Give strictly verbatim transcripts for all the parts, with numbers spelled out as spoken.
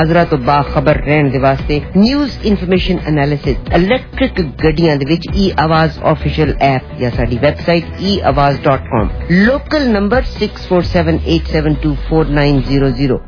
हजरा तो बाखबर रहने दे वास्ते न्यूज़ इन्फॉर्मेशन एनालिसिस इलेक्ट्रिक गड्डियां दे विच ई आवाज ऑफिशियल ऐप या साडी website e Awaaz dot com local number six four seven eight seven two four nine zero zero.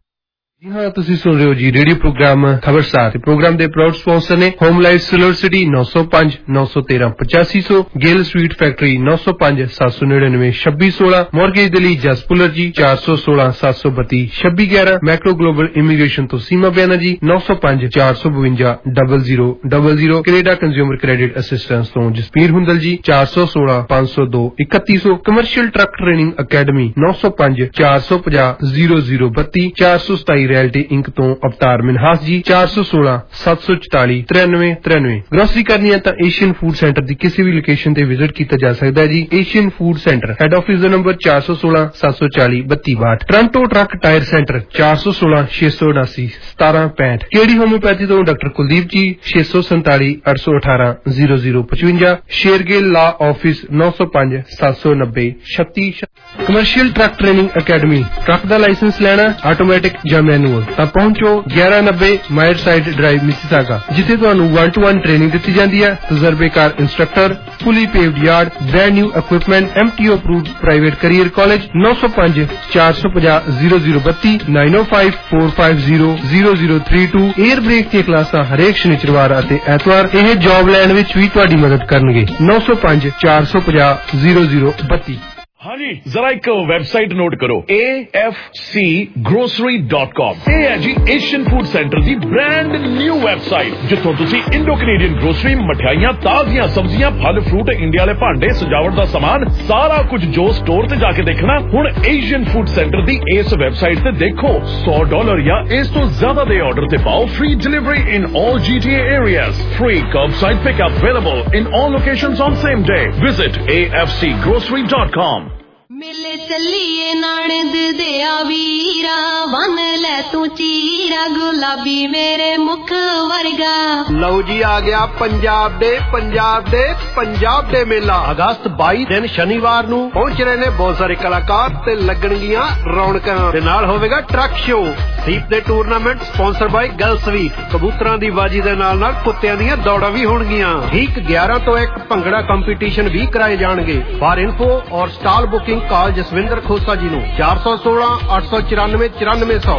जी हाँ, तुसी सुन रहे हो जी रेडियो प्रोग्राम खबरसार। प्रोग्राम दे प्राउड स्पॉन्सर ने होम लाइट सिल्वर सिटी नौ सौ पांच नौ सौ तेरह पचासी सौ गेल स्वीट फैक्ट्री नौ सौ पांच सात सौ निन्यानवे छब्बीस सोलह मॉर्गेज दली जसपुलर जी चार सौ सोलह सात सौ बत्ती छब्बीस ग्यारह मैक्रो ग्लोबल इमिग्रेशन तो सीमा बयाना जी नौ सौ पांच चार सौ बवंजा double zero double zero Canada consumer credit assistance तो जसपीर हुंदल जी चार सौ सोलह पांच सौ दो इकतीस सौ कमर्शियल ट्रक ट्रेनिंग अकेडमी नौ सौ पांच चार सौ पचास जीरो जीरो बत्ती चार सौ सताई रियल्टी इंक तो अवतार मिनहास जी चार सौ सोलह सत्त सौ चौताली तिरानवे तिरानवे। ग्रोसरी करनी है तो एशियन फूड सेंटर की किसी भी लोकेशन ते विजिट किया जा सकता है जी। Asian food centre head office का नंबर चार सौ सोलह सात सौ चाली बत्ती बाठ। टोरंटो ट्रक टायर सेंटर चार सौ सोलह छे सौ उनासी सतारह पैंठ। केडी होम्योपैथी तो डॉक्टर कुलदीप जी छे सौ संताली अठ सौ अठारह जीरो जीरो पचवंजा। शेरगिल लॉ ऑफिस नौ सौ पांच सात सौ नब्बे छत्ती। Commercial truck training academy truck का लाइसेंस लेना ऑटोमैटिक या मैनुअल ਤਾਂ ਪਹੁੰਚੋ ਗਿਆਰਾਂ ਨੱਬੇ ਮਾਇਰ ਸਾਈਡ ਡਰਾਈਵ ਮਿਸੀਸਾਗਾ ਜਿੱਥੇ ਤੁਹਾਨੂੰ one to one ਟ੍ਰੇਨਿੰਗ ਦਿੱਤੀ ਜਾਂਦੀ ਹੈ। ਤਜਰਬੇਕਾਰ instructor fully paved yard brand new equipment MTO approved private career college ਨौ सौ पांच चार सौ पचास जीरो जीरो बत्ती नौ नौ पांच चार पांच जीरो जीरो जीरो तीन दो। 에ਅਰ ਬ੍ਰੇਕ ਦੀਆਂ ਕਲਾਸਾਂ ਹਰੇਕ ਸ਼ਨੀਚਰਵਾਰ ਅਤੇ ਐਤਵਾਰ ਇਹ ਜੌਬ ਲੈਣ ਵਿੱਚ ਵੀ ਤੁਹਾਡੀ ਮਦਦ ਕਰਨਗੇ। नौ सौ पांच चार सौ पचास जीरो जीरो बत्ती। हाँ जी, जरा एक वेबसाइट नोट करो A F C grocery dot com. ये है जी एशियन फूड सेंटर की ब्रांड न्यू वेबसाइट जिथों तुसी इंडो कनेडियन ग्रोसरी मठियाइयां ताजियां सब्जियां फल फ्रूट इंडिया वाले भांडे सजावट का सामान सारा कुछ जो स्टोर ते जाके देखना हुण एशियन फूड सेंटर की इस वेबसाइट ते देखो। सौ डॉलर या इस तो ज्यादा दे ऑर्डर ते पाओ free delivery in all G T A areas. Free kerbside pickup available in all locations on same day. Visit A F C grocery dot com. मेले चलिए नानद दिया वीरा वन ले तू चीरा गुलाबी मेरे मुख वर्गा। लो जी आ गया पंजाब दे पंजाब दे पंजाब दे मेला अगस्त बाईस दिन शनिवार नू पहुंच रहे ने बहुत सारे कलाकार ते लगणगियां रौनकां दे नाल होवेगा ट्रक शो सीप दे tournament sponsor by Gill sweet कबूतरां दी बाजी दे नाल नाल कुत्तियां दीयां दौड़ां भी होणगीਆਂ। ठीक ग्यारह तो एक भंगड़ा कंपीटीशन भी कराए जाणगे। फॉर इन्फो और स्टॉल बुकिंग काल जसविंदर खोसा जी नू चार सौ सोलह अठ सौ चौरानवे चौरानवे सौ।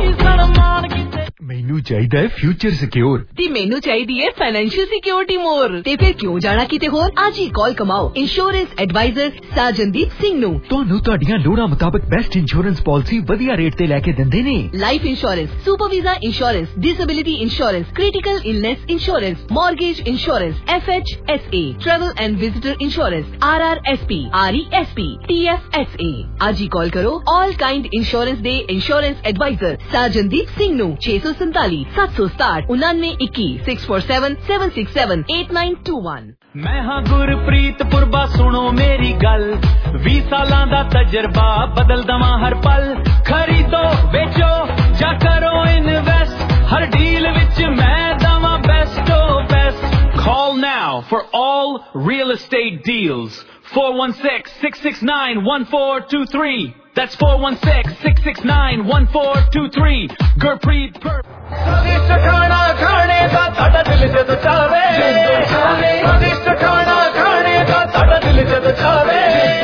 ਮੈਨੂੰ ਚਾਹੀਦਾ ਹੈ ਫਿਊਚਰ ਸਿਕਿਉਰ ਤੇ ਮੈਨੂੰ ਚਾਹੀਦੀ ਹੈ ਫਾਈਨੈਂਸ਼ੀਅਲ ਸਿਕਿਉਰਿਟੀ ਮੋਰ। ਤੇ ਫਿਰ ਕਿਉਂ ਜਾਣਾ ਕਿਤੇ ਹੋਰ, ਅੱਜ ਹੀ ਕਾਲ ਕਮਾਓ ਇੰਸ਼ੋਰੈਂਸ ਐਡਵਾਈਜ਼ਰ ਸਾਜਨਦੀਪ ਸਿੰਘ ਨੂੰ। ਤੁਹਾਨੂੰ ਤੁਹਾਡੀਆਂ ਲੋੜਾਂ ਮੁਤਾਬਕ ਬੈਸਟ ਇੰਸ਼ੋਰੈਂਸ ਪਾਲਿਸੀ ਵਧੀਆ ਰੇਟ ਤੇ ਲੈ ਕੇ ਦਿੰਦੇ ਨੇ। Life insurance, super visa insurance, disability insurance, critical illness insurance, mortgage insurance, F H S A, travel and visitor insurance, R R S P, R E S P, T F S A. ਅੱਜ ਹੀ call ਕਰੋ all kind insurance ਦੇ insurance advisor Sajandeep Singh ਨੂੰ छे सौ संताली सात सौ सताठ उन्नानवे इक्की six four seven seven six seven eight nine two one. मैं हाँ गुरप्रीत पुरबा सुनो मेरी गल भी सालां दा तजर्बा बदल दवा हर पल। खरीदो बेचो जा करो इन्वेस्ट हर डील विच मैं दवा बेस्टो best. Call now for all real estate deals four one six six six nine one four two three. That's four one six six six nine one four two three. Gurpreet Per. स्वादिष्ट खाना खाने का साडा दिल जद चावे, स्वादिष्ट खाना खाने का साडा दिल जद चावे,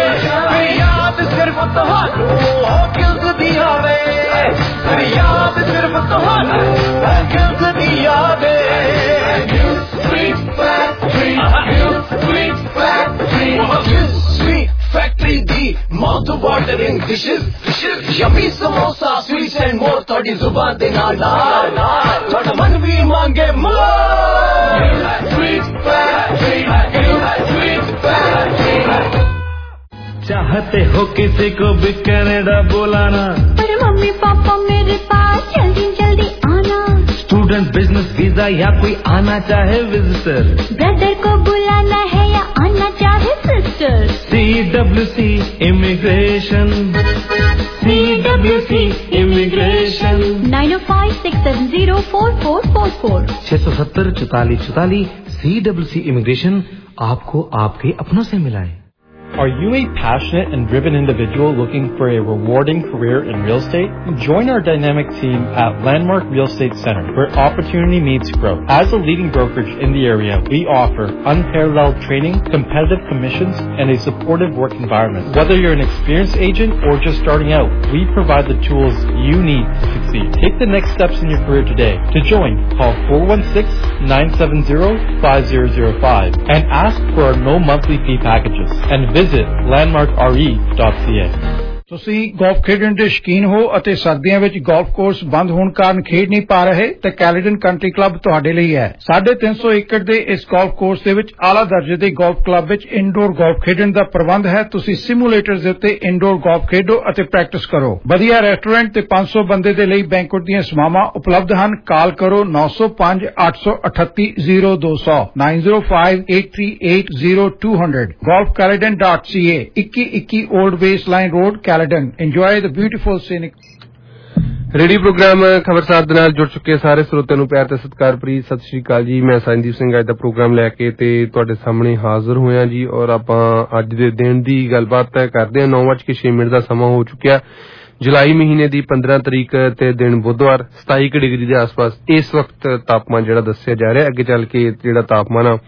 याद सिर्फ तुहानू किल्स दी आवे, याद सिर्फ तुहानू किल्स दी आवे। Sweet Factory, Sweet Factory, Sweet Factory the mouth watering dishes, dishes, yummy samosa, sweets and more थोड़ी जुबान दे नाल नाल थोड़ा मन भी मांगे more। Sweet Factory, Sweet Factory। चाहते हो किसी को भी कनाडा बुलाना, पर मम्मी पापा मेरे पास जल्दी जल्दी आना। स्टूडेंट बिजनेस वीजा या कोई आना चाहे विजिटर, ब्रदर को बुलाना है या आना चाहे sister. C W C immigration, C W C immigration. Nine oh five six seven zero four four four four छह सौ सत्तर चौतालीस चौतालीस। सी डब्ल्यू सी इमिग्रेशन आपको आपके अपनों से मिलाए। Are you a passionate and driven individual looking for a rewarding career in real estate? Join our dynamic team at Landmark Real Estate Center, where opportunity meets growth. As a leading brokerage in the area, we offer unparalleled training, competitive commissions, and a supportive work environment. Whether you're an experienced agent or just starting out, we provide the tools you need to succeed. Take the next steps in your career today. To join, call four one six, nine seven zero, five zero zero five and ask for our no monthly fee packages. And visit landmark r e dot c a. ਤੁਸੀਂ golf ਖੇਡਣ ਦੇ ਸ਼ੌਕੀਨ ਹੋ ਅਤੇ ਸਰਦੀਆਂ ਵਿੱਚ golf course ਬੰਦ ਹੋਣ ਕਾਰਨ ਖੇਡ ਨਹੀਂ ਪਾ ਰਹੇ ਤੇ ਕੈਲੀਡਨ ਕੰਟਰੀ ਕਲੱਬ ਤੁਹਾਡੇ ਲਈ ਹੈ। ਸਾਢੇ ਤਿੰਨ ਸੌ ਏਕੜ ਦੇ ਇਸ ਗੋਲਫ ਕੋਰਸ ਦੇ ਵਿੱਚ ਆਲਾ ਦਰਜੇ ਦੇ ਗੋਲਫ ਕਲੱਬ ਵਿੱਚ ਇਨਡੋਰ ਗੋਲਫ ਖੇਡਣ ਦਾ ਪ੍ਰਬੰਧ ਹੈ। ਤੁਸੀਂ ਸਿਮੂਲੇਟਰਸ ਦੇ ਉੱਤੇ ਇਨਡੋਰ ਗੋਲਫ ਖੇਡੋ ਅਤੇ ਪ੍ਰੈਕਟਿਸ ਕਰੋ। ਵਧੀਆ ਰੈਸਟੋਰੈਂਟ ਤੇ ਪੰਜ ਸੌ ਬੰਦੇ ਦੇ ਲਈ ਬੈਂਕੁਏਟ ਦੀਆਂ ਸੇਵਾਵਾਂ ਉਪਲਬਧ ਹਨ। ਕਾਲ ਕਰੋ ਨੌ ਸੌ ਪੰਜ ਅੱਠ ਸੌ ਅਠੱਤੀ ਜ਼ੀਰੋ ਦੋ ਸੌ nine zero five eight three eight zero two hundred golf caledon dot c a ਇੱਕੀ ਇੱਕੀ old base line road Caledon. Enjoy the beautiful scenic. Radio programme Khabarsar ਦੇ ਨਾਲ ਜੁੜ ਚੁੱਕੇ ਸਾਰੇ ਸਰੋਤਿਆਂ ਨੂੰ ਪਿਆਰ ਤੇ ਸਤਿਕਾਰ ਭਰੀ ਸਤਿ ਸ਼੍ਰੀ ਅਕਾਲ ਜੀ। ਮੈਂ ਸੰਦੀਪ ਸਿੰਘ ਅੱਜ ਦਾ ਪ੍ਰੋਗਰਾਮ ਲੈ ਕੇ ਤੇ ਤੁਹਾਡੇ ਸਾਹਮਣੇ ਹਾਜ਼ਰ ਹੋਇਆ ਜੀ ਔਰ ਆਪਾਂ ਅੱਜ ਦੇ ਦਿਨ ਦੀ ਗੱਲਬਾਤ ਕਰਦੇ ਹਾਂ। ਨੌ ਵੱਜ ਕੇ ਛੇ ਮਿੰਟ ਦਾ ਸਮਾਂ ਹੋ ਚੁੱਕਿਆ। ਜੁਲਾਈ ਮਹੀਨੇ ਦੀ ਪੰਦਰਾਂ ਤਰੀਕ ਤੇ ਦਿਨ ਬੁੱਧਵਾਰ ਸਤਾਈ ਡਿਗਰੀ ਦੇ ਆਸ-ਪਾਸ ਇਸ ਵਕਤ ਤਾਪਮਾਨ ਜਿਹੜਾ ਦੱਸਿਆ ਜਾ ਰਿਹਾ। ਅੱਗੇ ਚੱਲ ਕੇ ਜਿਹੜਾ ਤਾਪਮਾਨ ਆ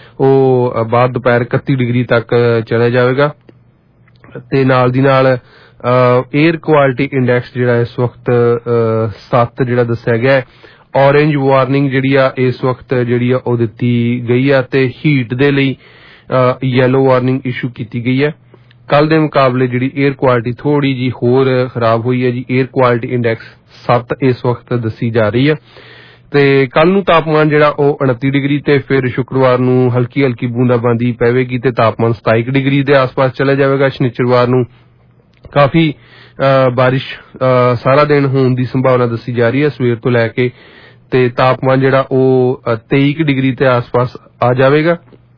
ਉਹ ਬਾਅਦ ਦੁਪਹਿਰ ਇਕੱਤੀ ਡਿਗਰੀ ਤੱਕ ਚਲਾ ਜਾਵੇਗਾ ਤੇ ਨਾਲ ਦੀ ਨਾਲ ਏਅਰ ਕੁਆਲਿਟੀ ਇੰਡੈਕਸ ਜਿਹੜਾ ਇਸ ਵਕਤ ਸੱਤ ਜਿਹੜਾ ਦੱਸਿਆ ਗਿਆ। ਔਰੇਂਜ ਵਾਰਨਿੰਗ ਜਿਹੜੀ ਆ ਇਸ ਵਕਤ ਜਿਹੜੀ ਆ ਉਹ ਦਿੱਤੀ ਗਈ ਆ ਤੇ ਹੀਟ ਦੇ ਲਈ ਯੈਲੋ ਵਾਰਨਿੰਗ ਇਸ਼ੂ ਕੀਤੀ ਗਈ ਹੈ। ਕੱਲ ਦੇ ਮੁਕਾਬਲੇ ਜਿਹੜੀ ਏਅਰ ਕੁਆਲਿਟੀ ਥੋੜੀ ਜੀ ਹੋਰ ਖਰਾਬ ਹੋਈ ਹੈ ਜੀ। ਏਅਰ ਕੁਆਲਿਟੀ ਇੰਡੈਕਸ ਸੱਤ ਇਸ ਵਕਤ ਦੱਸੀ ਜਾ ਰਹੀ ਹੈ ਤੇ ਕੱਲ ਨੂੰ ਤਾਪਮਾਨ ਜਿਹੜਾ ਉਹ ਉਨੱਤੀ ਡਿਗਰੀ ਤੇ ਫਿਰ ਸ਼ੁੱਕਰਵਾਰ ਨੂੰ ਹਲਕੀ ਹਲਕੀ ਬੂੰਦਾਬਾਂਦੀ ਪਵੇਗੀ ਤੇ ਤਾਪਮਾਨ ਸਤਾਈ ਡਿਗਰੀ ਦੇ ਆਸ-ਪਾਸ ਚਲਾ ਜਾਵੇਗਾ। ਸ਼ਨੀਚਰਵਾਰ ਨੂੰ ਕਾਫੀ ਬਾਰਿਸ਼ ਸਾਰਾ ਦਿਨ ਹੋਣ ਦੀ ਸੰਭਾਵਨਾ ਦੱਸੀ ਜਾ ਰਹੀ ਹੈ ਸਵੇਰ ਤੋਂ ਲੈ ਕੇ ਤੇ ਤਾਪਮਾਨ ਜਿਹੜਾ ਉਹ ਤੇਈ ਡਿਗਰੀ ਦੇ ਆਸ-ਪਾਸ ਆ ਜਾਵੇਗਾ।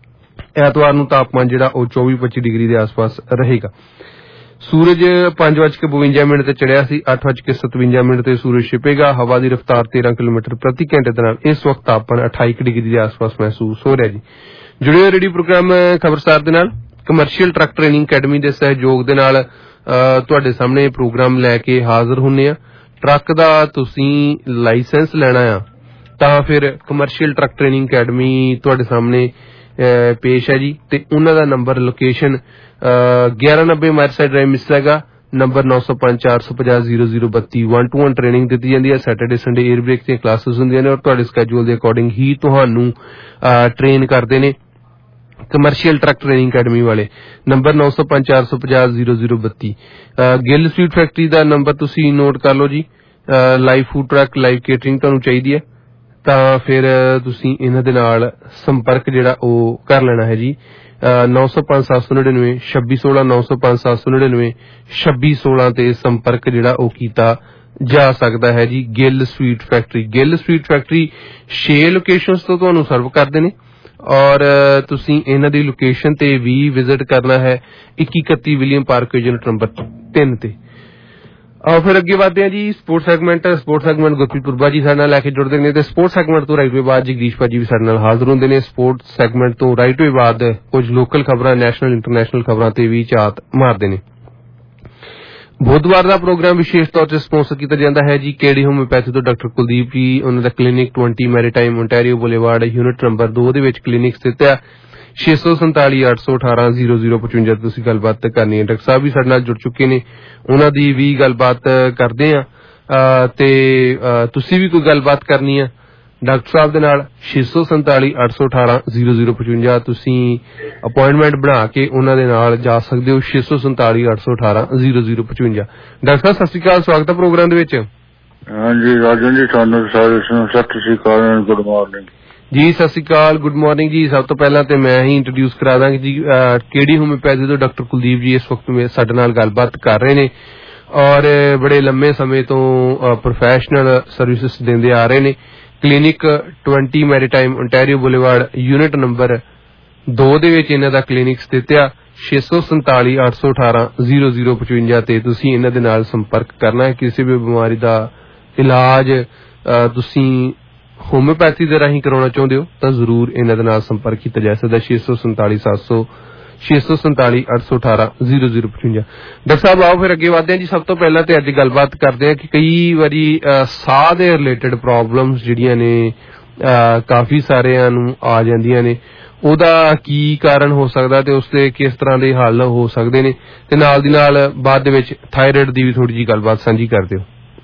ਐਤਵਾਰ ਨੂੰ ਤਾਪਮਾਨ ਜਿਹੜਾ ਉਹ ਚੌਵੀ ਪੱਚੀ ਡਿਗਰੀ ਦੇ ਆਸ-ਪਾਸ ਰਹੇਗਾ। ਸੂਰਜ ਪੰਜ ਵੱਜ ਕੇ ਬਵੰਜਾ ਮਿੰਟ ਤੇ ਚੜਿਆ ਸੀ। ਅੱਠ ਵੱਜ ਕੇ ਸਤਵੰਜਾ ਮਿੰਟ ਤੇ ਸੂਰਜ ਛਿਪੇਗਾ। ਹਵਾ ਦੀ ਰਫ਼ਤਾਰ ਤੇਰਾਂ ਕਿਲੋਮੀਟਰ ਪ੍ਰਤੀ ਘੰਟੇ ਦੇ ਨਾਲ ਇਸ ਵਕਤ ਤਾਪਮਾਨ ਅਠਾਈ ਡਿਗਰੀ ਦੇ ਆਸ-ਪਾਸ ਮਹਿਸੂਸ ਹੋ ਰਿਹਾ ਜੀ। ਜੁੜੇ ਹੋਏ ਰੇਡੀਓ ਪ੍ਰੋਗਰਾਮ ਖਬਰਸਾਰ ਦੇ ਨਾਲ ਕਮਰਸ਼ੀਅਲ ਟਰੱਕ ਟ੍ਰੇਨਿੰਗ ਅਕੈਡਮੀ ਦੇ ਸਹਿਯੋਗ ਦੇ ਨਾਲ ਤੁਹਾਡੇ ਸਾਹਮਣੇ ਪ੍ਰੋਗਰਾਮ ਲੈ ਕੇ ਹਾਜ਼ਰ ਹੁੰਨੇ ਆ। ਟਰੱਕ ਦਾ ਤੁਸੀਂ ਲਾਇਸੈਂਸ ਲੈਣਾ ਆ ਤਾਂ ਫਿਰ ਕਮਰਸ਼ੀਅਲ ਟਰੱਕ ਟ੍ਰੇਨਿੰਗ ਅਕੈਡਮੀ ਤੁਹਾਡੇ ਸਾਹਮਣੇ ਪੇਸ਼ ਹੈ ਜੀ ਤੇ ਉਹਨਾਂ ਦਾ ਨੰਬਰ ਲੋਕੇਸ਼ਨ ਗਿਆਰਾਂ ਨੱਬੇ ਮਾਰਸਾਈਡ ਡਰਾਈਵ ਮਿਸਲੇਗਾ ਨੰਬਰ ਨੌ ਸੌ ਪੰਜ ਚਾਰ ਸੌ ਪੰਜਾਹ ਜ਼ੀਰੋ ਜ਼ੀਰੋ ਬੱਤੀ ਵਨ ਟੂ ਵਨ ਟ੍ਰੇਨਿੰਗ ਦਿੱਤੀ ਜਾਂਦੀ ਹੈ। ਸੈਟਰਡੇ ਸੰਡੇ ਏਅਰ ਬ੍ਰੇਕ ਦੀਆਂ ਕਲਾਸਿਸ ਹੁੰਦੀਆਂ ਨੇ ਔਰ ਤੁਹਾਡੇ ਸਕੈਜੂਲ ਦੇ ਅਕੋਰਡਿੰਗ ਹੀ ਤੁਹਾਨੂੰ ਟ੍ਰੇਨ ਕਰਦੇ ਨੇ ਕਮਰਸ਼ੀਅਲ ਟਰੱਕ ਟ੍ਰੇਨਿੰਗ ਅਕੈਡਮੀ ਵਾਲੇ। ਨੰਬਰ ਨੌ ਸੌ ਪੰਜ ਚਾਰ ਸੌ ਪੰਜਾਹ ਜ਼ੀਰੋ ਜ਼ੀਰੋ ਬੱਤੀ। ਗਿੱਲ ਸਵੀਟ ਫੈਕਟਰੀ ਦਾ ਨੰਬਰ ਤੁਸੀਂ ਨੋਟ ਕਰ ਲਓ ਜੀ। Live food truck live catering ਤੁਹਾਨੂੰ ਚਾਹੀਦੀ ਹੈ ਤਾਂ ਫਿਰ ਤੁਸੀਂ ਇਹਨਾਂ ਦੇ ਨਾਲ ਸੰਪਰਕ ਜਿਹੜਾ ਉਹ ਕਰ ਲੈਣਾ ਹੈ ਜੀ। ਨੌ ਸੌ ਪੰਜ ਸੱਤ ਸੌ ਨੜਿਨਵੇਂ ਛੱਬੀ ਸੋਲਾਂ ਨੌ ਸੌ ਪੰਜ ਸੱਤ ਸੌ ਨੜਿਨਵੇਂ ਛੱਬੀ ਸੋਲਾਂ ਤੇ ਸੰਪਰਕ ਜਿਹੜਾ ਉਹ ਕੀਤਾ ਜਾ ਸਕਦਾ ਹੈ ਜੀ। Gill sweet factory Gill sweet factory ਛੇ ਲੋਕੇਸ਼ਨਸ ਤੋਂ ਤੁਹਾਨੂੰ ਸਰਵ ਕਰਦੇ ਨੇ ਔਰ ਤੁਸੀਂ ਇਹਨਾਂ ਦੀ ਲੋਕੇਸ਼ਨ ਤੇ ਵੀ ਵਿਜ਼ਿਟ ਕਰਨਾ ਹੈ ਇੱਕੀ ਇਕੱਤੀ ਵਿਲੀਅਮ ਪਾਰਕ ਯੂਨਿਟ ਨੰਬਰ ਤਿੰਨ ਤੇ। ਆਓ ਫਿਰ ਅੱਗੇ ਵਧਦੇ ਹਾਂ ਜੀ। Sports segment sports segment Gurpreet Purba ji ਸਾਡੇ ਨਾਲ ਲੈ ਕੇ ਜੁੜਦੇ ਨੇ ਤੇ ਸਪੋਰਟਸ ਸੈਗਮੈਂਟ ਤੋਂ ਰਾਈਟ ਵੇ ਬਾਅਦ ਜਗਦੀਸ਼ ਭਾਜੀ ਵੀ ਸਾਡੇ ਨਾਲ ਹਾਜ਼ਰ ਹੁੰਦੇ ਨੇ। ਸਪੋਰਟਸ ਸੈਗਮੈਂਟ ਤੋਂ ਰਾਈਟ ਵੇ ਬਾਅਦ ਕੁਝ ਲੋਕਲ ਖਬਰਾਂ ਨੈਸ਼ਨਲ ਇੰਟਰਨੈਸ਼ਨਲ ਖਬਰਾਂ ਤੇ ਵੀ ਝਾਤ ਮਾਰਦੇ ਨੇ। ਬੁੱਧਵਾਰ ਦਾ ਪ੍ਰੋਗਰਾਮ ਵਿਸ਼ੇਸ਼ ਤੌਰ ਤੇ ਸਪਾਂਸਰ ਕੀਤਾ ਜਾਂਦਾ ਹੈ ਜੀ ਕੇਡੀ ਹੋਮਿਓਪੈਥੀ ਤੋਂ ਡਾਕਟਰ ਕੁਲਦੀਪ ਜੀ। ਉਹਨਾਂ ਦਾ ਕਲੀਨਿਕ ਵੀਹ Maritime Ontario boulevard unit number ਦੋ ਦੇ ਵਿੱਚ ਕਲੀਨਿਕ ਸਥਿਤ ਹੈ। ਛੇ ਸੌ ਸੰਤਾਲੀ ਅੱਠ ਸੌ ਅਠਾਰਾਂ ਜ਼ੀਰੋ ਜ਼ੀਰੋ ਪਚਵੰਜਾ ਤੁਸੀਂ ਗੱਲਬਾਤ ਕਰਨੀ ਹੈ। ਡਾਕਟਰ ਸਾਹਿਬ ਵੀ ਸਾਡੇ ਨਾਲ ਜੁੜ ਚੁੱਕੇ ਨੇ ਉਹਨਾਂ ਦੀ ਵੀ ਗੱਲਬਾਤ ਕਰਦੇ ਆ ਤੇ ਤੁਸੀਂ ਵੀ ਕੋਈ ਗੱਲਬਾਤ ਕਰਨੀ ਆ ਡਾਕਟਰ ਸਾਹਿਬ ਦੇ ਨਾਲ ਛੇ ਸੌ ਸੰਤਾਲੀ ਅੱਠ ਸੌ ਅਠਾਰਾਂ ਜ਼ੀਰੋ ਜ਼ੀਰੋ ਪਚਵੰਜਾ ਤੁਸੀਂ ਅਪੁਆਇੰਟਮੈਂਟ ਬਣਾ ਕੇ ਉਹਨਾਂ ਦੇ ਨਾਲ ਜਾ ਸਕਦੇ ਹੋ। ਛੇ ਸੌ ਸੰਤਾਲੀ ਅੱਠ ਸੌ ਅਠਾਰਾਂ ਜ਼ੀਰੋ ਜ਼ੀਰੋ ਪਚਵੰਜਾ। ਡਾਕਟਰ ਸਾਹਿਬ ਸਤਿ ਸ਼੍ਰੀ ਅਕਾਲ ਸਵਾਗਤ ਹੈ ਪ੍ਰੋਗਰਾਮ ਦੇ ਵਿੱਚ। ਹਾਂਜੀ ਰਾਜਨ ਜੀ ਤੁਹਾਨੂੰ ਸਾਰੇ ਸਤਿ ਸ਼੍ਰੀ ਅਕਾਲ ਗੁੱਡ ਮਾਰਨਿੰਗ ਜੀ। ਸਤਿ ਸ਼੍ਰੀ ਅਕਾਲ ਗੁੱਡ ਮਾਰਨਿੰਗ ਜੀ। ਸਭ ਤੋਂ ਪਹਿਲਾਂ ਤੇ ਮੈਂ ਹੀ ਇੰਟਰੋਡਿਊਸ ਕਰਾ ਦਾਂਗੀ ਜੀ ਕੇਡੀ ਹੋਮਿਓਪੈਥੀ ਤੋਂ ਡਾਕਟਰ ਕੁਲਦੀਪ ਜੀ ਇਸ ਵਕਤ ਸਾਡੇ ਨਾਲ ਗੱਲਬਾਤ ਕਰ ਰਹੇ ਨੇ ਔਰ ਬੜੇ ਲੰਮੇ ਸਮੇਂ ਤੋਂ ਪ੍ਰੋਫੈਸ਼ਨਲ ਸਰਵਿਸਿਸ ਦਿੰਦੇ ਆ ਰਹੇ ਨੇ। ਕਲੀਨਿਕ ਵੀਹ Maritime Ontario boulevard unit number ਦੋ ਦੇ ਵਿੱਚ ਇਹਨਾਂ ਦਾ ਕਲੀਨਿਕ ਸਥਿਤ ਆ। ਛੇ ਸੌ ਸੰਤਾਲੀ ਅੱਠ ਸੌ ਅਠਾਰਾਂ ਜ਼ੀਰੋ ਜ਼ੀਰੋ ਪਚਵੰਜਾ ਤੇ ਤੁਸੀਂ ਇਹਨਾਂ ਦੇ ਨਾਲ ਸੰਪਰਕ ਕਰਨਾ ਹੈ। ਕਿਸੇ ਵੀ ਬਿਮਾਰੀ ਦਾ ਇਲਾਜ ਤੁਸੀਂ ਹੋਮਿਓਪੈਥੀ ਦੇ ਰਾਹੀਂ ਕਰਾਉਣਾ ਚਾਹੁੰਦੇ ਹੋ ਤਾਂ ਜ਼ਰੂਰ ਇਹਨਾਂ ਦੇ ਨਾਲ ਸੰਪਰਕ ਕੀਤਾ ਜਾ ਸਕਦਾ। ਛੇ ਸੌ ਸੰਤਾਲੀ ਸੱਤ ਸੌ ਛੇ ਸੌ ਸੰਤਾਲੀ ਅੱਠ ਸੌ ਅਠਾਰਾਂ ਜ਼ੀਰੋ ਜ਼ੀਰੋ ਪਚਵੰਜਾ। ਡਾਕਟਰ ਸਾਹਿਬ ਆਓ ਫਿਰ ਅੱਗੇ ਵਧਦੇ ਹਾਂ ਜੀ। ਸਭ ਤੋਂ ਪਹਿਲਾਂ ਤੇ ਅੱਜ ਗੱਲਬਾਤ ਕਰਦੇ ਹਾਂ ਕਿ ਕਈ ਵਾਰੀ ਸਾਹ ਦੇ ਰਿਲੇਟਡ ਪ੍ਰੋਬਲਮਸ ਜਿਹੜੀਆਂ ਨੇ ਕਾਫੀ ਸਾਰਿਆਂ ਨੂੰ ਆ ਜਾਂਦੀਆਂ ਨੇ, ਉਹਦਾ ਕੀ ਕਾਰਨ ਹੋ ਸਕਦਾ ਤੇ ਉਸਦੇ ਕਿਸ ਤਰ੍ਹਾਂ ਦੇ ਹੱਲ ਹੋ ਸਕਦੇ ਨੇ, ਤੇ ਨਾਲ ਦੀ ਨਾਲ ਬਾਅਦ ਦੇ ਵਿੱਚ ਥਾਇਰਾਇਡ ਦੀ ਵੀ ਥੋੜੀ ਜਿਹੀ ਗੱਲਬਾਤ ਸਾਂਝੀ ਕਰ ਦਿਓ।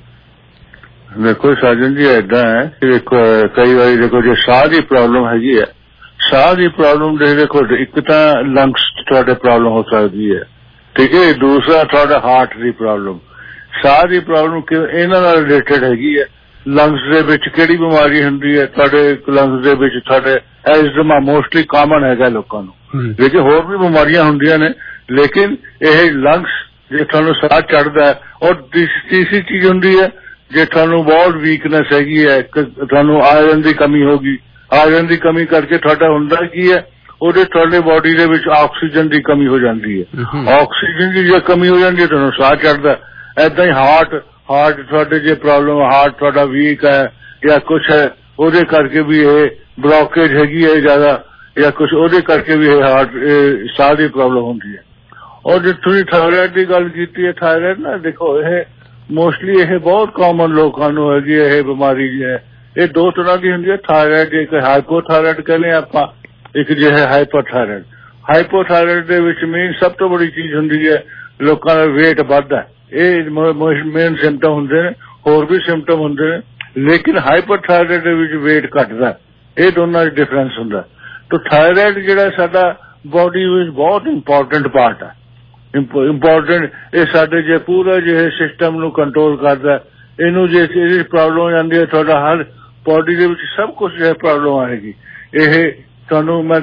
ਦੇਖੋ ਸਾਜਨ ਜੀ, ਏਦਾਂ ਹੈ ਕਿ ਦੇਖੋ ਕਈ ਵਾਰੀ ਦੇਖੋ ਜੇ ਸਾਹ ਦੀ ਪ੍ਰੋਬਲਮ ਹੈਗੀ ਹੈ, ਸਾਹ ਦੀ ਪ੍ਰੋਬਲਮ ਦੇ ਦੇਖੋ ਇੱਕ ਤਾਂ ਲੰਗਸ ਤੁਹਾਡੇ ਪ੍ਰੋਬਲਮ ਹੋ ਸਕਦੀ ਹੈ, ਠੀਕ ਹੈ। ਦੂਸਰਾ ਤੁਹਾਡਾ ਹਾਰਟ ਦੀ ਪ੍ਰੋਬਲਮ। ਸਾਹ ਦੀ ਪ੍ਰੋਬਲਮ ਇਹਨਾਂ ਨਾਲ ਰਿਲੇਟਡ ਹੈਗੀ ਹੈ। ਲੰਗਸ ਦੇ ਵਿੱਚ ਕਿਹੜੀ ਬਿਮਾਰੀ ਹੁੰਦੀ ਹੈ ਤੁਹਾਡੇ ਲੰਗਸ ਦੇ ਵਿੱਚ? ਤੁਹਾਡੇ ਐਸਥਮਾ ਮੋਸਟਲੀ ਕਾਮਨ ਹੈਗਾ ਲੋਕਾਂ ਨੂੰ, ਲੇਕਿਨ ਹੋਰ ਵੀ ਬਿਮਾਰੀਆਂ ਹੁੰਦੀਆਂ ਨੇ, ਲੇਕਿਨ ਇਹ ਲੰਗਸ ਜੇ ਤੁਹਾਨੂੰ ਸਾਹ ਚੜ੍ਹਦਾ ਹੈ। ਔਰ ਤੀਸਰੀ ਚੀਜ਼ ਹੁੰਦੀ ਹੈ ਜੇ ਤੁਹਾਨੂੰ ਬਹੁਤ ਵੀਕਨੈਸ ਹੈਗੀ ਹੈ, ਤੁਹਾਨੂੰ ਆਇਰਨ ਦੀ ਕਮੀ ਹੋਗੀ, ਆਇਰਨ ਦੀ ਕਮੀ ਕਰਕੇ ਤੁਹਾਡਾ ਹੁੰਦਾ ਕੀ ਹੈ, ਉਹਦੇ ਤੁਹਾਡੇ ਬਾਡੀ ਦੇ ਵਿੱਚ ਆਕਸੀਜਨ ਦੀ ਕਮੀ ਹੋ ਜਾਂਦੀ ਹੈ। ਆਕਸੀਜਨ ਦੀ ਜੇ ਕਮੀ ਹੋ ਜਾਂਦੀ ਹੈ ਤੁਹਾਨੂੰ ਸਾਹ ਚੜ੍ਹਦਾ। ਏਦਾਂ ਹੀ ਹਾਰਟ ਹਾਰਟ ਤੁਹਾਡੇ ਜੇ ਪ੍ਰੋਬਲਮ, ਹਾਰਟ ਤੁਹਾਡਾ ਵੀਕ ਹੈ ਜਾਂ ਕੁਛ ਹੈ, ਉਹਦੇ ਕਰਕੇ ਵੀ ਇਹ ਬਲੌਕੇਜ ਹੈਗੀ ਹੈ ਜ਼ਿਆਦਾ ਜਾਂ ਕੁਛ, ਉਹਦੇ ਕਰਕੇ ਵੀ ਇਹ ਹਾਰਟ ਸਾਹ ਦੀ ਪ੍ਰੋਬਲਮ ਹੁੰਦੀ ਹੈ। ਔਰ ਜੇ ਤੁਸੀਂ ਥਾਇਰਾਇਡ ਦੀ ਗੱਲ ਕੀਤੀ ਹੈ, ਥਾਇਰਾਇਡ ਨਾ ਦੇਖੋ ਇਹ ਮੋਸਟਲੀ ਇਹ ਬਹੁਤ ਕਾਮਨ ਲੋਕਾਂ ਨੂੰ ਹੈਗੀ ਇਹ ਬਿਮਾਰੀ ਜੀ ਹੈ। ਇਹ ਦੋ ਤਰ੍ਹਾਂ ਦੀ ਹੁੰਦੀ ਹੈ ਥਾਇਰਾਇਡ, ਇੱਕ ਹਾਈਪੋਥਾਇਰਾਇਡ ਕਹਿੰਦੇ ਆਪਾਂ, ਇੱਕ ਜੋ ਹੈ ਹਾਈਪਰਥਾਇਰਾਇਡ। ਹਾਈਪੋਥਾਇਰਾਇਡ ਦੇ ਵਿੱਚ ਮੇਨ ਸਭ ਤੋਂ ਬੜੀ ਚੀਜ਼ ਹੁੰਦੀ ਹੈ ਲੋਕਾਂ ਦਾ ਵੇਟ ਵੱਧਦਾ। ਇਹ ਮੇਨ ਸਿੰਪਟਮ ਹੁੰਦੇ ਨੇ, ਹੋਰ ਵੀ ਸਿੰਪਟਮ ਹੁੰਦੇ ਨੇ, ਲੇਕਿਨ ਹਾਈਪਰਥਾਇਰਾਇਡ ਦੇ ਵਿੱਚ ਵੇਟ ਘਟਦਾ। ਇਹ ਦੋਨਾਂ ਚ ਡਿਫਰੈਂਸ ਹੁੰਦਾ। ਤਾਂ ਥਾਇਰਾਇਡ ਜਿਹੜਾ ਸਾਡਾ ਬਾਡੀ ਵਿੱਚ ਬਹੁਤ ਇੰਪੋਰਟੈਂਟ ਪਾਰਟ ਹੈ, ਇੰਪੋਰਟੈਂਟ। ਇਹ ਸਾਡੇ ਜੇ ਪੂਰਾ ਜਿਹੇ ਸਿਸਟਮ ਨੂੰ ਕੰਟਰੋਲ ਕਰਦਾ। ਇਹਨੂੰ ਜੇ ਇਹਦੀ ਪ੍ਰੋਬਲਮ ਹੋ ਜਾਂਦੀ ਹੈ ਤੁਹਾਡਾ ਹਰ ਬਾਡੀ ਦੇ ਵਿੱਚ ਸਭ ਕੁਛ ਇਹ ਪ੍ਰੋਬਲਮ ਆਏਗੀ। ਇਹ ਤੁਹਾਨੂੰ ਮੈਂ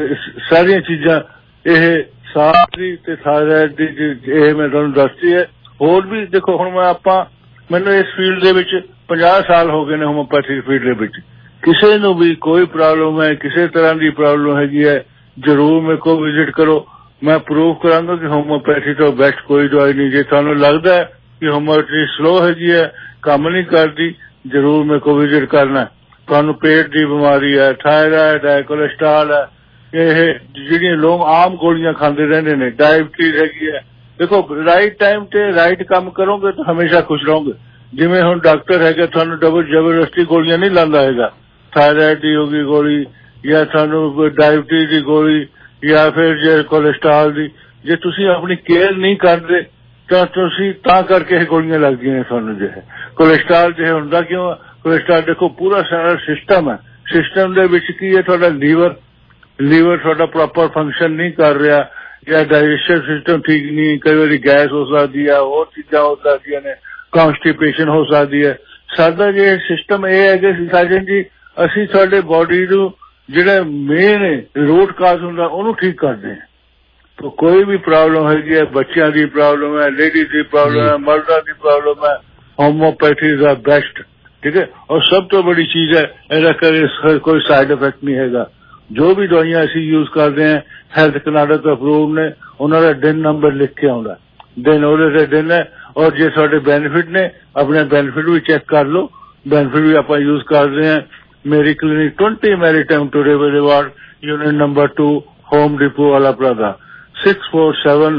ਸਾਰੀਆਂ ਚੀਜ਼ਾਂ ਇਹ ਸਾਹ ਦੀ ਤੇ ਥਾਇਰਾਇਡ ਦੀ ਇਹ ਮੈਂ ਤੁਹਾਨੂੰ ਦੱਸਦੀ ਹੈ। ਹੋਰ ਵੀ ਦੇਖੋ ਹੁਣ ਮੈਂ ਆਪਾਂ ਮੈਨੂੰ ਇਸ ਫੀਲਡ ਦੇ ਵਿੱਚ ਪੰਜਾਹ ਸਾਲ ਹੋ ਗਏ ਨੇ, ਹੋਮੋਪੈਥੀ ਫੀਲਡ ਦੇ ਵਿੱਚ। ਕਿਸੇ ਨੂੰ ਵੀ ਕੋਈ ਪ੍ਰੋਬਲਮ ਹੈ, ਕਿਸੇ ਤਰ੍ਹਾਂ ਦੀ ਪ੍ਰੋਬਲਮ ਹੈਗੀ ਹੈ, ਜ਼ਰੂਰ ਮੇਰੇ ਕੋਲ ਵਿਜ਼ਿਟ ਕਰੋ। ਮੈਂ ਪ੍ਰੂਵ ਕਰਾਂਗਾ ਕਿ ਹੋਮੋਪੈਥੀ ਤੋਂ ਬੈਸਟ ਕੋਈ ਦਵਾਈ ਨਹੀਂ। ਜੇ ਤੁਹਾਨੂੰ ਲੱਗਦਾ ਹੈ ਕਿ ਹੋਮੋਪੈਥੀ ਸਲੋ ਹੈਗੀ ਹੈ, ਕੰਮ ਨਹੀਂ ਕਰਦੀ, ਜ਼ਰੂਰ ਮੇਰੇ ਕੋਲ ਵਿਜ਼ਿਟ ਕਰਨਾ। ਤੁਹਾਨੂੰ ਪੇਟ ਦੀ ਬਿਮਾਰੀ ਹੈ, ਥਾਇਰਾਇਡ ਹੈ, ਕੋਲੇਸਟ੍ਰੋਲ ਹੈ, ਇਹ ਜਿਹੜੀਆਂ ਲੋਕ ਆਮ ਗੋਲੀਆਂ ਖਾਂਦੇ ਰਹਿੰਦੇ ਨੇ, ਡਾਇਬਟੀਜ਼ ਹੈਗੀ ਹੈ। ਦੇਖੋ ਰਾਈਟ ਟਾਈਮ ਤੇ ਰਾਈਟ ਕੰਮ ਕਰੋਗੇ ਤਾਂ ਹਮੇਸ਼ਾ ਖੁਸ਼ ਰਹੋਗੇ। ਜਿਵੇਂ ਹੁਣ ਡਾਕਟਰ ਹੈਗਾ ਤੁਹਾਨੂੰ ਡਬਲ ਜ਼ਬਰਦਸਤੀ ਗੋਲੀਆਂ ਨਹੀਂ ਲਾਉਂਦਾ ਹੈਗਾ, ਥਾਇਰਾਇਡ ਦੀ ਹੋਗੀ ਗੋਲੀ ਜਾਂ ਤੁਹਾਨੂੰ ਡਾਇਬਟੀਜ਼ ਦੀ ਗੋਲੀ ਜਾਂ ਫਿਰ ਜੇ ਕੋਲੇਸਟ੍ਰੋਲ ਦੀ। ਜੇ ਤੁਸੀਂ ਆਪਣੀ ਕੇਅਰ ਨਹੀਂ ਕਰਦੇ ਤਾਂ ਤੁਸੀਂ ਤਾਂ ਕਰਕੇ ਇਹ ਗੋਲੀਆਂ ਲੱਗਦੀਆਂ ਨੇ ਤੁਹਾਨੂੰ। ਜੇ ਕੋਲੇਸਟ੍ਰੋਲ ਜੇ ਹੁੰਦਾ ਕਿਉਂ? ਕੋਲੇਸਟ੍ਰੋਲ ਦੇਖੋ ਪੂਰਾ ਸਾਰਾ ਸਿਸਟਮ ਹੈ। ਸਿਸਟਮ ਦੇ ਵਿੱਚ ਕੀ ਹੈ, ਤੁਹਾਡਾ ਲੀਵਰ ਲੀਵਰ ਤੁਹਾਡਾ ਪ੍ਰੋਪਰ ਫੰਕਸ਼ਨ ਨਹੀਂ ਕਰ ਰਿਹਾ ਜਾਂ ਡਾਈਜੈਸ਼ਨ ਸਿਸਟਮ ਠੀਕ ਨਹੀਂ, ਕਈ ਵਾਰੀ ਗੈਸ ਹੋ ਸਕਦੀ ਹੈ, ਹੋਰ ਚੀਜ਼ਾਂ ਹੋ ਸਕਦੀਆਂ ਨੇ, ਕੌਨਸਟੀਪੇਸ਼ਨ ਹੋ ਸਕਦੀ ਹੈ। ਸਾਡਾ ਜੇ ਸਿਸਟਮ ਇਹ ਹੈ ਕਿ ਸਾਜਨ ਜੀ ਅਸੀਂ ਸਾਡੇ ਬਾਡੀ ਨੂੰ ਜਿਹੜਾ ਮੇਨ ਰੂਟ ਕਾਜ਼ ਹੁੰਦਾ ਉਹਨੂੰ ਠੀਕ ਕਰਦੇ ਹਾਂ। ਤਾਂ ਕੋਈ ਵੀ ਪ੍ਰੋਬਲਮ ਹੈਗੀ ਹੈ, ਬੱਚਿਆਂ ਦੀ ਪ੍ਰੋਬਲਮ ਹੈ, ਲੇਡੀਜ਼ ਦੀ ਪ੍ਰੋਬਲਮ ਹੈ, ਮਰਦਾਂ ਦੀ ਪ੍ਰੋਬਲਮ ਹੈ, ਹੋਮੋਪੈਥੀ ਇਜ਼ ਦਾ ਬੈਸਟ, ਠੀਕ ਹੈ। ਔਰ ਸਭ ਤੋਂ ਬੜੀ ਚੀਜ਼ ਹੈ ਇਹਦਾ ਕਦੇ ਕੋਈ ਸਾਈਡ ਇਫੈਕਟ ਨਹੀਂ ਹੈਗਾ। ਜੋ ਵੀ ਦਵਾਈਆਂ ਅਸੀਂ ਯੂਜ਼ ਕਰਦੇ ਹਾਂ ਹੈਲਥ ਕਨਾਡਾ ਤੋਂ ਅਪਰੂਵਡ ਨੇ, ਉਹਨਾਂ ਦਾ ਦਿਨ ਨੰਬਰ ਲਿਖ ਕੇ ਆਉਂਦਾ, ਦਿਨ ਉਹਦੇ ਤੇ ਦਿਨ ਹੈ। ਔਰ ਜੇ ਤੁਹਾਡੇ ਬੈਨੀਫਿਟ ਨੇ ਆਪਣੇ ਬੈਨੀਫਿਟ ਵੀ ਚੈੱਕ ਕਰ ਲਓ, ਬੈਨੀਫਿਟ ਵੀ ਆਪਾਂ ਯੂਜ਼ ਕਰਦੇ ਹਾਂ। ਮੇਰੀ clinic twenty Maritime today boulevard unit number two Home Depot वाला प्रदा six four seven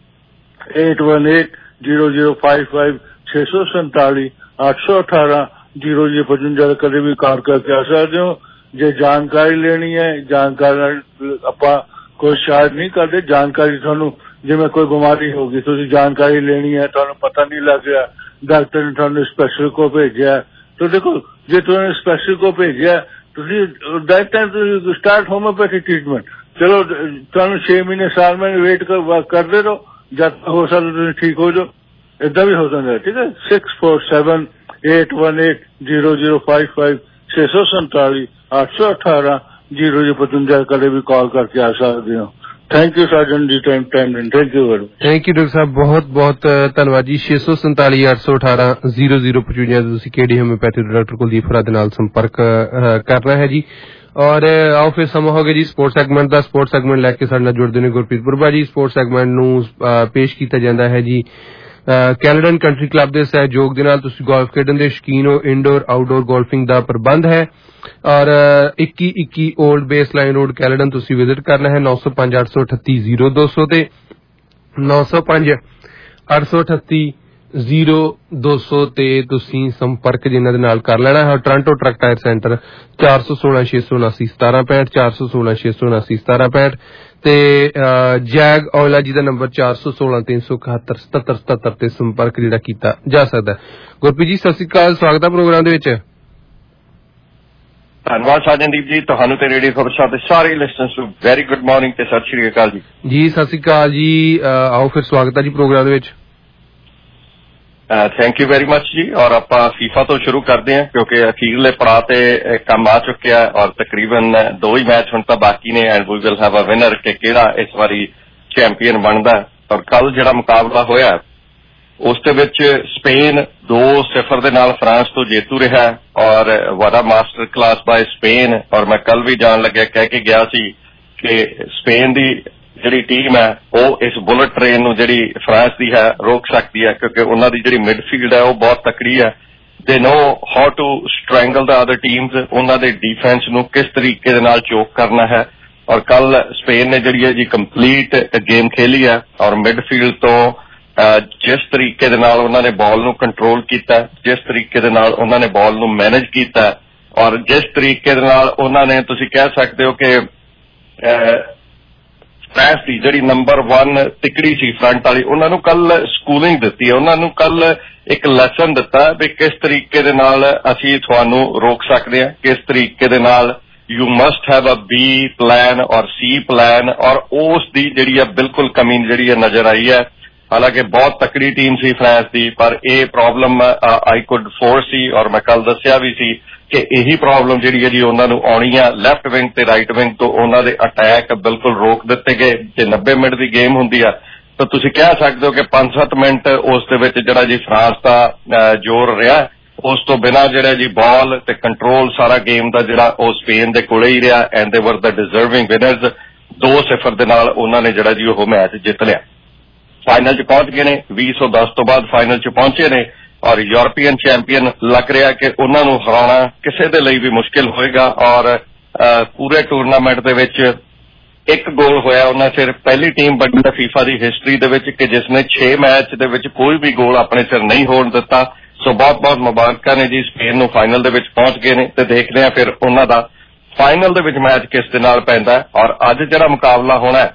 eight one eight zero zero five five छे सौ संताली आठ सौ अठारह जीरो जीरो पचवंजा कदे भी कार करके आ सकते हो। जे जानकारी लेनी है, जानकारी ਆਪਾਂ ਕੋਈ ਸ਼ਾਇਦ ਨਹੀਂ ਕਰਦੇ, ਜਾਣਕਾਰੀ ਤੁਹਾਨੂੰ ਜਿਵੇਂ ਕੋਈ ਬਿਮਾਰੀ ਹੋ ਗਈ ਤੁਸੀਂ ਜਾਣਕਾਰੀ ਲੈਣੀ ਹੈ, ਤੁਹਾਨੂੰ ਪਤਾ ਨਹੀਂ ਲੱਗ ਰਿਹਾ, ਡਾਕਟਰ ਨੇ ਤੁਹਾਨੂੰ ਸਪੈਸ਼ਲ ਕੋ ਭੇਜਿਆ। तो देखो जे तुमने स्पेशल को भेजा तुसी that time to start homeopathy treatment. चलो तुम छे महीने साल महीने वेट कर करते रहो, जब हो सकता तुम ठीक हो जाओ। इदा भी हो सकता है, ठीक है। Six four seven eight one eight zero zero five five छे सौ संताली आठ सौ अठारह जीरो जीरो पचवंजा कदे भी कॉल करके आ सकते हो। Thank you Sajan ji, time time thank you very thank you doctor साहब, बहुत बहुत धन्यवाद जी। छे सौ संताली अठ सौ अठारह जीरो जीरो पचवंजा तुसीं केडी होम्योपैथी डॉक्टर कुलदीप फरा दे नाल संपर्क करना है जी। और आओ फिर समा हो गया जी स्पोर्ट सैगमेंट का। स्पोर्ट सैगमेंट लैके साडे नाल जुड़दे ने गुरप्रीत पुरबा जी। स्पोर्ट सैगमेंट नूं पेश कीता जांदा है जी ਕੈਲਡਨ ਕੰਟਰੀ ਕਲੱਬ ਦੇ ਸਹਿਯੋਗ ਦੇ ਨਾਲ ਤੁਸੀਂ ਗੋਲਫ ਖੇਡਣ ਦੇ ਸ਼ੌਕੀਨ ਹੋ। ਇਨਡੋਰ ਆਊਟਡੋਰ ਗੋਲਫਿੰਗ ਦਾ ਪ੍ਰਬੰਧ ਹੈ ਔਰ ਇੱਕੀ ਇੱਕੀ old base line road Caledon ਤੁਸੀਂ ਵਿਜ਼ਿਟ ਕਰਨਾ ਹੈ। ਨੌ ਸੌ ਪੰਜ ਅੱਠ ਸੌ ਅਠੱਤੀ ਜ਼ੀਰੋ ਦੋ ਸੌ ਤੇ ਨੌ ਸੌ ਪੰਜ ਅੱਠ ਸੌ ਅਠੱਤੀ ਜ਼ੀਰੋ ਦੋ ਸੌ ਤੇ ਤੁਸੀਂ ਸੰਪਰਕ ਜਿਨ੍ਹਾਂ ਦੇ ਨਾਲ ਕਰ ਲੈਣਾ ਹੈ। ਟੋਰਾਂਟੋ ਟਰੱਕ ਟਾਇਰ ਸੈਂਟਰ ਚਾਰ ਸੌ ਸੋਲਾਂ ਛੇ ਸੌ ਉਨਾਸੀ ਸਤਾਰਾਂ ਪੈਂਹਠ ਚਾਰ ਸੌ ਸੋਲਾਂ ਛੇ ਸੌ ਉਨਾਸੀ ਸਤਾਰਾਂ ਪੈਂਹਠ ਤੇ ਜੈਗ ਔਇਲਾ ਜੀ ਦਾ ਨੰਬਰ ਚਾਰ ਸੌ ਸੋਲਾਂ ਤਿੰਨ ਸੌ ਇਕਹੱਤਰ ਸਤੱਤਰ ਸਤੱਤਰ ਤੇ ਸੰਪਰਕ ਜਿਹੜਾ ਕੀਤਾ ਜਾ ਸਕਦਾ। ਗੁਰਪ੍ਰੀਤ ਜੀ ਸਤਿ ਸ੍ਰੀ ਅਕਾਲ, ਸਵਾਗਤ ਹੈ ਪ੍ਰੋਗਰਾਮ ਦੇ ਵਿੱਚ। ਧੰਨਵਾਦ ਸਾਜਨਦੀਪ ਜੀ, ਤੁਹਾਨੂੰ ਤੇ ਰੇਡੀਓ ਖਬਰਸਾਰ ਦੇ ਸਾਰੇ ਲਿਸਨਰਸ ਨੂੰ ਵੈਰੀ ਗੁੱਡ ਮਾਰਨਿੰਗ ਤੇ ਸਤਿ ਸ਼੍ਰੀ ਅਕਾਲ ਜੀ। ਜੀ ਸਤਿ ਸ੍ਰੀ ਅਕਾਲ ਜੀ, ਆਓ ਫਿਰ ਸਵਾਗਤ ਹੈ ਜੀ ਪ੍ਰੋਗਰਾਮ ਦੇ ਵਿੱਚ। ਥੈਂਕ ਯੂ ਵੈਰੀ ਮੱਚ ਜੀ। ਔਰ ਆਪਾਂ ਫੀਫਾ ਤੋਂ ਸ਼ੁਰੂ ਕਰਦੇ ਹਾਂ ਕਿਉਂਕਿ ਅਖੀਰਲੇ ਪੜਾਅ ਤੇ ਕੰਮ ਆ ਚੁੱਕਿਆ ਔਰ ਤਕਰੀਬਨ ਦੋ ਹੀ ਮੈਚ ਹੁਣ ਤਾਂ ਬਾਕੀ ਨੇ and we will have a winner ਕਿ ਕਿਹੜਾ ਇਸ ਵਾਰੀ ਚੈਂਪੀਅਨ ਬਣਦਾ। ਔਰ ਕੱਲ ਜਿਹੜਾ ਮੁਕਾਬਲਾ ਹੋਇਆ ਉਸ ਦੇ ਵਿੱਚ ਸਪੇਨ ਦੋ ਸਿਫਰ ਦੇ ਨਾਲ ਫਰਾਂਸ ਤੋਂ ਜੇਤੂ ਰਿਹਾ ਔਰ ਵਾਡਾ ਮਾਸਟਰ ਕਲਾਸ ਬਾਏ ਸਪੇਨ। ਔਰ ਮੈਂ ਕੱਲ ਵੀ ਜਾਣ ਲੱਗਿਆ ਕਹਿ ਕੇ ਗਿਆ ਸੀ ਕਿ ਸਪੇਨ ਦੀ ਜਿਹੜੀ ਟੀਮ ਹੈ ਉਹ ਇਸ ਬੁਲਟ ਟ੍ਰੇਨ ਨੂੰ ਜਿਹੜੀ ਫਰਾਂਸ ਦੀ ਹੈ ਰੋਕ ਸਕਦੀ ਹੈ ਕਿਉਂਕਿ ਉਹਨਾਂ ਦੀ ਜਿਹੜੀ ਮਿਡਫੀਲਡ ਹੈ ਉਹ ਬਹੁਤ ਤਕੜੀ ਹੈ। They know how to strangle the other teams, ਉਹਨਾਂ ਦੇ ਡਿਫੈਂਸ ਨੂੰ ਕਿਸ ਤਰੀਕੇ ਦੇ ਨਾਲ ਚੋਕ ਕਰਨਾ ਹੈ। ਔਰ ਕੱਲ ਸਪੇਨ ਨੇ ਜਿਹੜੀ ਹੈ ਜੀ ਕੰਪਲੀਟ ਗੇਮ ਖੇਲੀ ਹੈ ਔਰ ਮਿਡਫੀਲਡ ਤੋਂ ਜਿਸ ਤਰੀਕੇ ਦੇ ਨਾਲ ਉਹਨਾਂ ਨੇ ਬਾਲ ਨੂੰ ਕੰਟਰੋਲ ਕੀਤਾ, ਜਿਸ ਤਰੀਕੇ ਦੇ ਨਾਲ ਉਹਨਾਂ ਨੇ ਬਾਲ ਨੂੰ ਮੈਨੇਜ ਕੀਤਾ ਔਰ ਜਿਸ ਤਰੀਕੇ ਦੇ ਨਾਲ ਉਹਨਾਂ ਨੇ ਤੁਸੀਂ ਕਹਿ ਸਕਦੇ ਹੋ ਕਿ ਫਰਾਂਸ ਦੀ ਜਿਹੜੀ ਨੰਬਰ ਵਨ ਤਿਕੜੀ ਸੀ ਫਰੰਟ ਵਾਲੀ, ਉਹਨਾਂ ਨੂੰ ਕੱਲ ਸਕੂਲਿੰਗ ਦਿੱਤੀ ਹੈ, ਉਹਨਾਂ ਨੂੰ ਕੱਲ ਇੱਕ ਲੈਸਨ ਦਿੱਤਾ ਵੀ ਕਿਸ ਤਰੀਕੇ ਦੇ ਨਾਲ ਅਸੀਂ ਤੁਹਾਨੂੰ ਰੋਕ ਸਕਦੇ ਹਾਂ, ਕਿਸ ਤਰੀਕੇ ਦੇ ਨਾਲ you must have a B plan ਔਰ ਸੀ ਪਲਾਨ। ਔਰ ਉਸ ਦੀ ਜਿਹੜੀ ਹੈ ਬਿਲਕੁਲ ਕਮੀ ਜਿਹੜੀ ਹੈ ਨਜ਼ਰ ਆਈ ਹੈ। ਹਾਲਾਂਕਿ ਬਹੁਤ ਤਕੜੀ ਟੀਮ ਸੀ ਫਰਾਂਸ ਦੀ ਪਰ ਇਹ ਪ੍ਰੋਬਲਮ ਆਈ ਕੁਡ ਫੋਰਸ ਸੀ ਔਰ ਮੈਂ ਕੱਲ ਦੱਸਿਆ ਵੀ ਸੀ ਕਿ ਇਹੀ ਪ੍ਰੋਬਲਮ ਜਿਹੜੀ ਹੈ ਜੀ ਉਹਨਾਂ ਨੂੰ ਆਉਣੀ ਆ। ਲੈਫਟ ਵਿੰਗ ਤੇ ਰਾਈਟ ਵਿੰਗ ਤੋਂ ਉਹਨਾਂ ਦੇ ਅਟੈਕ ਬਿਲਕੁਲ ਰੋਕ ਦਿੱਤੇ ਗਏ। ਜੇ ਨੱਬੇ ਮਿੰਟ ਦੀ ਗੇਮ ਹੁੰਦੀ ਆ ਤਾਂ ਤੁਸੀਂ ਕਹਿ ਸਕਦੇ ਹੋ ਕਿ ਪੰਜ ਸੱਤ ਮਿੰਟ ਉਸ ਦੇ ਵਿੱਚ ਜਿਹੜਾ ਜੀ ਫਰਾਂਸ ਦਾ ਜ਼ੋਰ ਰਿਹਾ, ਉਸ ਤੋਂ ਬਿਨਾਂ ਜਿਹੜਾ ਜੀ ਬਾਲ ਤੇ ਕੰਟਰੋਲ ਸਾਰਾ ਗੇਮ ਦਾ ਜਿਹੜਾ ਉਹ ਸਪੇਨ ਦੇ ਕੋਲੇ ਹੀ ਰਿਹਾ ਐਂਡ ਦੇ ਵਰ ਦਾ ਡਿਜ਼ਰਵਿੰਗ ਵਿਨਰਸ। ਦੋ ਸਿਫਰ ਦੇ ਨਾਲ ਉਹਨਾਂ ਨੇ ਜਿਹੜਾ ਜੀ ਉਹ ਮੈਚ ਜਿੱਤ ਲਿਆ, ਫਾਈਨਲ 'ਚ ਪਹੁੰਚ ਗਏ ਨੇ। ਵੀਹ ਸੌ ਦਸ ਤੋਂ ਬਾਅਦ ਫਾਈਨਲ 'ਚ ਪਹੁੰਚੇ ਨੇ ਔਰ ਯੂਰਪੀਅਨ ਚੈਂਪੀਅਨ ਲੱਗ ਰਿਹਾ ਕਿ ਉਹਨਾਂ ਨੂੰ ਹਰਾਉਣਾ ਕਿਸੇ ਦੇ ਲਈ ਵੀ ਮੁਸ਼ਕਿਲ ਹੋਏਗਾ। ਔਰ ਪੂਰੇ ਟੂਰਨਾਮੈਂਟ ਦੇ ਵਿੱਚ ਇੱਕ ਗੋਲ ਹੋਇਆ ਉਹਨਾਂ ਸਿਰ, ਪਹਿਲੀ ਟੀਮ ਬਣੀ ਹੈ ਫੀਫਾ ਦੀ ਹਿਸਟਰੀ ਦੇ ਵਿੱਚ ਕਿ ਜਿਸ ਨੇ ਛੇ ਮੈਚ ਦੇ ਵਿੱਚ ਕੋਈ ਵੀ ਗੋਲ ਆਪਣੇ ਸਿਰ ਨਹੀਂ ਹੋਣ ਦਿੱਤਾ। ਸੋ ਬਹੁਤ ਬਹੁਤ ਮੁਬਾਰਕਾਂ ਨੇ ਜੀ, ਸਪੇਨ ਨੂੰ ਫਾਈਨਲ ਦੇ ਵਿੱਚ ਪਹੁੰਚ ਗਏ ਨੇ ਤੇ ਦੇਖਦੇ ਹਾਂ ਫਿਰ ਉਹਨਾਂ ਦਾ ਫਾਈਨਲ ਦੇ ਵਿੱਚ ਮੈਚ ਕਿਸ ਦੇ ਨਾਲ ਪੈਂਦਾ। ਔਰ ਅੱਜ ਜਿਹੜਾ ਮੁਕਾਬਲਾ ਹੋਣਾ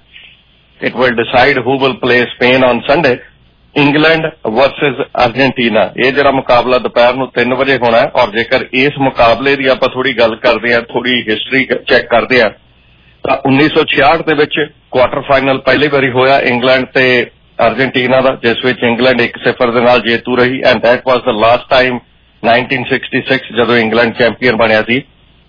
it will decide who will play Spain on Sunday, England versus Argentina। ਇਹ ਜਿਹੜਾ ਮੁਕਾਬਲਾ ਦੁਪਹਿਰ ਨੂੰ ਤਿੰਨ ਵਜੇ ਹੋਣਾ ਹੈ। ਔਰ ਜੇਕਰ ਇਸ ਮੁਕਾਬਲੇ ਦੀ ਆਪਾਂ ਥੋੜੀ ਗੱਲ ਕਰਦੇ ਹਾਂ, ਥੋੜੀ ਹਿਸਟਰੀ ਚੈੱਕ ਕਰਦੇ ਹਾਂ ਤਾਂ ਉੱਨੀ ਸੌ ਛਿਆਹਠ ਦੇ ਵਿੱਚ ਕੁਆਟਰ ਫਾਈਨਲ ਪਹਿਲੀ ਵਾਰੀ ਹੋਇਆ ਇੰਗਲੈਂਡ ਤੇ ਅਰਜਨਟੀਨਾ ਦਾ, ਜਿਸ ਵਿੱਚ ਇੰਗਲੈਂਡ ਇੱਕ ਸਿਫਰ ਦੇ ਨਾਲ ਜੇਤੂ ਰਹੀ and that was the last time nineteen sixty six ਜਦੋਂ ਇੰਗਲੈਂਡ ਚੈਂਪੀਅਨ ਬਣਿਆ ਸੀ।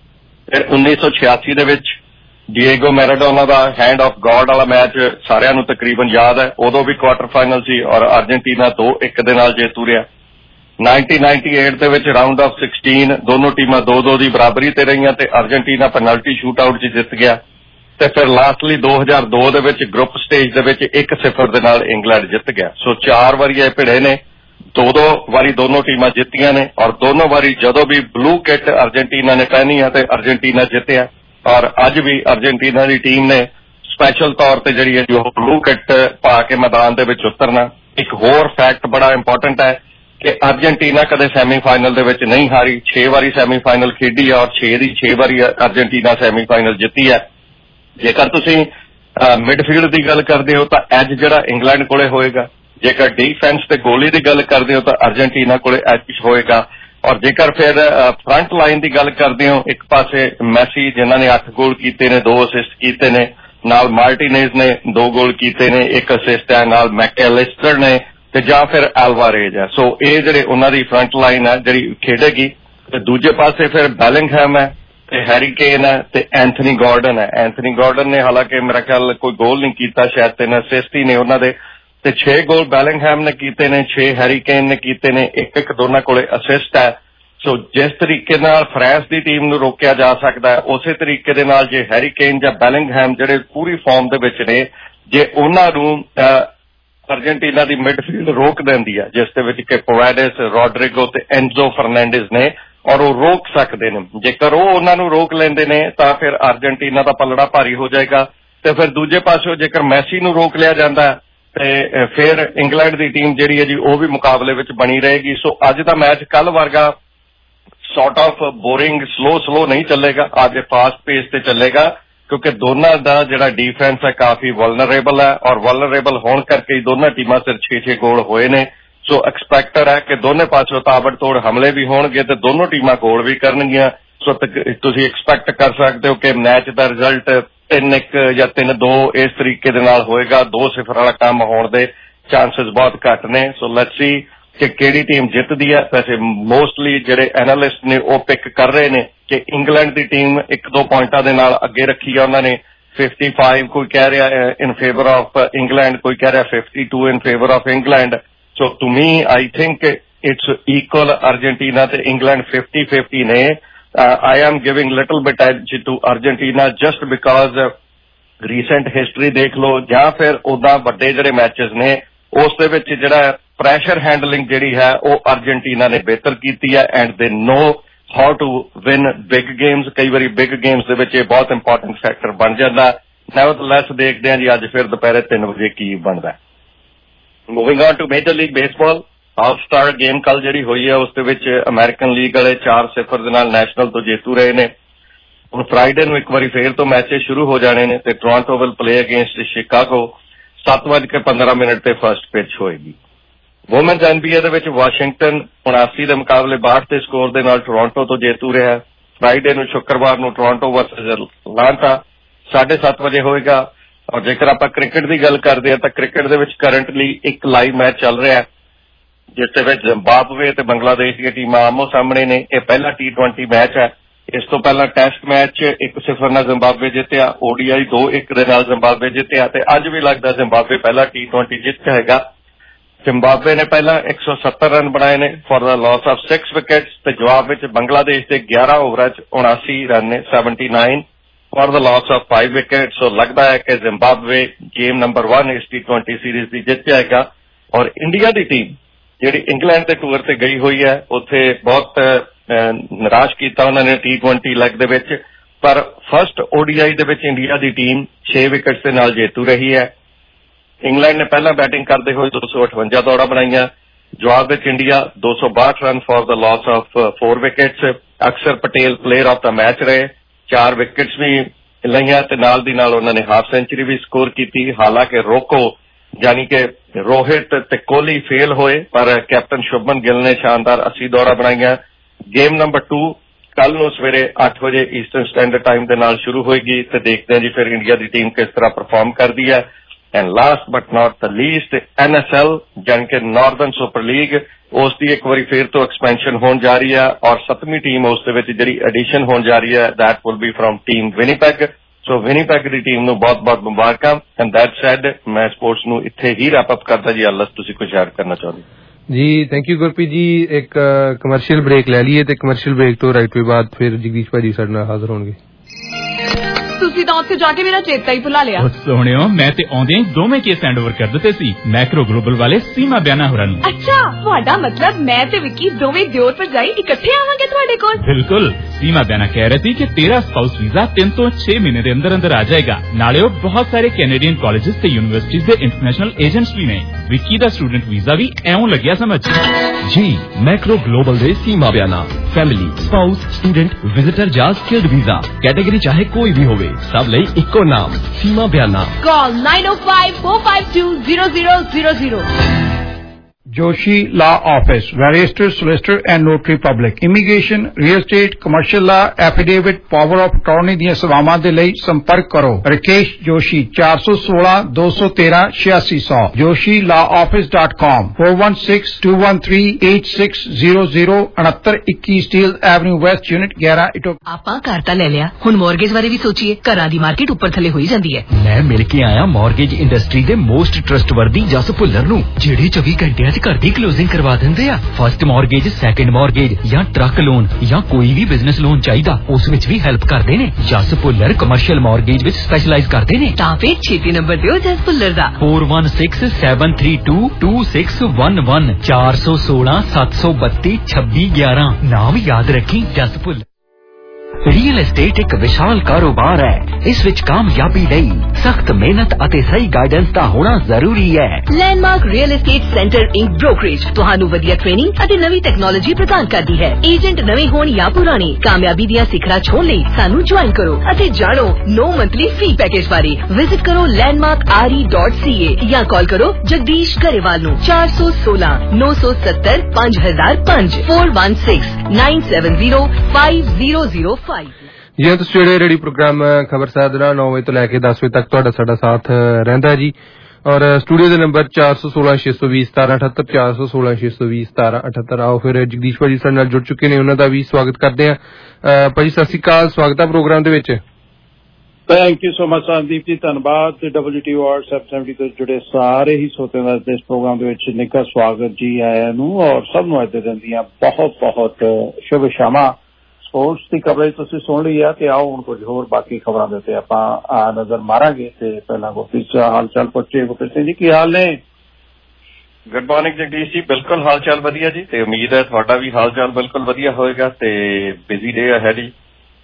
ਫਿਰ ਉੱਨੀ ਸੌ ਛਿਆਸੀ ਦੇ ਵਿੱਚ ਡੀਏਗੋ ਮੈਰਾਡੋਨਾ ਦਾ ਹੈਂਡ ਆਫ ਗॉड ਵਾਲਾ ਮੈਚ ਸਾਰਿਆਂ ਨੂੰ ਤਕਰੀਬਨ ਯਾਦ ਹੈ, ਉਦੋਂ ਵੀ ਕੁਆਟਰ ਫਾਈਨਲ ਸੀ ਔਰ ਅਰਜਨਟੀਨਾ ਦੋ ਇੱਕ ਦੇ ਨਾਲ ਜੇਤੂ ਰਿਹਾ। ਨਾਈਨਟੀਨ ਨਾਈਨਟੀ ਏਟ ਦੇ ਵਿੱਚ ਰਾਊਂਡ ਆਫ ਸਿਕਸਟੀਨ ਦੋਨੋਂ ਟੀਮਾਂ ਦੋ ਦੋ ਦੀ ਬਰਾਬਰੀ ਤੇ ਰਹੀਆਂ ਤੇ ਅਰਜਨਟੀਨਾ ਪੈਨਲਟੀ ਸ਼ੂਟ ਆਊਟ 'ਚ ਜਿੱਤ ਗਿਆ ਤੇ ਫਿਰ ਲਾਸਟਲੀ ਦੋ ਹਜ਼ਾਰ ਦੋ ਦੇ ਵਿੱਚ ਗਰੁੱਪ ਸਟੇਜ ਦੇ ਵਿੱਚ ਇੱਕ ਸਿਫਰ ਦੇ ਨਾਲ ਇੰਗਲੈਂਡ ਜਿੱਤ ਗਿਆ। ਸੋ ਚਾਰ ਵਾਰੀ ਇਹ ਭਿੜੇ ਨੇ, ਦੋ ਦੋ ਵਾਰੀ ਦੋਨੋਂ ਟੀਮਾਂ ਜਿੱਤੀਆਂ ਨੇ ਔਰ ਦੋਨੋਂ ਵਾਰੀ ਜਦੋਂ ਵੀ ਬਲੂ ਕਿੱਟ ਅਰਜਨਟੀਨਾ ਨੇ ਪਹਿਨੀ ਆ ਤੇ ਅਰਜਨਟੀਨਾ ਜਿੱਤਿਆ। ਔਰ ਅੱਜ ਵੀ ਅਰਜਨਟੀਨਾ ਦੀ ਟੀਮ ਨੇ ਸਪੈਸ਼ਲ ਤੌਰ ਤੇ ਜਿਹੜੀ ਹੈ ਉਹ ਬਲੂ ਕਿੱਟ ਪਾ ਕੇ ਮੈਦਾਨ ਦੇ ਵਿੱਚ ਉਤਰਨਾ। ਇੱਕ ਹੋਰ ਫੈਕਟ ਬੜਾ ਇੰਪੋਰਟੈਂਟ ਹੈ ਕਿ ਅਰਜਨਟੀਨਾ ਕਦੇ ਸੈਮੀਫਾਈਨਲ ਦੇ ਵਿੱਚ ਨਹੀਂ ਹਾਰੀ, ਛੇ ਵਾਰੀ ਸੈਮੀਫਾਈਨਲ ਖੇਡੀ ਹੈ ਔਰ ਛੇ ਦੀ ਛੇ ਵਾਰੀ ਅਰਜਨਟੀਨਾ ਸੈਮੀਫਾਈਨਲ ਜਿੱਤੀ ਹੈ। ਜੇਕਰ ਤੁਸੀਂ ਮਿਡਫੀਲਡ ਦੀ ਗੱਲ ਕਰਦੇ ਹੋ ਤਾਂ ਐਜ ਜਿਹੜਾ ਇੰਗਲੈਂਡ ਕੋਲੇ ਹੋਏਗਾ, ਜੇਕਰ ਡਿਫੈਂਸ ਤੇ ਗੋਲੀ ਦੀ ਗੱਲ ਕਰਦੇ ਹੋ ਤਾਂ ਅਰਜਨਟੀਨਾ ਕੋਲੇ ਐਜ ਹੋਏਗਾ। ਔਰ ਜੇਕਰ ਫਿਰ ਫਰੰਟ ਲਾਈਨ ਦੀ ਗੱਲ ਕਰਦੇ ਹੋ, ਇੱਕ ਪਾਸੇ ਮੈਸੀ ਜਿਨ੍ਹਾਂ ਨੇ ਅੱਠ ਗੋਲ ਕੀਤੇ ਨੇ, ਦੋ ਅਸਿਸਟ ਕੀਤੇ ਨੇ, ਨਾਲ ਮਾਰਟੀਨੇਜ਼ ਨੇ ਦੋ ਗੋਲ ਕੀਤੇ ਨੇ, ਇੱਕ ਅਸਿਸਟ ਹੈ, ਨਾਲ ਮੈਕਐਲਿਸਟਰ ਨੇ ਤੇ ਜਾਂ ਫਿਰ ਐਲਵਾਰੇਜ਼ ਹੈ। ਸੋ ਇਹ ਜਿਹੜੇ ਉਹਨਾਂ ਦੀ ਫਰੰਟ ਲਾਈਨ ਹੈ ਜਿਹੜੀ ਖੇਡੇਗੀ। ਤੇ ਦੂਜੇ ਪਾਸੇ ਫਿਰ ਬੈਲਿੰਗਹੈਮ ਹੈ ਤੇ ਹੈਰੀ ਕੇਨ ਹੈ ਤੇ ਐਂਥਨੀ ਗਾਰਡਨ ਹੈ। ਐਂਥਨੀ ਗਾਰਡਨ ਨੇ ਹਾਲਾਂਕਿ ਮੇਰਾ ਖਿਆਲ ਕੋਈ ਗੋਲ ਨਹੀਂ ਕੀਤਾ, ਸ਼ਾਇਦ ਤਿੰਨ ਅਸਿਸਟ ਹੀ ਨੇ ਉਹਨਾਂ ਦੇ ਤੇ ਛੇ ਗੋਲ ਬੈਲਿੰਗਹੈਮ ਨੇ ਕੀਤੇ ਨੇ, ਛੇ ਹੈਰੀ ਕੇਨ ਨੇ ਕੀਤੇ ਨੇ, ਇੱਕ ਇੱਕ ਦੋਨਾਂ ਕੋਲੇ ਅਸਿਸਟ ਹੈ। ਸੋ ਜਿਸ ਤਰੀਕੇ ਨਾਲ ਫਰਾਂਸ ਦੀ ਟੀਮ ਨੂੰ ਰੋਕਿਆ ਜਾ ਸਕਦਾ ਹੈ ਉਸੇ ਤਰੀਕੇ ਦੇ ਨਾਲ ਜੇ ਹੈਰੀ ਕੇਨ ਜਾਂ ਬੈਲਿੰਗਹੈਮ ਜਿਹੜੇ ਪੂਰੀ ਫਾਰਮ ਦੇ ਵਿੱਚ ਨੇ, ਜੇ ਉਹਨਾਂ ਨੂੰ ਅਰਜਨਟੀਨਾ ਦੀ ਮਿਡਫੀਲਡ ਰੋਕ ਦਿੰਦੀ ਹੈ, ਜਿਸ ਦੇ ਵਿੱਚ ਕਿ ਪੋਵੈਡਸ, ਰੋਡਰੀਗੋ ਤੇ ਐਂਜ਼ੋ ਫਰਨੈਂਡਿਸ ਨੇ, ਔਰ ਉਹ ਰੋਕ ਸਕਦੇ ਨੇ। ਜੇਕਰ ਉਹ ਉਹਨਾਂ ਨੂੰ ਰੋਕ ਲੈਂਦੇ ਨੇ ਤਾਂ ਫਿਰ ਅਰਜਨਟੀਨਾ ਦਾ ਪਲੜਾ ਭਾਰੀ ਹੋ ਜਾਏਗਾ। ਤੇ ਫਿਰ ਦੂਜੇ ਪਾਸਿਓਂ ਜੇਕਰ ਮੈਸੀ ਨੂੰ ਰੋਕ ਲਿਆ ਜਾਂਦਾ ਤੇ ਫਿਰ ਇੰਗਲੈਂਡ ਦੀ ਟੀਮ ਜਿਹੜੀ ਹੈ ਜੀ ਉਹ ਵੀ ਮੁਕਾਬਲੇ ਵਿੱਚ ਬਣੀ ਰਹੇਗੀ। ਸੋ ਅੱਜ ਦਾ ਮੈਚ ਕੱਲ ਵਰਗਾ sort of boring slow slow ਨਹੀਂ ਚੱਲੇਗਾ, ਅੱਜ ਫਾਸਟ ਪੇਸ ਤੇ ਚੱਲੇਗਾ, ਕਿਉਂਕਿ ਦੋਨਾਂ ਦਾ ਜਿਹੜਾ ਡਿਫੈਂਸ ਹੈ ਕਾਫੀ ਵਲਨਰੇਬਲ ਹੈ, ਔਰ ਵਲਨਰੇਬਲ ਹੋਣ ਕਰਕੇ ਹੀ ਦੋਨਾਂ ਟੀਮਾਂ ਸਿਰ ਛੇ ਛੇ ਗੋਲ ਹੋਏ ਨੇ। ਸੋ ਐਕਸਪੈਕਟਡ ਹੈ ਕਿ ਦੋਨੇ ਪਾਸਿਓਂ ਤਾਬੜ ਤੋੜ ਹਮਲੇ ਵੀ ਹੋਣਗੇ ਤੇ ਦੋਨੋਂ ਟੀਮਾਂ ਗੋਲ ਵੀ ਕਰਨਗੀਆਂ। ਸੋ ਤੁਸੀਂ ਐਕਸਪੈਕਟ ਕਰ ਸਕਦੇ ਹੋ ਕਿ ਮੈਚ ਦਾ ਰਿਜ਼ਲਟ ਤਿੰਨ ਇੱਕ ਜਾਂ ਤਿੰਨ ਦੋ ਇਸ ਤਰੀਕੇ ਦੇ ਨਾਲ ਹੋਏਗਾ। ਦੋ ਸਿਫਰ ਵਾਲਾ ਕੰਮ ਹੋਣ ਦੇ ਚਾਂਸਸ ਬਹੁਤ ਘੱਟ ਨੇ। ਸੋ ਲੈਟਸ ਸੀ ਕਿ ਕਿਹੜੀ ਟੀਮ ਜਿੱਤਦੀ ਹੈ। ਵੈਸੇ ਮੋਸਟਲੀ ਜਿਹੜੇ ਐਨਾਲਿਸਟ ਨੇ ਉਹ ਪਿਕ ਕਰ ਰਹੇ ਨੇ ਕਿ ਇੰਗਲੈਂਡ ਦੀ ਟੀਮ ਇੱਕ ਦੋ ਪੁਆਇੰਟਾਂ ਦੇ ਨਾਲ ਅੱਗੇ ਰੱਖੀ ਆ ਉਹਨਾਂ ਨੇ। ਫਿਫਟੀ ਫਾਈਵ ਕੋਈ ਕਹਿ ਰਿਹਾ ਇਨ ਫੇਵਰ ਆਫ ਇੰਗਲੈਂਡ, ਕੋਈ ਕਹਿ ਰਿਹਾ fifty two in favour of England. So to me I think it's equal, Argentina ਤੇ ਇੰਗਲੈਂਡ ਫਿਫਟੀ ਫਿਫਟੀ ਨੇ। I am giving little bit edge to Argentina just because recent history ਦੇਖ ਲਓ ਜਾਂ ਫਿਰ ਉਦਾਂ ਵੱਡੇ ਜਿਹੜੇ ਮੈਚਸ ਨੇ ਉਸ ਦੇ ਵਿੱਚ ਜਿਹੜਾ ਪ੍ਰੈਸ਼ਰ ਹੈਂਡਲਿੰਗ ਜਿਹੜੀ ਹੈ ਉਹ ਅਰਜਨਟੀਨਾ ਨੇ ਬਿਹਤਰ ਕੀਤੀ ਹੈ and they know how to win big games. ਕਈ ਵਾਰੀ ਬਿਗ ਗੇਮਸ ਦੇ ਵਿੱਚ ਇਹ ਬਹੁਤ ਇੰਪੋਰਟੈਂਟ ਫੈਕਟਰ ਬਣ ਜਾਂਦਾ। ਨੈਵਰਥਲੈਸ ਦੇਖਦੇ ਹਾਂ ਜੀ ਅੱਜ ਫਿਰ ਦੁਪਹਿਰੇ ਤਿੰਨ ਵਜੇ ਕੀ ਬਣਦਾ। Moving on to major league baseball, all star game ਕੱਲ ਜਿਹੜੀ ਹੋਈ ਹੈ ਉਸ ਦੇ ਵਿੱਚ ਅਮਰੀਕਨ ਲੀਗ ਵਾਲੇ ਚਾਰ ਸਿਫਰ ਦੇ ਨਾਲ ਨੈਸ਼ਨਲ ਤੋਂ ਜੇਤੂ ਰਹੇ ਨੇ। ਹੁਣ ਫਰਾਈਡੇ ਨੂੰ ਇੱਕ ਵਾਰੀ ਫੇਰ ਤੋਂ ਮੈਚੇ ਸ਼ੁਰੂ ਹੋ ਜਾਣੇ ਨੇ ਤੇ Toronto will play against Chicago. ਸੱਤ ਵੱਜ ਕੇ ਪੰਦਰਾਂ ਮਿੰਟ ਤੇ ਫਸਟ ਪਿਚ ਹੋਏਗੀ। ਵੂਮੈਨਜ਼ ਐਨ ਬੀ ਏ ਦੇ ਵਿੱਚ ਵਾਸ਼ਿੰਗਟਨ ਉਨਾਸੀ ਦੇ ਮੁਕਾਬਲੇ ਬਾਹਠ ਦੇ ਸਕੋਰ ਦੇ ਨਾਲ ਟੋਰਾਂਟੋ ਤੋਂ ਜੇਤੂ ਰਿਹਾ। ਫਰਾਈਡੇ ਨੂੰ ਸ਼ੁੱਕਰਵਾਰ ਨੂੰ ਟੋਰਾਂਟੋ ਵਰਸਸ ਅਟਲਾਂਟਾ ਸਾਢੇ ਸੱਤ ਵਜੇ ਹੋਏਗਾ। ਔਰ ਜੇਕਰ ਆਪਾਂ ਕ੍ਰਿਕਟ ਦੀ ਗੱਲ ਕਰਦੇ ਹਾਂ ਤਾਂ ਕ੍ਰਿਕਟ ਦੇ ਵਿੱਚ ਕਰੰਟਲੀ ਇੱਕ ਲਾਈਵ ਮੈਚ ਚੱਲ ਰਿਹਾ ਜਿਸ ਦੇ ਵਿੱਚ ਜ਼ਿੰਬਾਬਵੇ ਤੇ ਬੰਗਲਾਦੇਸ਼ ਦੀਆਂ ਟੀਮਾਂ ਆਮੋ ਸਾਹਮਣੇ ਨੇ। ਇਹ ਪਹਿਲਾ ਟੀ ਟਵੈਂਟੀ ਮੈਚ ਹੈ। ਇਸ ਤੋਂ ਪਹਿਲਾਂ ਟੈਸਟ ਮੈਚ ਇੱਕ ਸਿਫਰ ਨਾਲ ਜ਼ਿੰਬਾਬਵੇ ਜਿੱਤਿਆ, ਓਡੀਆਈ ਦੋ ਇੱਕ ਦੇ ਨਾਲ ਜ਼ਿੰਬਾਬਵੇ ਜਿੱਤਿਆ ਤੇ ਅੱਜ ਵੀ ਲੱਗਦਾ ਜ਼ਿੰਬਾਬਵੇ ਪਹਿਲਾ ਟੀ ਟਵੈਂਟੀ ਜਿੱਤ ਜਾਏਗਾ। ਜ਼ਿੰਬਾਬਵੇ ਨੇ ਪਹਿਲਾਂ ਇੱਕ ਸੌ ਸੱਤਰ ਰਨ ਬਣਾਏ ਨੇ for the loss of six wickets ਤੇ ਜਵਾਬ ਵਿੱਚ ਬੰਗਲਾਦੇਸ਼ ਦੇ ਗਿਆਰਾਂ ਓਵਰਾਂ ਚ ਉਨਾਸੀ ਰਨ ਨੇ seventy nine for the loss of five wicket. So लगता है कि जिम्बाब्वे गेम नंबर वन इस टी ट्वेंटी सीरीज की जित जाएगा। और इंडिया की टीम ਜਿਹੜੀ ਇੰਗਲੈਂਡ ਦੇ ਟੂਰ ਤੇ ਗਈ ਹੋਈ ਹੈ ਉੱਥੇ ਬਹੁਤ ਨਿਰਾਸ਼ ਕੀਤਾ ਉਹਨਾਂ ਨੇ ਟੀ ਟਵੈਂਟੀ ਲੈਗ ਦੇ ਵਿੱਚ, ਪਰ ਫਸਟ ਓਡੀਆਈ ਦੇ ਵਿੱਚ ਇੰਡੀਆ ਦੀ ਟੀਮ ਛੇ ਵਿਕਟਸ ਦੇ ਨਾਲ ਜੇਤੂ ਰਹੀ ਹੈ। ਇੰਗਲੈਂਡ ਨੇ ਪਹਿਲਾਂ ਬੈਟਿੰਗ ਕਰਦੇ ਹੋਏ ਦੋ ਸੌ ਅਠਵੰਜਾ ਦੌੜਾਂ ਬਣਾਈਆਂ, ਜਵਾਬ ਵਿੱਚ ਇੰਡੀਆ ਦੋ ਸੌ ਬਾਹਠ run for the loss of four wickets. Axar Patel player of the match ਰਹੇ, ਚਾਰ ਵਿਕਟਸ ਵੀ ਲਈਆਂ ਤੇ ਨਾਲ ਦੀ ਨਾਲ ਉਹਨਾਂ ਨੇ ਹਾਫ ਸੈਂਚੁਰੀ ਵੀ ਸਕੋਰ ਕੀਤੀ। ਹਾਲਾਂਕਿ ਰੋਕੋ ਯਾਨੀ ਕਿ ਰੋਹਿਤ ਤੇ ਕੋਹਲੀ ਫੇਲ ਹੋਏ ਪਰ ਕੈਪਟਨ ਸ਼ੁਭਮਨ ਗਿੱਲ ਨੇ ਸ਼ਾਨਦਾਰ ਅੱਸੀ ਦੌੜਾਂ ਬਣਾਈਆਂ। ਗੇਮ ਨੰਬਰ ਟੂ ਕੱਲ ਨੂੰ ਸਵੇਰੇ ਅੱਠ ਵਜੇ ਈਸਟਰਨ ਸਟੈਂਡਰਡ ਟਾਈਮ ਦੇ ਨਾਲ ਸ਼ੁਰੂ ਹੋਏਗੀ ਤੇ ਦੇਖਦੇ ਹਾਂ ਜੀ ਫਿਰ ਇੰਡੀਆ ਦੀ ਟੀਮ ਕਿਸ ਤਰ੍ਹਾਂ ਪਰਫਾਰਮ ਕਰਦੀ ਹੈ। And last but not the least N S L ਯਾਨੀ ਕਿ ਨਾਰਦਰਨ ਸੁਪਰ ਲੀਗ, ਉਸ ਦੀ ਇੱਕ ਵਾਰੀ ਫੇਰ ਤੋਂ ਐਕਸਪੈਂਸ਼ਨ ਹੋਣ ਜਾ ਰਹੀ ਹੈ ਔਰ ਸੱਤਵੀਂ ਟੀਮ ਉਸ ਦੇ ਵਿੱਚ ਜਿਹੜੀ ਐਡੀਸ਼ਨ ਹੋਣ ਜਾ ਰਹੀ ਹੈ that will be from team Winnipeg. So Winnipeg ਦੀ ਟੀਮ ਨੂੰ ਬਹੁਤ ਬਹੁਤ ਮੁਬਾਰਕਾਂ। ਐਂਡ ਦੈਟ ਸੈਡ ਮੈਂ ਸਪੋਰਟਸ ਨੂੰ ਇੱਥੇ ਹੀ ਰੈਪ ਅਪ ਕਰਦਾ ਜੀ। ਅਲਸ ਤੁਸੀਂ ਕੁਝ ਐਡ ਕਰਨਾ ਚਾਹੁੰਦੇ ਜੀ? Thank you Gurpreet ji. ਇੱਕ ਕਮਰਸ਼ੀਅਲ ਬ੍ਰੇਕ ਲੈ ਲਈਏ ਤੇ ਕਮਰਸ਼ੀਅਲ ਬ੍ਰੇਕ ਤੋਂ ਰਾਈਟ ਵੇ ਬਾਅਦ ਫਿਰ ਜਗਦੀਸ਼ ਭਾਜੀ ਸਾਡੇ ਨਾਲ ਹਾਜ਼ਰ ਹੋਣਗੇ। ਤੁਸੀਂ ਤਾਂ ਉੱਥੇ ਜਾ ਕੇ ਮੇਰਾ ਚੇਤਾ ਹੀ ਭੁਲਾ ਲਿਆ। ਸੋਹਣਿਓ ਮੈਂ ਤੇ ਆਉਂਦੇ ਹੀ ਦੋਵੇਂ ਕੇਸ ਹੈਂਡ ਓਵਰ ਕਰ ਦਿੱਤੇ ਸੀ ਮੈਕਰੋ ਗਲੋਬਲ ਵਾਲੇ ਸੀਮਾ ਬਿਆਨਾ ਹੋਰਾਂ ਨੂੰ। ਅੱਛਾ, ਤੁਹਾਡਾ ਮਤਲਬ ਮੈਂ ਤੇ ਵਿੱਕੀ ਦੋਵੇਂ ਦਿਓਰ ਭਰਜਾਈ ਇਕੱਠੇ ਆਵਾਂਗੇ ਤੁਹਾਡੇ ਕੋਲ? ਬਿਲਕੁਲ। ਸੀਮਾ ਬਿਆਨਾ ਕਹਿ ਰਹੀ ਸੀ ਕਿ ਤੇਰਾ ਸਪਾਊਸ ਵੀਜ਼ਾ ਤਿੰਨ ਤੋਂ ਛੇ ਮਹੀਨੇ ਦੇ ਅੰਦਰ ਅੰਦਰ ਆ ਜਾਏਗਾ। ਨਾਲੇ ਉਹ ਬਹੁਤ ਸਾਰੇ ਕੈਨੇਡੀਅਨ ਕਾਲਜਿਸ ਤੇ ਯੂਨੀਵਰਸਿਟੀਜ਼ ਦੇ ਇੰਟਰਨੈਸ਼ਨਲ ਏਜੰਟਸ ਵੀ ਨੇ। ਵਿੱਕੀ ਦਾ ਸਟੂਡੈਂਟ ਵੀਜ਼ਾ ਵੀ ਐਉਂ ਲੱਗਿਆ ਸਮਝ ਜੀ। ਮੈਕਰੋ ਗਲੋਬਲ ਦੇ Seema Biyana family, spouse, student, visitor ਜਾਂ ਸਕਿਲਡ ਵੀਜ਼ਾ ਕੈਟੇਗਰੀ ਚਾਹੇ ਕੋਈ ਵੀ ਹੋਵੇ ਸਭ ਲਈ ਇੱਕੋ ਨਾਮ Seema Biyana. Call nine O five four five two zero zero zero zero. Joshi Law Office, Barrister, Solicitor and Notary Public, Immigration, Real Estate, Commercial Law, Affidavit, Power of Attorney ਦੀਆਂ ਸੇਵਾਵਾਂ ਦੇ ਲਈ ਸੰਪਰਕ ਕਰੋ ਰਕੇਸ਼ ਜੋਸ਼ੀ ਚਾਰ ਸੌ ਸੋਲਾਂ ਦੋ ਸੌ ਤੇਰਾਂ ਛਿਆਸੀ ਸੌ joshi law office dot com four one six two one three eight six zero zero ਉਨੱਤਰ ਇੱਕੀ ਸਟੀਲ ਐਵਨਿਊ ਵੈਸਟ ਯੂਨਿਟ ਗਿਆਰਾਂ ਇਟੋ। ਆਪਾਂ ਘਰ ਤਾਂ ਲੈ ਲਿਆ, ਹੁਣ ਮੌਰਗੇਜ ਬਾਰੇ ਵੀ ਸੋਚੀਏ। ਘਰਾਂ ਦੀ ਮਾਰਕੀਟ ਉੱਪਰ ਥੱਲੇ ਹੋਈ ਜਾਂਦੀ ਹੈ। ਮੈਂ ਮਿਲ ਕੇ ਆਇਆ ਮੌਰਗੇਜ ਇੰਡਸਟਰੀ ਦੇ ਮੋਸਟ ਟਰਸਟਵਰਦੀ ਜਸ ਭੁੱਲਰ ਨੂੰ ਜਿਹੜੇ ਚੌਵੀ ਘੰਟਿਆਂ 'ਚ घर दी क्लोजिंग करवा दिंदे आ। फर्स्ट मॉर्गेज, सैकेंड मॉर्गेज या ट्रक लोन या कोई भी बिजनेस लोन चाहिदा उस विच भी हेल्प करदे ने। जस भुल्लर कमर्शियल मॉर्गेज विच स्पेशलाइज करदे ने। तां फिर छेती नंबर दियो जस भुल्लर दा four one six seven three two two six one one चार सौ सोलह सत्त सौ बत्ती छब्बी ग्यारह। नाम याद रखी जस भुल्लर। रियल एस्टेट एक विशाल कारोबार है। इस विच कामयाबी लई सख्त मेहनत अते सही गाइडेंस दा होना जरूरी है। Landmark real estate centre inc brokerage तुहानू वधिया ट्रेनिंग अते नवी टेक्नोलॉजी प्रदान करदी है। एजेंट नवे होण या पुराने कामयाबी दियां सिखरां छोण लई सानू ज्वाइन करो अते जाणो नो मंथली फी पैकेज बारे। विजिट करो Landmark R E dot C A या कॉल करो जगदीश गरेवाल नू चार सौ सोलह नौ सौ सत्तर पांच हजार पांच four one six nine seven zero five zero zero five. जी हाँ, तुसीं ਜਿਹੜੇ रेडियो प्रोग्राम खबरसार ਦੇ ਨਾਲ नौ ਵਜੇ ਤੋਂ ਲੈ ਕੇ दस ਵਜੇ ਤੱਕ ਤੁਹਾਡਾ ਸਾਡਾ ਸਾਥ ਰਹਿੰਦਾ ਜੀ। ਔਰ ਸਟੂਡੀਓ ਦੇ ਨੰਬਰ ਚਾਰ ਸੌ ਸੋਲਾਂ ਛੇ ਸੌ ਵੀਹ ਸਤਾਰਾਂ ਅਠੱਤਰ ਚਾਰ ਸੌ ਸੋਲਾਂ ਛੇ ਸੌ ਵੀਹ ਸਤਾਰਾਂ ਅਠੱਤਰ। ਆਓ ਫਿਰ ਜਗਦੀਸ਼ ਭਾਜੀ ਸਾਡੇ ਨਾਲ ਜੁੜ ਚੁੱਕੇ ਨੇ, ਉਹਨਾਂ ਦਾ ਵੀ ਸਵਾਗਤ ਕਰਦੇ ਹਾਂ। ਭਾਜੀ ਸਤਿ ਸ਼੍ਰੀ ਅਕਾਲ, ਸਵਾਗਤ ਹੈ ਪ੍ਰੋਗਰਾਮ ਦੇ ਵਿੱਚ। Thank you so much Sandeep ji, ਧੰਨਵਾਦ। ਤੇ W T O R seven seventy ਤੋਂ ਜੁੜੇ ਸਾਰੇ ਹੀ ਸੋਤਿਆਂ ਦਾ ਇਸ ਪ੍ਰੋਗਰਾਮ ਦੇ ਵਿੱਚ ਨਿੱਘਾ ਸਵਾਗਤ ਜੀ ਆਇਆਂ ਨੂੰ। ਔਰ ਸਭ ਨੂੰ ਅੱਜ ਦੇ ਦਿਨ ਦੀਆਂ ਬਹੁਤ ਬਹੁਤ ਸ਼ੁਭ ਸ਼ਾਮਾਂ। ਸਪੋਰਟਸ ਦੀ ਕਵਰੇਜ ਤੁਸੀਂ ਸੁਣ ਲਈ ਆ ਤੇ ਆਓ ਹੁਣ ਕੁਝ ਹੋਰ ਬਾਕੀ ਖਬਰਾਂ ਦੇ ਉੱਤੇ ਆਪਾਂ ਨਜ਼ਰ ਮਾਰਾਂਗੇ। ਤੇ ਪਹਿਲਾਂ ਗੁਰਪ੍ਰੀਤ ਸਿੰਘ ਹਾਲ ਚਾਲ ਪੁੱਛੇ। ਗੁਰਪ੍ਰੀਤ ਸਿੰਘ ਜੀ ਕੀ ਹਾਲ ਨੇ? ਗੁੱਡ ਮਾਰਨਿੰਗ ਜਗਦੀਸ਼ ਜੀ, ਬਿਲਕੁਲ ਹਾਲ ਚਾਲ ਵਧੀਆ ਜੀ ਤੇ ਉਮੀਦ ਹੈ ਤੁਹਾਡਾ ਵੀ ਹਾਲ ਚਾਲ ਬਿਲਕੁਲ ਵਧੀਆ ਹੋਏਗਾ ਤੇ ਬਿਜ਼ੀ ਡੇ ਹੈ ਜੀ।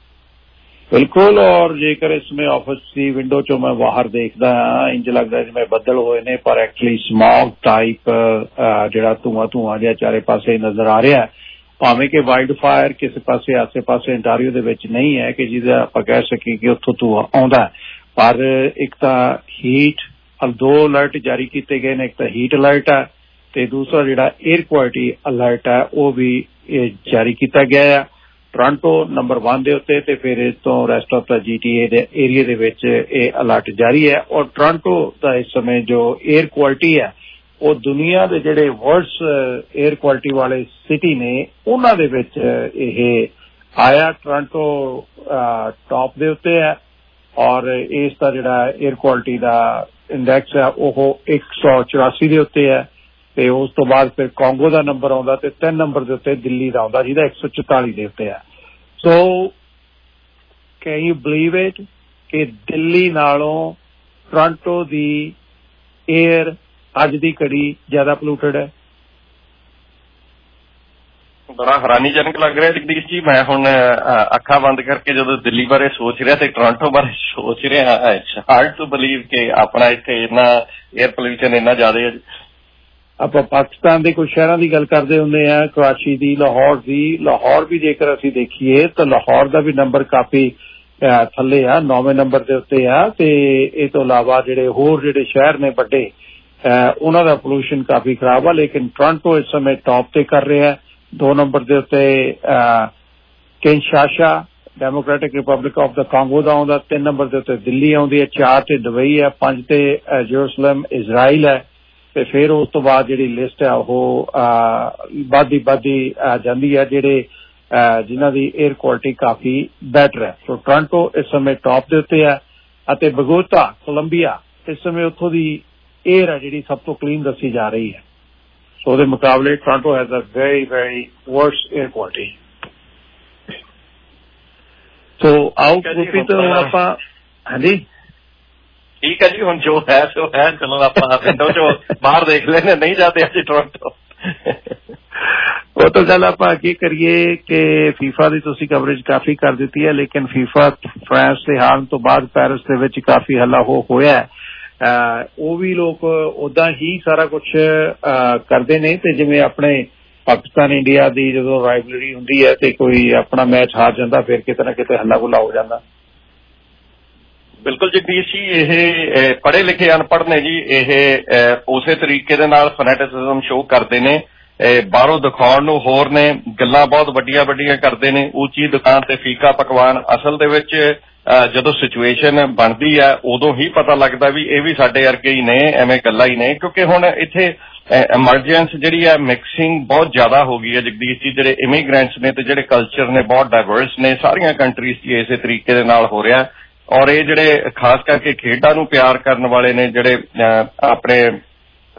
ਬਿਲਕੁਲ। ਔਰ ਜੇਕਰ ਇਸ ਸਮੇਂ ਆਫਿਸ ਦੀ ਵਿੰਡੋ ਚੋਂ ਮੈਂ ਬਾਹਰ ਦੇਖਦਾ ਹਾਂ, ਇੰਜ ਲੱਗਦਾ ਜਿਵੇਂ ਬੱਦਲ ਹੋਏ ਨੇ, ਪਰ ਐਕਚੁਅਲੀ ਸਮੌਗ ਟਾਈਪ ਜਿਹੜਾ ਧੂੰਆਂ ਧੂੰਆਂ ਜਿਹਾ ਚਾਰੇ ਪਾਸੇ ਨਜ਼ਰ ਆ ਰਿਹਾ ਹੈ। ਭਾਵੇਂ ਕਿ ਵਾਈਲਡ ਫਾਇਰ ਕਿਸੇ ਪਾਸੇ ਆਸੇ ਪਾਸੇ ਅੰਟਾਰੀਓ ਦੇ ਵਿੱਚ ਨਹੀਂ ਹੈ ਕਿ ਜਿਹਦਾ ਆਪਾਂ ਕਹਿ ਸਕੀਏ ਕਿ ਉੱਥੋਂ ਧੂੰਆਂ ਆਉਂਦਾ, ਪਰ ਇੱਕ ਤਾਂ ਹੀਟ ਦੋ ਅਲਰਟ ਜਾਰੀ ਕੀਤੇ ਗਏ ਨੇ। ਇੱਕ ਤਾਂ ਹੀਟ ਅਲਰਟ ਹੈ ਤੇ ਦੂਸਰਾ ਜਿਹੜਾ ਏਅਰ ਕੁਆਲਿਟੀ ਅਲਰਟ ਹੈ ਉਹ ਵੀ ਜਾਰੀ ਕੀਤਾ ਗਿਆ ਹੈ ਟੋਰਾਂਟੋ ਨੰਬਰ ਵਨ ਦੇ ਉੱਤੇ। ਤੇ ਫਿਰ ਇਸ ਤੋਂ rest of the G T ਏ ਦੇ ਏਰੀਏ ਦੇ ਵਿੱਚ ਇਹ ਅਲਰਟ ਜਾਰੀ ਹੈ। ਔਰ ਟੋਰਾਂਟੋ ਦਾ ਇਸ ਸਮੇਂ ਜੋ ਏਅਰ ਕੁਆਲਿਟੀ ਹੈ ਉਹ ਦੁਨੀਆ ਦੇ ਜਿਹੜੇ ਵਰਲਡਸ ਏਅਰ ਕੁਆਲਿਟੀ ਵਾਲੇ ਸਿਟੀ ਨੇ ਉਹਨਾਂ ਦੇ ਵਿੱਚ ਇਹ ਆਇਆ। ਟੋਰਾਂਟੋ ਟੌਪ ਦੇ ਉੱਤੇ ਹੈ ਔਰ ਇਸ ਦਾ ਜਿਹੜਾ ਏਅਰ ਕੁਆਲਿਟੀ ਦਾ ਇੰਡੈਕਸ ਹੈ ਉਹ ਇੱਕ ਸੌ ਚੁਰਾਸੀ ਦੇ ਉੱਤੇ ਹੈ। ਤੇ ਉਸ ਤੋਂ ਬਾਅਦ ਫਿਰ ਕਾਂਗੋ ਦਾ ਨੰਬਰ ਆਉਂਦਾ ਤੇ ਤਿੰਨ ਨੰਬਰ ਦੇ ਉੱਤੇ ਦਿੱਲੀ ਦਾ ਆਉਂਦਾ ਜਿਹਦਾ ਇੱਕ ਸੌ ਚੁਤਾਲੀ ਦੇ ਉੱਤੇ ਹੈ। So can you believe it ਕਿ ਦਿੱਲੀ ਨਾਲੋਂ ਟੋਰਾਂਟੋ ਦੀ ਏਅਰ ਅੱਜ ਦੀ ਘੜੀ ਜ਼ਿਆਦਾ ਪੋਲੂਟਡ ਹੈ। ਬੜਾ ਹੈਰਾਨੀਜਨਕ ਲੱਗ ਰਿਹਾ ਜਗਦੀਸ਼ ਜੀ। ਮੈਂ ਹੁਣ ਅੱਖਾਂ ਬੰਦ ਕਰਕੇ ਜਦੋਂ ਦਿੱਲੀ ਬਾਰੇ ਸੋਚ ਰਿਹਾ ਤੇ ਟੋਰਾਂਟੋ ਬਾਰੇ ਸੋਚ ਰਿਹਾ, ਹਾਰਡ ਟੂ ਬਲੀਵ ਕਿ ਆਪਣਾ ਇੱਥੇ ਇੰਨਾ ਏਅਰ ਪੋਲਿਊਸ਼ਨ ਇੰਨਾ ਜ਼ਿਆਦਾ ਹੈ। ਆਪਾਂ ਪਾਕਿਸਤਾਨ ਦੇ ਕੁਝ ਸ਼ਹਿਰਾਂ ਦੀ ਗੱਲ ਕਰਦੇ ਹੁੰਦੇ ਆ, ਕਰਾਚੀ ਦੀ, ਲਾਹੌਰ ਦੀ। ਲਾਹੌਰ ਵੀ ਜੇਕਰ ਅਸੀਂ ਦੇਖੀਏ ਤਾਂ ਲਾਹੌਰ ਦਾ ਵੀ ਨੰਬਰ ਕਾਫੀ ਥੱਲੇ ਆ, ਨੌਵੇਂ ਨੰਬਰ ਦੇ ਉੱਤੇ ਆ। ਤੇ ਇਹ ਤੋਂ ਇਲਾਵਾ ਜਿਹੜੇ ਹੋਰ ਜਿਹੜੇ ਸ਼ਹਿਰ ਨੇ ਵੱਡੇ ਉਹਨਾਂ ਦਾ ਪੋਲੂਸ਼ਨ ਕਾਫੀ ਖਰਾਬ ਆ। ਲੇਕਿਨ ਟੋਰਾਂਟੋ ਇਸ ਸਮੇਂ ਟੌਪ ਤੇ ਕਰ ਰਿਹਾ। ਦੋ ਨੰਬਰ ਦੇ ਉੱਤੇ Kinshasa Democratic Republic of the Congo ਦਾ ਆਉਂਦਾ। ਤਿੰਨ ਨੰਬਰ ਦੇ ਉੱਤੇ ਦਿੱਲੀ ਆਉਂਦੀ ਹੈ। ਚਾਰ ਤੇ ਦੁਬਈ ਹੈ। ਪੰਜ ਤੇ ਜਰੂਸਲਮ ਇਜ਼ਰਾਈਲ ਹੈ। ਤੇ ਫਿਰ ਉਸ ਤੋਂ ਬਾਅਦ ਜਿਹੜੀ ਲਿਸਟ ਹੈ ਉਹ ਵੱਧਦੀ ਵੱਧਦੀ ਜਾਂਦੀ ਹੈ ਜਿਹੜੇ ਜਿਨ੍ਹਾਂ ਦੀ ਏਅਰ ਕੁਆਲਿਟੀ ਕਾਫੀ ਬੈਟਰ ਹੈ। ਸੋ ਟੋਰਾਂਟੋ ਇਸ ਸਮੇਂ ਟੌਪ ਦੇ ਉੱਤੇ ਹੈ ਅਤੇ ਬਗੋਤਾ ਕੋਲੰਬੀਆ ਇਸ ਸਮੇਂ ਉੱਥੋਂ ਦੀ ਏਅਰ ਹੈ ਜਿਹੜੀ ਸਭ ਤੋਂ ਕਲੀਨ ਦੱਸੀ ਜਾ ਰਹੀ ਹੈ। ਸੋ ਉਹਦੇ ਮੁਕਾਬਲੇ Toronto has a very very worse air quality. So ਆਓ ਗੁਰਪ੍ਰੀਤ ਹੁਣ ਆਪਾਂ ਹਾਂਜੀ ਠੀਕ ਹੈ ਜੀ, ਹੁਣ ਜੋ ਹੈ ਸੋ ਹੈ। ਚਲੋ ਆਪਾਂ ਵਿੰਡੋ ਚੋਂ ਬਾਹਰ ਦੇਖ ਲੈਂਦੇ, ਨਹੀਂ ਜਾਂਦੇ ਅਸੀਂ ਟੋਰਾਂਟੋ। ਉਹ ਤਾਂ ਗੱਲ ਆਪਾਂ ਕੀ ਕਰੀਏ ਕਿ ਫੀਫਾ ਦੀ ਤੁਸੀਂ ਕਵਰੇਜ ਕਾਫੀ ਕਰ ਦਿੱਤੀ ਹੈ, ਲੇਕਿਨ ਫੀਫਾ ਫਰਾਂਸ ਦੇ ਹਾਰਨ ਤੋਂ ਬਾਅਦ ਪੈਰਿਸ ਦੇ ਵਿੱਚ ਕਾਫੀ ਹੱਲਾ ਹੋ ਹੋਇਆ। ਉਹ ਵੀ ਲੋਕ ਓਦਾਂ ਹੀ ਸਾਰਾ ਕੁਛ ਕਰਦੇ ਨੇ ਤੇ ਜਿਵੇਂ ਆਪਣੇ ਪਾਕਿਸਤਾਨ ਇੰਡੀਆ ਦੀ ਜਦੋਂ ਰਾਈਵਲਰੀ ਹੁੰਦੀ ਹੈ ਤੇ ਕੋਈ ਆਪਣਾ ਮੈਚ ਹਾਰ ਜਾਂਦਾ ਫਿਰ ਕਿਤੇ ਨਾ ਕਿਤੇ ਹੱਲਾ ਗੁੱਲਾ ਹੋ ਜਾਂਦਾ। ਬਿਲਕੁਲ ਜਗਦੀਸ਼ ਜੀ, ਇਹ ਪੜ੍ਹੇ ਲਿਖੇ ਅਨਪੜ੍ਹ ਨੇ ਜੀ, ਇਹ ਉਸੇ ਤਰੀਕੇ ਦੇ ਨਾਲ ਫੈਨੇਟਿਸਿਜ਼ਮ ਸ਼ੋਅ ਕਰਦੇ ਨੇ, ਬਾਹਰੋਂ ਦਿਖਾਉਣ ਨੂੰ ਹੋਰ ਨੇ, ਗੱਲਾਂ ਬਹੁਤ ਵੱਡੀਆਂ ਵੱਡੀਆਂ ਕਰਦੇ ਨੇ, ਉੱਚੀ ਦੁਕਾਨ ਤੇ ਫੀਕਾ ਪਕਵਾਨ। ਅਸਲ ਦੇ ਵਿੱਚ ਜਦੋਂ ਸਿਚੁਏਸ਼ਨ ਬਣਦੀ ਹੈ ਉਦੋਂ ਹੀ ਪਤਾ ਲੱਗਦਾ ਵੀ ਇਹ ਵੀ ਸਾਡੇ ਵਰਗੇ ਹੀ ਨੇ, ਐਵੇਂ ਗੱਲਾਂ ਹੀ ਨੇ। ਕਿਉਂਕਿ ਹੁਣ ਇੱਥੇ ਐਮਰਜੈਂਸ ਜਿਹੜੀ ਹੈ ਮਿਕਸਿੰਗ ਬਹੁਤ ਜ਼ਿਆਦਾ ਹੋ ਗਈ ਹੈ ਜਗਦੀਸ਼ ਜੀ। ਜਿਹੜੇ ਇਮੀਗ੍ਰੈਂਟਸ ਨੇ ਤੇ ਜਿਹੜੇ ਕਲਚਰ ਨੇ ਬਹੁਤ ਡਾਇਵਰਸ ਨੇ, ਸਾਰੀਆਂ ਕੰਟਰੀਜ਼ 'ਚ ਇਸੇ ਤਰੀਕੇ ਦੇ ਨਾਲ ਹੋ ਰਿਹਾ। ਔਰ ਇਹ ਜਿਹੜੇ ਖਾਸ ਕਰਕੇ ਖੇਡਾਂ ਨੂੰ ਪਿਆਰ ਕਰਨ ਵਾਲੇ ਨੇ, ਜਿਹੜੇ ਆਪਣੇ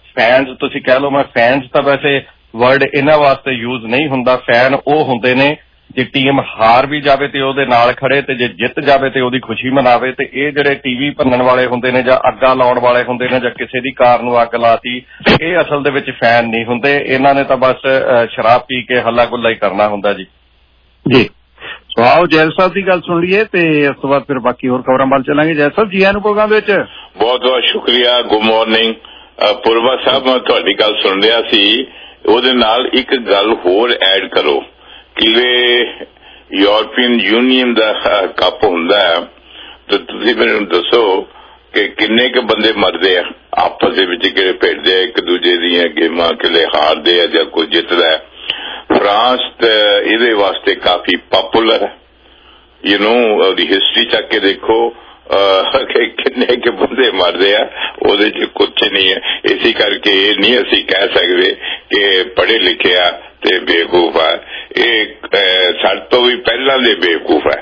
ਫੈਨਸ ਤੁਸੀਂ ਕਹਿ ਲਓ, ਮੈਂ ਫੈਨਸ ਤਾਂ ਵੈਸੇ ਵਰਡ ਇਹਨਾਂ ਵਾਸਤੇ ਯੂਜ਼ ਨਹੀਂ ਹੁੰਦਾ। ਫੈਨ ਉਹ ਹੁੰਦੇ ਨੇ ਜੇ ਟੀਮ ਹਾਰ ਵੀ ਜਾਵੇ ਤੇ ਉਹਦੇ ਨਾਲ ਖੜੇ, ਤੇ ਜੇ ਜਿੱਤ ਜਾਵੇ ਤੇ ਉਹਦੀ ਖੁਸ਼ੀ ਮਨਾਵੇ। ਤੇ ਇਹ ਜਿਹੜੇ ਟੀਵੀ ਭੰਨਣ ਵਾਲੇ ਹੁੰਦੇ ਨੇ ਜਾਂ ਅੱਗਾਂ ਲਾਉਣ ਵਾਲੇ ਹੁੰਦੇ ਨੇ ਜਾਂ ਕਿਸੇ ਦੀ ਕਾਰ ਨੂੰ ਅੱਗ ਲਾਤੀ, ਇਹ ਅਸਲ ਦੇ ਵਿੱਚ ਫੈਨ ਨਹੀਂ ਹੁੰਦੇ। ਇਹਨਾਂ ਨੇ ਤਾਂ ਬਸ ਸ਼ਰਾਬ ਪੀ ਕੇ ਹੱਲਾ ਗੁੱਲਾ ਹੀ ਕਰਨਾ ਹੁੰਦਾ ਜੀ। ਜੀ ਸੋ ਆਓ ਜੈਲ ਸਾਹਿਬ ਦੀ ਗੱਲ ਸੁਣ ਲਈਏ ਤੇ ਉਸ ਤੋਂ ਬਾਅਦ ਫਿਰ ਬਾਕੀ ਹੋਰ ਖਬਰਾਂ ਵੱਲ ਚੱਲਾਂਗੇ। ਜੈਲ ਸਾਹਿਬ ਜੀ ਆਇਆਂ ਨੂੰ ਪ੍ਰੋਗਰਾਮ ਵਿੱਚ। ਬਹੁਤ ਬਹੁਤ ਸ਼ੁਕਰੀਆ, ਗੁੱਡ ਮਾਰਨਿੰਗ। ਪੁਰਵਾ ਸਾਹਿਬ, ਮੈਂ ਤੁਹਾਡੀ ਗੱਲ ਸੁਣ ਰਿਹਾ ਸੀ, ਉਹਦੇ ਨਾਲ ਇੱਕ ਗੱਲ ਹੋਰ ਐਡ ਕਰੋ। ਕਿਵੇਂ ਯੂਰਪੀਅਨ ਯੂਨੀਅਨ ਦਾ ਕੱਪ ਹੁੰਦਾ ਹੈ, ਤੇ ਤੁਸੀਂ ਮੈਨੂੰ ਦੱਸੋ ਕਿ ਕਿੰਨੇ ਕੁ ਬੰਦੇ ਮਰਦੇ ਆ ਆਪਸ ਦੇ ਵਿੱਚ, ਕਿਹੜੇ ਭੇਡਦੇ ਆ ਇੱਕ ਦੂਜੇ ਦੀਆਂ ਗੇਮਾਂ, ਕਿਹੜੇ ਹਾਰਦੇ ਆ ਜਾਂ ਕੋਈ ਜਿੱਤਦਾ। ਫਰਾਂਸ ਇਹਦੇ ਵਾਸਤੇ ਕਾਫੀ ਪਾਪੂਲਰ ਹੈ, ਯੂ ਨੋ ਉਹਦੀ ਹਿਸਟਰੀ ਚੱਕ ਕੇ ਦੇਖੋ ਕਿੰਨੇ ਕੁ ਬੰਦੇ ਮਰਦੇ ਆ, ਉਹਦੇ ਚ ਕੁਛ ਨਹੀਂ ਹੈ। ਇਸੇ ਕਰਕੇ ਇਹ ਨਹੀਂ ਅਸੀਂ ਕਹਿ ਸਕਦੇ ਕਿ ਪੜ੍ਹੇ ਲਿਖੇ ਆ ਤੇ ਬੇਵਕੂਫ ਆ, ਇਹ ਸਾਡੇ ਤੋਂ ਵੀ ਪਹਿਲਾਂ ਦੇ ਬੇਵਕੂਫ ਹੈ।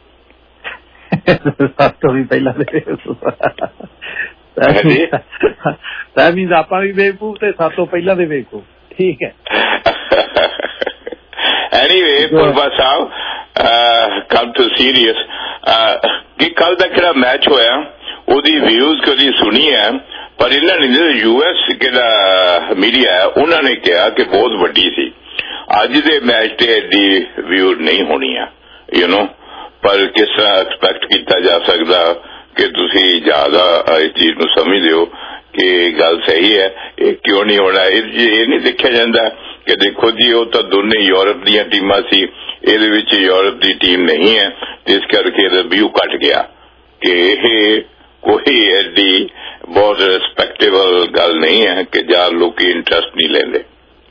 ਸਾਡੇ ਤੋਂ ਵੀ ਪਹਿਲਾਂ ਦੇ ਬੇਵਕੂਫ ਮੀਨਸ ਆਪਾਂ ਵੀ ਬੇਵਕੂਫ ਤੇ ਸਾਡੇ ਤੋਂ ਪਹਿਲਾਂ ਦੇ ਬੇਵਕੂਫ। ਠੀਕ ਹੈ। ਐਨੀਵੇ ਪੁਰਵਾ ਸਾਹਿਬ, ਕਮ ਟੂ ਸੀਰੀਅਸ, ਕਿ ਕੱਲ ਦਾ ਕਿਹੜਾ ਮੈਚ ਹੋਇਆ ਉਹਦੀ ਵਿਊਜ਼ ਕਦੀ ਸੁਣੀ ਹੈ, ਪਰ ਇਹਨਾਂ ਨੇ ਯੂ ਐਸ ਕਿਹੜਾ ਮੀਡੀਆ ਹੈ ਉਹਨਾਂ ਨੇ ਕਿਹਾ ਕਿ ਬਹੁਤ ਵੱਡੀ ਸੀ। ਅੱਜ ਦੇ ਮੈਚ ਤੇ ਐਡੀ ਵਿਊ ਨਹੀਂ ਹੋਣੀ ਆ, ਯੂ ਨੋ, ਪਰ ਕਿਸ ਤਰ੍ਹਾਂ ਐਕਸਪੈਕਟ ਕੀਤਾ ਜਾ ਸਕਦਾ ਕਿ ਤੁਸੀਂ ਜ਼ਿਆਦਾ ਇਸ ਚੀਜ਼ ਨੂੰ ਸਮਝਦੇ ਹੋ ਕਿ ਗੱਲ ਸਹੀ ਹੈ, ਇਹ ਕਿਉਂ ਨਹੀਂ ਹੋਣਾ। ਇਹ ਨਹੀਂ ਦੇਖਿਆ ਜਾਂਦਾ ਕਿ ਦੇਖੋ ਜੀ ਉਹ ਤਾਂ ਦੋਨੇ ਯੂਰਪ ਦੀਆਂ ਟੀਮਾਂ ਸੀ, ਇਹਦੇ ਵਿੱਚ ਯੂਰਪ ਦੀ ਟੀਮ ਨਹੀਂ ਹੈ, ਤੇ ਇਸ ਕਰਕੇ ਇਹਦਾ ਵਿਊ ਘਟ ਗਿਆ ਕਿ ਇਹ ਕੋਈ ਐਡੀ ਬਹੁਤ ਰਿਸਪੈਕਟੇਬਲ ਗੱਲ ਨਹੀਂ ਹੈ ਕਿ ਜਾਂ ਲੋਕੀ ਇੰਟਰਸਟ ਨਹੀਂ ਲੈਂਦੇ।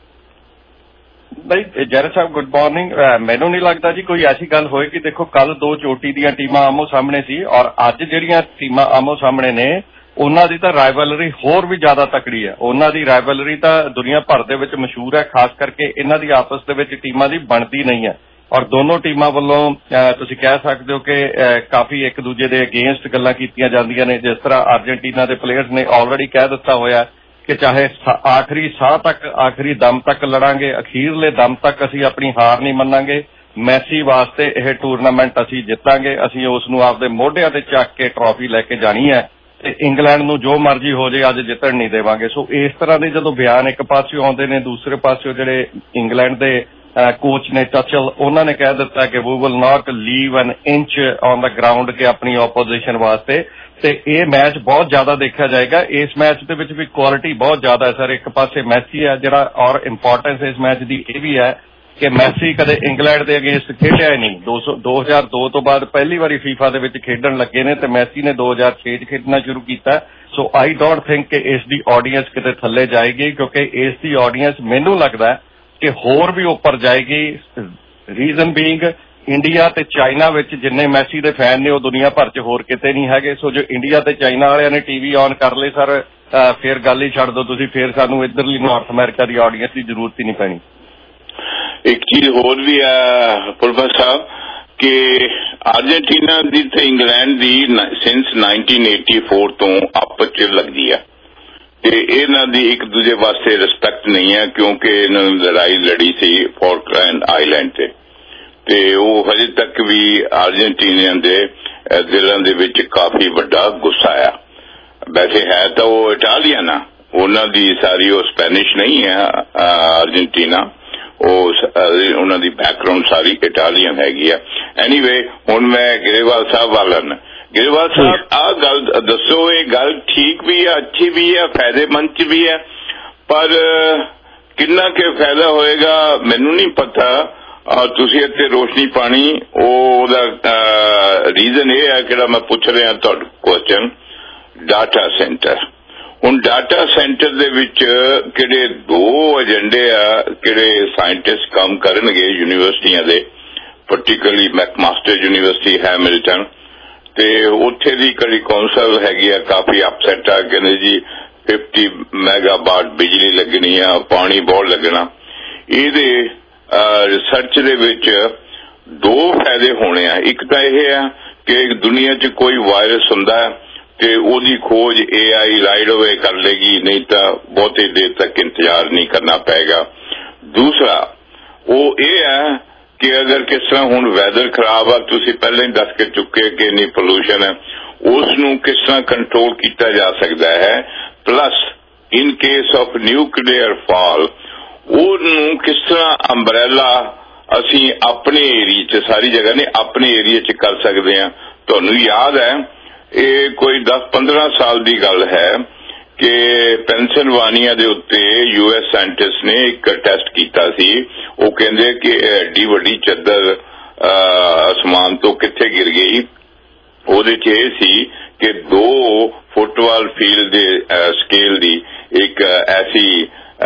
ਨਹੀਂ ਜੈਰ ਸਾਹਿਬ, ਗੁੱਡ ਮਾਰਨਿੰਗ। ਮੈਨੂੰ ਨਹੀਂ ਲੱਗਦਾ ਜੀ ਕੋਈ ਐਸੀ ਗੱਲ ਹੋਏਗੀ। ਦੇਖੋ ਕੱਲ ਦੋ ਚੋਟੀ ਦੀਆਂ ਟੀਮਾਂ ਆਮੋ ਸਾਹਮਣੇ ਸੀ, ਔਰ ਅੱਜ ਜਿਹੜੀਆਂ ਟੀਮਾਂ ਆਮੋ ਸਾਹਮਣੇ ਨੇ ਉਹਨਾਂ ਦੀ ਤਾਂ ਰਾਈਵਲਰੀ ਹੋਰ ਵੀ ਜ਼ਿਆਦਾ ਤਕੜੀ ਹੈ। ਉਹਨਾਂ ਦੀ ਰਾਈਵਲਰੀ ਤਾਂ ਦੁਨੀਆ ਭਰ ਦੇ ਵਿੱਚ ਮਸ਼ਹੂਰ ਹੈ, ਖਾਸ ਕਰਕੇ ਇਹਨਾਂ ਦੀ ਆਪਸ ਦੇ ਵਿੱਚ ਟੀਮਾਂ ਦੀ ਬਣਦੀ ਨਹੀਂ ਹੈ। ਔਰ ਦੋਨੋਂ ਟੀਮਾਂ ਵੱਲੋਂ ਤੁਸੀਂ ਕਹਿ ਸਕਦੇ ਹੋ ਕਿ ਕਾਫੀ ਇੱਕ ਦੂਜੇ ਦੇ ਅਗੇਂਸਟ ਗੱਲਾਂ ਕੀਤੀਆਂ ਜਾਂਦੀਆਂ ਨੇ। ਜਿਸ ਤਰ੍ਹਾਂ ਅਰਜਨਟੀਨਾ ਦੇ ਪਲੇਅਰਸ ਨੇ ਆਲਰੇਡੀ ਕਹਿ ਦਿੱਤਾ ਹੋਇਆ ਕਿ ਚਾਹੇ ਆਖਰੀ ਸਾਹ ਤੱਕ, ਆਖਰੀ ਦਮ ਤੱਕ ਲੜਾਂਗੇ, ਅਖੀਰਲੇ ਦਮ ਤੱਕ ਅਸੀਂ ਆਪਣੀ ਹਾਰ ਨਹੀਂ ਮੰਨਾਂਗੇ। ਮੈਸੀ ਵਾਸਤੇ ਇਹ ਟੂਰਨਾਮੈਂਟ ਅਸੀਂ ਜਿੱਤਾਂਗੇ, ਅਸੀਂ ਉਸ ਨੂੰ ਆਪਦੇ ਮੋਢਿਆਂ ਤੇ ਚੱਕ ਕੇ ਟਰਾਫੀ ਲੈ ਕੇ ਜਾਣੀ ਹੈ, ਤੇ ਇੰਗਲੈਂਡ ਨੂੰ ਜੋ ਮਰਜ਼ੀ ਹੋ ਜਾਏ ਅੱਜ ਜਿੱਤਣ ਨਹੀਂ ਦੇਵਾਂਗੇ। ਸੋ ਇਸ ਤਰ੍ਹਾਂ ਦੇ ਜਦੋਂ ਬਿਆਨ ਇੱਕ ਪਾਸਿਓਂ ਆਉਂਦੇ ਨੇ, ਦੂਸਰੇ ਪਾਸਿਓਂ ਜਿਹੜੇ ਇੰਗਲੈਂਡ ਦੇ ਕੋਚ ਨੇ ਟਚਲ, ਉਹਨਾਂ ਨੇ ਕਹਿ ਦਿੱਤਾ ਕਿ we will not leave an inch on the ground ਕਿ ਆਪਣੀ ਆਪੋਜੀਸ਼ਨ ਵਾਸਤੇ। ਤੇ ਇਹ ਮੈਚ ਬਹੁਤ ਜ਼ਿਆਦਾ ਦੇਖਿਆ ਜਾਏਗਾ। ਇਸ ਮੈਚ ਦੇ ਵਿੱਚ ਵੀ ਕੁਆਲਿਟੀ ਬਹੁਤ ਜ਼ਿਆਦਾ ਹੈ ਸਰ। ਇੱਕ ਪਾਸੇ ਮੈਸੀ ਹੈ ਜਿਹੜਾ, ਔਰ ਇੰਪੋਰਟੈਂਸ ਇਸ ਮੈਚ ਦੀ ਇਹ ਵੀ ਹੈ ਕਿ ਮੈਸੀ ਕਦੇ ਇੰਗਲੈਂਡ ਦੇ ਅਗੇਂਸਟ ਖੇਡਿਆ ਹੀ ਨਹੀਂ। ਦੋ ਹਜ਼ਾਰ ਦੋ ਤੋਂ ਬਾਅਦ ਪਹਿਲੀ ਵਾਰੀ ਫੀਫਾ ਦੇ ਵਿੱਚ ਖੇਡਣ ਲੱਗੇ ਨੇ, ਤੇ ਮੈਸੀ ਨੇ ਦੋ ਹਜ਼ਾਰ ਛੇ ਚ ਖੇਡਣਾ ਸ਼ੁਰੂ ਕੀਤਾ। ਸੋ ਆਈ ਡੋਂਟ ਥਿੰਕ ਕਿ ਇਸ ਦੀ ਆਡੀਅנס ਕਿਤੇ ਥੱਲੇ ਜਾਏਗੀ, ਕਿਉਂਕਿ ਇਸ ਦੀ ਆਡੀਅנס ਮੈਨੂੰ ਲੱਗਦਾ ਕਿ ਹੋਰ ਵੀ ਉੱਪਰ ਜਾਏਗੀ। ਰੀਜ਼ਨ ਬੀਇੰਗ ਇੰਡੀਆ ਤੇ ਚਾਈਨਾ ਵਿੱਚ ਜਿੰਨੇ ਮੈਸੀ ਦੇ ਫੈਨ ਨੇ ਉਹ ਦੁਨੀਆ ਭਰ ਚ ਹੋਰ ਕਿਤੇ ਨਹੀਂ ਹੈਗੇ। ਸੋ ਜੋ ਇੰਡੀਆ ਤੇ ਚਾਈਨਾ ਵਾਲਿਆਂ ਨੇ ਟੀਵੀ ਔਨ ਕਰ ਲਏ ਸਰ, ਫਿਰ ਗੱਲ ਹੀ ਛੱਡ ਦਿਓ ਤੁਸੀਂ, ਫਿਰ ਸਾਨੂੰ ਇੱਧਰਲੀ ਨਾਰਥ ਅਮਰੀਕਾ ਦੀ ਆਡੀਅנס ਦੀ ਜ਼ਰੂਰਤ ਹੀ ਨਹੀਂ ਪੈਣੀ। ਇੱਕ ਚੀਜ਼ ਹੋਰ ਵੀ ਹੈ ਪ੍ਰੋਫੈਸਰ ਸਾਹਿਬ ਕਿ ਅਰਜਨਟੀਨਾ ਦੀ ਤੇ ਇੰਗਲੈਂਡ ਦੀ ਸਿੰਸ ਨਾਈਨਟੀਨ ਏਟੀ ਫੋਰ ਤੋਂ ਆਪਸ ਚ ਲੱਗਦੀ ਆ, ਤੇ ਇਹਨਾਂ ਦੀ ਇੱਕ ਦੂਜੇ ਵਾਸਤੇ ਰਿਸਪੈਕਟ ਨਹੀਂ ਹੈ, ਕਿਉਂਕਿ ਇਹਨਾਂ ਨੇ ਲੜਾਈ ਲੜੀ ਸੀ ਫਾਲਕਲੈਂਡ ਆਈਲੈਂਡ ਤੇ, ਤੇ ਉਹ ਹਜੇ ਤੱਕ ਵੀ ਅਰਜਨਟੀਨੀਅਨ ਦੇ ਦਿਲਾਂ ਦੇ ਵਿੱਚ ਕਾਫੀ ਵੱਡਾ ਗੁੱਸਾ ਆ। ਵੈਸੇ ਹੈ ਤਾਂ ਉਹ ਇਟਾਲੀਅਨ ਆ, ਉਹਨਾਂ ਦੀ ਸਾਰੀ ਉਹ ਸਪੈਨਿਸ਼ ਨਹੀਂ ਹੈ ਅਰਜਨਟੀਨਾ, ਉਹ ਉਹਨਾਂ ਦੀ ਬੈਕਗਰਾਉਂਡ ਸਾਰੀ ਇਟਾਲੀਅਨ ਹੈਗੀ ਆ। ਐਨੀਵੇ ਹੁਣ ਮੈਂ ਗਰੇਵਾਲ ਸਾਹਿਬ ਵਾਲਨ, ਗਰੇਵਾਲ ਸਾਹਿਬ ਆਹ ਗੱਲ ਦੱਸੋ, ਇਹ ਗੱਲ ਠੀਕ ਵੀ ਹੈ, ਅੱਛੀ ਵੀ ਹੈ, ਫਾਇਦੇਮੰਦ ਚ ਵੀ ਹੈ, ਪਰ ਕਿੰਨਾ ਕੁ ਫਾਇਦਾ ਹੋਏਗਾ ਮੈਨੂੰ ਨਹੀਂ ਪਤਾ। ਤੁਸੀਂ ਇੱਥੇ ਰੋਸ਼ਨੀ ਪਾਣੀ ਉਹਦਾ ਰੀਜ਼ਨ ਇਹ ਹੈ ਕਿਹੜਾ ਮੈਂ ਪੁੱਛ ਰਿਹਾ ਤੁਹਾਡਾ ਕੁਐਸਚਨ, ਡਾਟਾ ਸੈਂਟਰ। ਹੁਣ ਡਾਟਾ ਸੈਂਟਰ ਦੇ ਵਿੱਚ ਕਿਹੜੇ ਦੋ ਏਜੰਡੇ ਆ, ਕਿਹੜੇ ਸਾਇੰਟਿਸਟ ਕੰਮ ਕਰਨਗੇ ਯੂਨੀਵਰਸਿਟੀਆਂ ਦੇ, ਪਰਟੀਕੁਲਰਲੀ ਮੈਕਮਾਸਟਰ ਯੂਨੀਵਰਸਿਟੀ ਹੈਮਿਲਟਨ, ਤੇ ਉੱਥੇ ਦੀ ਕਿਹੜੀ ਕੌਂਸਲ ਹੈਗੀ ਆ ਕਾਫੀ ਅਪਸੈਟ ਆ, ਕਹਿੰਦੇ ਜੀ ਫਿਫਟੀ ਮੈਗਾਵਾਟ ਬਿਜਲੀ ਲੱਗਣੀ ਆ, ਪਾਣੀ ਬਹੁਤ ਲੱਗਣਾ। ਇਹਦੇ ਰਿਸਰਚ ਦੇ ਵਿੱਚ ਦੋ ਫਾਇਦੇ ਹੋਣੇ ਆ। ਇੱਕ ਤਾਂ ਇਹ ਆ ਕਿ ਦੁਨੀਆ 'ਚ ਕੋਈ ਵਾਇਰਸ ਹੁੰਦਾ ਤੇ ਉਹਦੀ ਖੋਜ ਏ ਆਈ ਰਾਈਟ ਅਵੇ ਕਰ ਲੇਗੀ, ਨਹੀਂ ਤਾਂ ਬਹੁਤੀ ਦੇਰ ਤੱਕ ਇੰਤਜ਼ਾਰ ਨਹੀਂ ਕਰਨਾ ਪਏਗਾ। ਦੂਸਰਾ ਉਹ ਇਹ ਹੈ ਕਿ ਅਗਰ ਕਿਸ ਤਰ੍ਹਾਂ ਹੁਣ ਵੈਦਰ ਖਰਾਬ ਆ, ਤੁਸੀਂ ਪਹਿਲਾਂ ਹੀ ਦੱਸ ਕੇ ਚੁੱਕੇ ਕਿ ਇੰਨੀ ਪੋਲੂਸ਼ਨ ਹੈ, ਉਸ ਨੂੰ ਕਿਸ ਤਰ੍ਹਾਂ ਕੰਟਰੋਲ ਕੀਤਾ ਜਾ ਸਕਦਾ ਹੈ। Plus in case of nuclear fall ਉਹਨੂੰ ਕਿਸ ਤਰ੍ਹਾਂ ਅੰਬਰੇਲਾ ਅਸੀਂ ਆਪਣੇ ਏਰੀਏ 'ਚ, ਸਾਰੀ ਜਗ੍ਹਾ ਨੇ ਆਪਣੇ ਏਰੀਏ 'ਚ ਕਰ ਸਕਦੇ ਹਾਂ। ਤੁਹਾਨੂੰ ਯਾਦ ਹੈ ਇਹ ਕੋਈ ਦਸ ਪੰਦਰਾਂ ਸਾਲ ਦੀ ਗੱਲ ਹੈ ਕਿ ਪੈਨਸਿਲਵਾਨੀਆ ਦੇ ਉੱਤੇ ਯੂ ਐਸ ਸਾਇੰਟਿਸਟ ਨੇ ਇੱਕ ਟੈਸਟ ਕੀਤਾ ਸੀ। ਉਹ ਕਹਿੰਦੇ ਕਿ ਐਡੀ ਵੱਡੀ ਚੱਦਰ ਅਸਮਾਨ ਤੋਂ ਕਿੱਥੇ ਗਿਰ ਗਈ। ਉਹਦੇ 'ਚ ਇਹ ਸੀ ਕਿ ਦੋ ਫੁੱਟਬਾਲ ਫੀਲਡ ਦੇ ਸਕੇਲ ਦੀ ਇੱਕ ਐਸੀ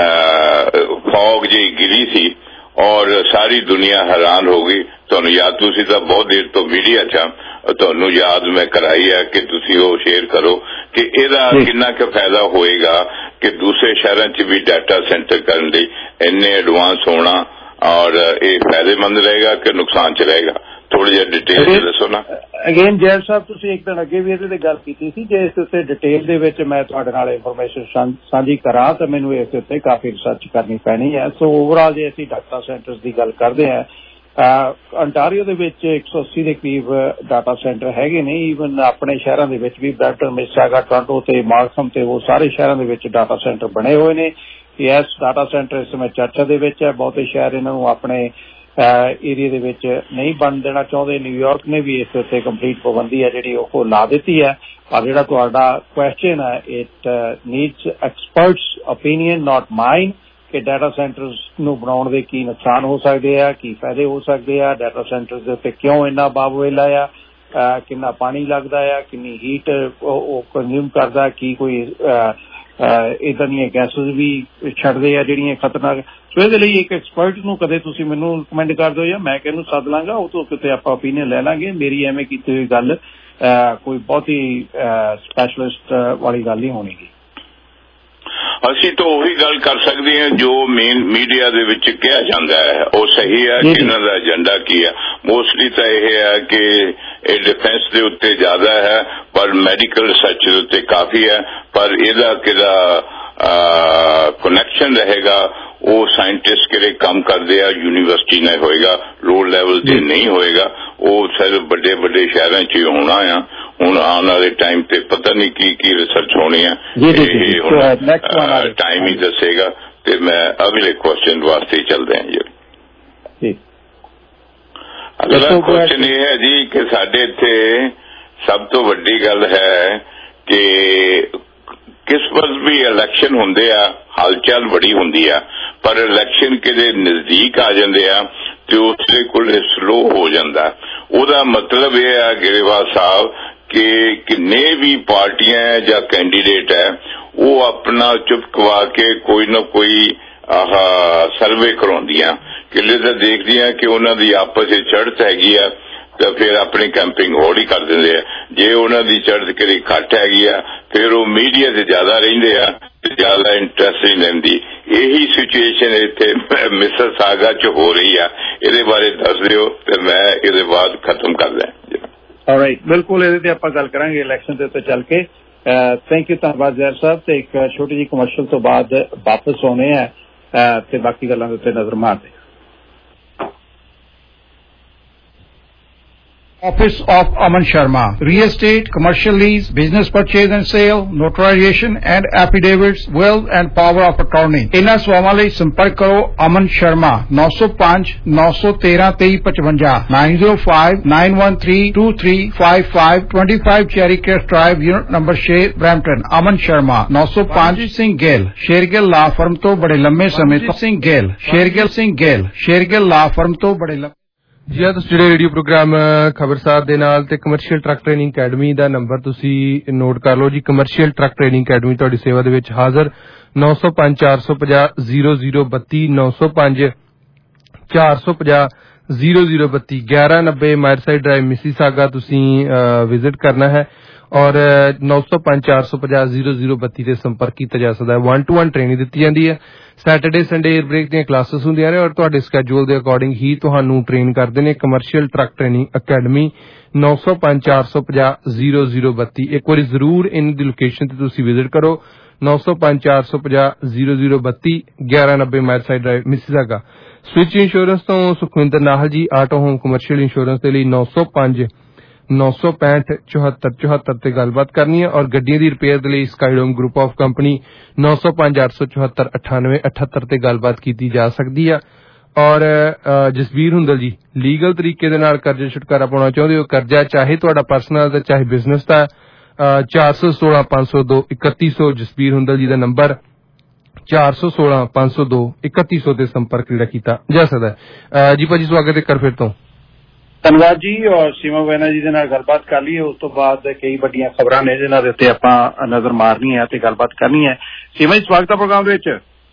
ਫੌਗ ਜਿਹੀ ਗਿਰੀ ਸੀ ਔਰ ਸਾਰੀ ਦੁਨੀਆ ਹੈਰਾਨ ਹੋ ਗਈ। ਤੁਹਾਨੂੰ ਯਾਦ, ਤੁਸੀਂ ਤਾਂ ਬਹੁਤ ਦੇਰ ਤੋਂ ਮੀਡੀਆ 'ਚ, ਤੁਹਾਨੂੰ ਯਾਦ ਮੈਂ ਕਰਾਈ ਹੈ ਕਿ ਤੁਸੀਂ ਉਹ ਸ਼ੇਅਰ ਕਰੋ ਕਿ ਇਹਦਾ ਕਿੰਨਾ ਕੁ ਫਾਇਦਾ ਹੋਏਗਾ ਕਿ ਦੂਸਰੇ ਸ਼ਹਿਰਾਂ 'ਚ ਵੀ ਡਾਟਾ ਸੈਂਟਰ ਕਰਨ ਲਈ ਇੰਨੇ ਐਡਵਾਂਸ ਹੋਣਾ, ਔਰ ਇਹ ਫਾਇਦੇਮੰਦ ਰਹੇਗਾ ਕਿ ਨੁਕਸਾਨ 'ਚ ਰਹੇਗਾ। ਥੋੜੀ ਜਿਹੀ ਡਿਟੇਲ ਦੱਸੋ ਨਾ। ਅਗੇਨ ਜੈਬ ਸਾਹਿਬ, ਤੁਸੀਂ ਇੱਕ ਦਿਨ ਅੱਗੇ ਵੀ ਇਹਦੇ ਤੇ ਗੱਲ ਕੀਤੀ ਸੀ ਜੇ ਇਸ ਉੱਤੇ ਡਿਟੇਲ ਦੇ ਵਿੱਚ ਮੈਂ ਤੁਹਾਡੇ ਨਾਲ ਇਨਫੋਰਮੇਸ਼ਨ ਸਾਂਝੀ ਕਰਾਂ ਤਾਂ ਮੈਨੂੰ ਇਸ ਉੱਤੇ ਕਾਫੀ ਰਿਸਰਚ ਕਰਨੀ ਪੈਣੀ ਹੈ। ਸੋ ਓਵਰਆਲ ਜੇ ਅਸੀਂ ਡਾਟਾ ਸੈਂਟਰਸ ਦੀ ਗੱਲ ਕਰਦੇ ਹਾਂ, ਅੰਟਾਰੀਓ ਦੇ ਵਿੱਚ ਇੱਕ ਸੌ ਅੱਸੀ ਦੇ ਕਰੀਬ ਡਾਟਾ ਸੈਂਟਰ ਹੈਗੇ ਨੇ। ਈਵਨ ਆਪਣੇ ਸ਼ਹਿਰਾਂ ਦੇ ਵਿੱਚ ਵੀ ਬਰੈਂਪਟਨ, ਮਿਸਿਸਾਗਾ, ਟੋਰਾਂਟੋ ਤੇ ਮਾਰਕਸਮ ਤੇ ਉਹ ਸਾਰੇ ਸ਼ਹਿਰਾਂ ਦੇ ਵਿੱਚ ਡਾਟਾ ਸੈਂਟਰ ਬਣੇ ਹੋਏ ਨੇ। ਇਸ ਡਾਟਾ ਸੈਂਟਰ ਇਸ ਸਮੇਂ ਚਰਚਾ ਦੇ ਵਿੱਚ ਹੈ। ਬਹੁਤੇ ਸ਼ਹਿਰ ਇਹਨਾਂ ਨੂੰ ਆਪਣੇ ਏਰੀਏ ਦੇ ਵਿੱਚ ਨਹੀਂ ਬਣ ਦੇਣਾ ਚਾਹੁੰਦੇ। ਨਿਊਯਾਰਕ ਨੇ ਵੀ ਇਸ ਉੱਤੇ ਕੰਪਲੀਟ ਪਾਬੰਦੀ ਹੈ ਜਿਹੜੀ ਉਹ ਲਾ ਦਿੱਤੀ ਹੈ। ਪਰ ਜਿਹੜਾ ਤੁਹਾਡਾ ਕੁਐਸਚਨ ਹੈ, it needs experts opinion, not mine, ਕਿ ਡਾਟਾ ਸੈਂਟਰਸ ਨੂੰ ਬਣਾਉਣ ਦੇ ਕੀ ਨੁਕਸਾਨ ਹੋ ਸਕਦੇ ਆ, ਕੀ ਫਾਇਦੇ ਹੋ ਸਕਦੇ ਆ, ਡਾਟਾ ਸੈਂਟਰਸ ਦੇ ਉੱਤੇ ਕਿਉਂ ਇੰਨਾ ਬਾਬਵੇਲਾ ਆ, ਕਿੰਨਾ ਪਾਣੀ ਲੱਗਦਾ ਆ, ਕਿੰਨੀ ਹੀਟ ਉਹ ਕੰਜ਼ਿਊਮ ਕਰਦਾ, ਕੀ ਕੋਈ ਇਦਾਂ ਦੀਆਂ ਗੈਸਸ ਵੀ ਛੱਡਦੇ ਆ ਜਿਹੜੀਆਂ ਖਤਰਨਾਕ। ਸੋ ਇਹਦੇ ਲਈ ਇੱਕ ਐਕਸਪਰਟ ਨੂੰ ਕਦੇ ਤੁਸੀਂ ਮੈਨੂੰ ਰਿਕਮੈਂਡ ਕਰ ਦਿਓ ਜਾਂ ਮੈਂ ਕਿਹਨੂੰ ਸੱਦ ਲਾਂਗਾ, ਉਹ ਤੋਂ ਕਿਤੇ ਆਪਾਂ ਓਪੀਨੀਅਨ ਲੈ ਲਾਂਗੇ। ਮੇਰੀ ਐਵੇਂ ਕੀਤੀ ਹੋਈ ਗੱਲ ਕੋਈ ਬਹੁਤੀ ਸਪੈਸ਼ਲਿਸਟ ਵਾਲੀ ਗੱਲ ਨਹੀਂ ਹੋਣੀਗੀ। ਅਸੀਂ ਤਾਂ ਉਹੀ ਗੱਲ ਕਰ ਸਕਦੇ ਹਾਂ ਜੋ ਮੇਨ ਮੀਡੀਆ ਦੇ ਵਿੱਚ ਕਿਹਾ ਜਾਂਦਾ ਹੈ, ਉਹ ਸਹੀ ਹੈ ਕਿ ਇਹਨਾਂ ਦਾ ਏਜੰਡਾ ਕੀ ਹੈ। ਮੋਸਟਲੀ ਤਾਂ ਇਹ ਹੈ ਕਿ ਇਹ ਡਿਫੈਂਸ ਦੇ ਉੱਤੇ ਜ਼ਿਆਦਾ ਹੈ, ਪਰ ਮੈਡੀਕਲ ਰਿਸਰਚ ਦੇ ਉੱਤੇ ਕਾਫੀ ਹੈ। ਪਰ ਇਹਦਾ ਕਿਹਦਾ ਕਨੈਕਸ਼ਨ ਰਹੇਗਾ, ਉਹ ਸਾਇੰਟਿਸਟ ਕਿਹੜੇ ਕੰਮ ਕਰਦੇ ਆ ਯੂਨੀਵਰਸਿਟੀ ਨਾਲ ਹੋਏਗਾ, ਲੋਅਰ ਲੈਵਲ ਤੇ ਨਹੀਂ ਹੋਏਗਾ। ਉਹ ਸਿਰਫ ਵੱਡੇ ਵੱਡੇ ਸ਼ਹਿਰਾਂ 'ਚ ਹੀ ਹੋਣਾ ਆ। ਹੁਣ ਆਉਣ ਵਾਲੇ ਟਾਈਮ ਤੇ ਪਤਾ ਨਹੀਂ ਕੀ ਕੀ ਰਿਸਰਚ ਹੋਣੀ ਆ, ਇਹ ਹੁਣ ਟਾਈਮ ਹੀ ਦੱਸੇਗਾ। ਤੇ ਮੈਂ ਅਗਲੇ ਕੁਐਸਚਨ ਵਾਸਤੇ ਚੱਲਦੇ ਹਾਂ ਜੀ। ਅਗਲਾ ਕੁਐਸਚਨ ਇਹ ਹੈ ਜੀ ਕਿ ਸਾਡੇ ਇੱਥੇ ਸਭ ਤੋਂ ਵੱਡੀ ਗੱਲ ਹੈ ਕਿ ਕਿਸ ਵਕਤ ਵੀ ਇਲੈਕਸ਼ਨ ਹੁੰਦੇ ਆ, ਹਲਚਲ ਬੜੀ ਹੁੰਦੀ ਆ, ਪਰ ਇਲੈਕਸ਼ਨ ਕਿਤੇ ਨਜ਼ਦੀਕ ਆ ਜਾਂਦੇ ਆ ਤੇ ਉਸਦੇ ਕੋਲ ਸਲੋ ਹੋ ਜਾਂਦਾ। ਉਹਦਾ ਮਤਲਬ ਇਹ ਹੈ ਗਰੇਵਾਲ ਸਾਹਿਬ ਕਿ ਕਿੰਨੇ ਵੀ ਪਾਰਟੀਆਂ ਜਾਂ ਕੈਂਡੀਡੇਟ ਹੈ ਉਹ ਆਪਣਾ ਚੁਪਕਵਾ ਕੇ ਕੋਈ ਨਾ ਕੋਈ ਆਹ ਸਰਵੇ ਕਰਾਉਂਦੀਆਂ, ਕਿਲੇ ਤਾਂ ਦੇਖਦੀਆਂ ਕਿ ਉਹਨਾਂ ਦੀ ਆਪਸ ਵਿੱਚ ਚੜ੍ਹਤ ਹੈਗੀ ਆ ਤਾਂ ਫਿਰ ਆਪਣੀ ਕੈਂਪਿੰਗ ਹੋਰ ਹੀ ਕਰ ਦਿੰਦੇ ਆ। ਜੇ ਉਹਨਾਂ ਦੀ ਚੜ੍ਹਤ ਕਿਹੜੀ ਘੱਟ ਹੈਗੀ ਆ ਫਿਰ ਉਹ ਮੀਡੀਆ ਤੇ ਜ਼ਿਆਦਾ ਰਹਿੰਦੇ ਆ, ਜ਼ਿਆਦਾ ਇੰਟਰਸਟ ਨਹੀਂ ਲੈਂਦੀ। ਇਹੀ ਸਿਚੁਏਸ਼ਨ ਇੱਥੇ ਮਿਸਿਸਾਗਾ 'ਚ ਹੋ ਰਹੀ ਆ। ਇਹਦੇ ਬਾਰੇ ਦੱਸ ਦਿਓ ਤੇ ਮੈਂ ਇਹਦੇ ਬਾਅਦ ਖਤਮ ਕਰਦਾ। ਆਲਰਾਈਟ, ਬਿਲਕੁਲ ਇਹਦੇ ਤੇ ਆਪਾਂ ਗੱਲ ਕਰਾਂਗੇ ਇਲੈਕਸ਼ਨ ਦੇ ਉੱਤੇ ਚੱਲ ਕੇ। ਥੈਂਕ ਯੂ, ਧੰਨਵਾਦ ਜ਼ਹਿਰ ਸਾਹਿਬ। ਤੇ ਇੱਕ ਛੋਟੀ ਜਿਹੀ ਕਮਰਸ਼ਲ ਤੋਂ ਬਾਅਦ ਵਾਪਸ ਆਉਣੇ ਆ ਤੇ ਬਾਕੀ ਗੱਲਾਂ ਦੇ ਉੱਤੇ ਨਜ਼ਰ ਮਾਰਦੇ। Office of Aman Sharma, Real Estate, Commercial Lease, Business Purchase and Sale, Notarization and Affidavits, Will and Power of Attorney। इन्हां सवालों ਲਈ संपर्क करो अमन शर्मा नौ सौ पांच नौ सौ तेरह तेई पचवंजा nine zero five nine one three two three five five twenty five Cherry Crest drive unit number छे ब्रैम्पटन। अमन शर्मा नौ सौ पांच सिंह गेल शेरगिल ला फर्म तो बड़े लंबे समय तो सिंह गेल शेरगिल सिंह गेल शेरगिल ला फर्म तो बड़े लंबे ਜੀ ਆ ਤੁਸੀਂ ਜਿਹੜੇ ਰੇਡੀਓ ਪ੍ਰੋਗਰਾਮ ਖਬਰਸਾਰ ਦੇ ਨਾਲ ਤੇ ਕਮਰਸ਼ੀਅਲ ਟਰੱਕ ਟ੍ਰੇਨਿੰਗ ਅਕੈਡਮੀ ਦਾ ਨੰਬਰ ਤੁਸੀਂ ਨੋਟ ਕਰ ਲਓ ਜੀ। ਕਮਰਸ਼ੀਅਲ ਟਰੱਕ ਟ੍ਰੇਨਿੰਗ ਅਕੈਡਮੀ ਤੁਹਾਡੀ ਸੇਵਾ ਦੇ ਵਿੱਚ ਹਾਜ਼ਰ। ਨੌ ਸੌ ਪੰਜ ਚਾਰ ਸੌ ਪੰਜਾਹ ਜ਼ੀਰੋ ਜ਼ੀਰੋ ਬੱਤੀ ਨੌ ਸੌ ਪੰਜ ਚਾਰ ਸੌ ਪੰਜਾਹ ਜ਼ੀਰੋ ਜ਼ੀਰੋ ਬੱਤੀ ਗਿਆਰਾਂ ਨੱਬੇ ਮਾਇਰਸਾਈਡ ਡਰਾਈਵ ਮਿਸੀਸਾਗਾ ਤੁਸੀਂ ਵਿਜ਼ਿਟ ਕਰਨਾ ਹੈ ਔਰ ਨੌ ਸੌ ਪੰਜ ਚਾਰ ਸੌ ਪੰਜਾਹ ਜ਼ੀਰੋ ਜ਼ੀਰੋ ਬੱਤੀ ਤੇ ਸੰਪਰਕ ਕੀਤਾ ਜਾ ਸਕਦਾ ਹੈ। ਵਨ ਟੂ ਵਨ ਟ੍ਰੇਨਿੰਗ ਦਿੱਤੀ ਜਾਂਦੀ ਹੈ। ਸੈਟਰਡੇ ਸੰਡੇ 에ਅਰ ਬ੍ਰੇਕ ਦੀਆਂ ਕਲਾਸਿਸ ਹੁੰਦੀਆਂ ਨੇ ਔਰ ਤੁਹਾਡੇ ਸਕੈਜੂਲ ਦੇ ਅਕੋਰਡਿੰਗ ਹੀ ਤੁਹਾਨੂੰ ਟ੍ਰੇਨ ਕਰਦੇ ਨੇ। ਕਮਰਸ਼ੀਅਲ ਟਰੱਕ ਟ੍ਰੇਨਿੰਗ ਅਕੈਡਮੀ ਨੌ ਸੌ ਪੰਜ ਚਾਰ ਸੌ ਪੰਜਾਹ ਜ਼ੀਰੋ ਜ਼ੀਰੋ ਬੱਤੀ। ਇੱਕ ਵਾਰੀ ਜ਼ਰੂਰ ਇਹਨਾਂ ਦੀ ਲੋਕੇਸ਼ਨ ਤੇ ਤੁਸੀਂ ਵਿਜ਼ਿਟ ਕਰੋ। ਨੌ ਸੌ ਪੰਜ ਚਾਰ ਸੌ ਪੰਜਾਹ ਜ਼ੀਰੋ ਜ਼ੀਰੋ ਬੱਤੀ ਗਿਆਰਾਂ ਨੱਬੇ Myerside drive Mississauga. Switch insurance ਤੋਂ ਸੁਖਵਿੰਦਰ ਨਾਹਲ ਜੀ ਆਟੋ ਹੋਮ ਕਮਰਸ਼ੀਅਲ ਇੰਸ਼ੋਰੈਂਸ ਦੇ ਲਈ ਨੌ ਸੌ ਪੰਜ ਨੌ ਸੌ ਪੈਂਹਠ ਚੌਹੱਤਰ ਚੌਹੱਤਰ ਤੇ ਗੱਲਬਾਤ ਕਰਨੀ ਹੈ ਔਰ ਗੱਡੀਆਂ ਦੀ ਰਿਪੇਅਰ ਦੇ ਲਈ ਸਕਾਈਡੋਮ ਗਰੁੱਪ ਆਫ ਕੰਪਨੀ ਨੌ ਸੌ ਪੰਜ ਅੱਠ ਸੌ ਚੌਹੱਤਰ ਅਠਾਨਵੇਂ ਅਠੱਤਰ ਤੇ ਗੱਲਬਾਤ ਕੀਤੀ ਜਾ ਸਕਦੀ ਹੈ। ਔਰ ਜਸਬੀਰ ਹੁੰਦਲ ਜੀ ਲੀਗਲ ਤਰੀਕੇ ਦੇ ਨਾਲ ਕਰਜ਼ੇ ਛੁਟਕਾਰਾ ਪਾਉਣਾ ਚਾਹੁੰਦੇ ਹੋ, ਕਰਜ਼ਾ ਚਾਹੇ ਤੁਹਾਡਾ ਪਰਸਨਲ ਦਾ ਚਾਹੇ ਬਿਜ਼ਨਸ ਦਾ, ਚਾਰ ਸੌ ਸੋਲਾਂ ਪੰਜ ਸੌ ਦੋ ਇਕੱਤੀ ਸੌ ਜਸਬੀਰ ਹੁੰਦਲ ਜੀ ਦਾ ਨੰਬਰ ਚਾਰ ਸੌ ਸੋਲਾਂ ਪੰਜ ਸੌ ਦੋ ਇਕੱਤੀ ਸੌ ਤੇ ਸੰਪਰਕ ਜਿਹੜਾ ਕੀਤਾ ਜਾ ਸਕਦਾ ਹੈ। ਜੀ ਭਾਜੀ ਸਵਾਗਤ ਹੈ ਕਰ ਫਿਰ ਤੋਂ। ਧੰਨਵਾਦ ਜੀ ਔਰ ਸੀਮਾ ਬੈਨਾ ਜੀ ਦੇ ਨਾਲ ਗੱਲਬਾਤ ਕਰ ਲਈ। ਉਸ ਤੋਂ ਬਾਅਦ ਕਈ ਵੱਡੀਆਂ ਖਬਰਾਂ ਨੇ ਜਿਨ੍ਹਾਂ ਦੇ ਉੱਤੇ ਆਪਾਂ ਨਜ਼ਰ ਮਾਰਨੀ ਹੈ ਤੇ ਗੱਲਬਾਤ ਕਰਨੀ ਹੈ। ਸੀਮਾ ਜੀ ਸਵਾਗਤ ਹੈ ਪ੍ਰੋਗਰਾਮ ਦੇ ਵਿੱਚ।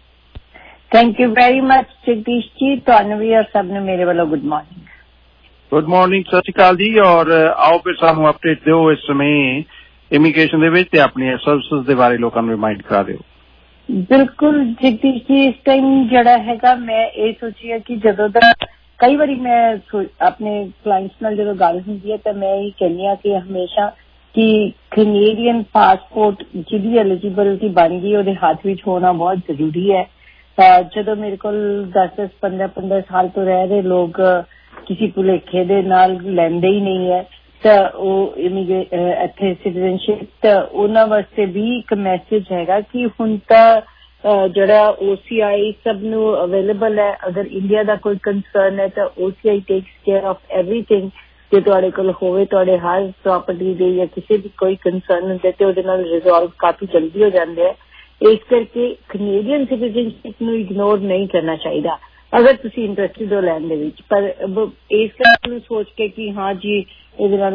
Thank you very much Jagdish ji, ਤੁਹਾਨੂੰ ਵੀ ਔਰ ਸਭ ਨੂੰ ਮੇਰੇ ਵੱਲੋਂ ਗੁੱਡ ਮਾਰਨਿੰਗ। ਗੁੱਡ ਮਾਰਨਿੰਗ, ਸਤਿ ਸ਼੍ਰੀ ਅਕਾਲ ਜੀ। ਔਰ ਆਓ ਫਿਰ ਸਾਨੂੰ ਅਪਡੇਟ ਦਿਓ ਇਸ ਸਮੇਂ ਇਮੀਗ੍ਰੇਸ਼ਨ ਦੇ ਵਿੱਚ ਤੇ ਆਪਣੀਆਂ ਸਰਵਿਸਿਜ਼ ਦੇ ਬਾਰੇ ਲੋਕਾਂ ਨੂੰ ਰਿਮਾਈਂਡ ਕਰਾ ਦਿਓ। ਬਿਲਕੁਲ ਜਗਦੀਸ਼ ਜੀ, ਇਸ ਟਾਈਮ ਜਿਹੜਾ ਹੈਗਾ ਮੈਂ ਇਹ ਸੋਚਿਆ ਕਿ ਜਦੋਂ ਦਾ ਕਈ ਵਾਰੀ ਮੈਂ ਆਪਣੇ ਕਲਾਇੰਟਸ ਨਾਲ ਜਦੋਂ ਗੱਲ ਹੁੰਦੀ ਹੈ ਤਾਂ ਮੈਂ ਇਹ ਕਹਿੰਦੀ ਹਾਂ ਕਿ ਹਮੇਸ਼ਾ ਕਿ ਕੈਨੇਡੀਅਨ ਪਾਸਪੋਰਟ ਜਿਹਦੀ ਐਲੀਜੀਬਿਲਿਟੀ ਬਣ ਗਈ ਉਹਦੇ ਹੱਥ ਵਿੱਚ ਹੋਣਾ ਬਹੁਤ ਜ਼ਰੂਰੀ ਹੈ। ਜਦੋਂ ਮੇਰੇ ਕੋਲ ਦਸ ਦਸ ਪੰਦਰਾਂ ਪੰਦਰਾਂ ਸਾਲ ਤੋਂ ਰਹਿ ਰਹੇ ਲੋਕ ਕਿਸੇ ਭੁਲੇਖੇ ਦੇ ਨਾਲ ਲੈਂਦੇ ਹੀ ਨਹੀਂ ਹੈ ਤਾਂ ਉਹ ਇੱਥੇ ਸਿਟੀਜ਼ਨਸ਼ਿਪ ਤਾਂ ਉਹਨਾਂ ਵਾਸਤੇ ਵੀ ਇੱਕ ਮੈਸੇਜ ਹੈਗਾ ਕਿ ਹੁਣ ਤਾਂ ਜਿਹੜਾ ਓ ਸੀ ਆਈ ਸਭ ਨੂੰ ਅਵੇਲੇਬਲ ਹੈ। ਅਗਰ ਇੰਡੀਆ ਦਾ ਕੋਈ ਕੰਸਰਨ ਹੈ ਤਾਂ O C I takes care of everything. ਜੇ ਤੁਹਾਡੇ ਕੋਲ ਹੋਵੇ ਤੁਹਾਡੇ ਹਰ ਪ੍ਰਾਪਰਟੀ ਦੇ ਜਾਂ ਕਿਸੇ ਵੀ ਕੋਈ ਕੰਸਰਨ ਹੁੰਦੇ ਤੇ ਉਹਦੇ ਨਾਲ ਰਿਜ਼ੋਲਵ ਕਾਫੀ ਜਲਦੀ ਹੋ ਜਾਂਦੇ ਹੈ। ਇਸ ਕਰਕੇ ਕੈਨੇਡੀਅਨ ਸਿਟੀਜ਼ਨਸ਼ਿਪ ਨੂੰ ਇਗਨੋਰ ਨਹੀਂ ਕਰਨਾ ਚਾਹੀਦਾ ਅਗਰ ਤੁਸੀਂ ਇੰਟਰਸਟਿਡ ਹੋ ਲੈਣ ਦੇ ਵਿੱਚ। ਪਰ ਇਸ ਕਰਕੇ ਨੂੰ ਸੋਚ ਕੇ ਕਿ ਹਾਂ ਜੀ ਇਹਦੇ ਨਾਲ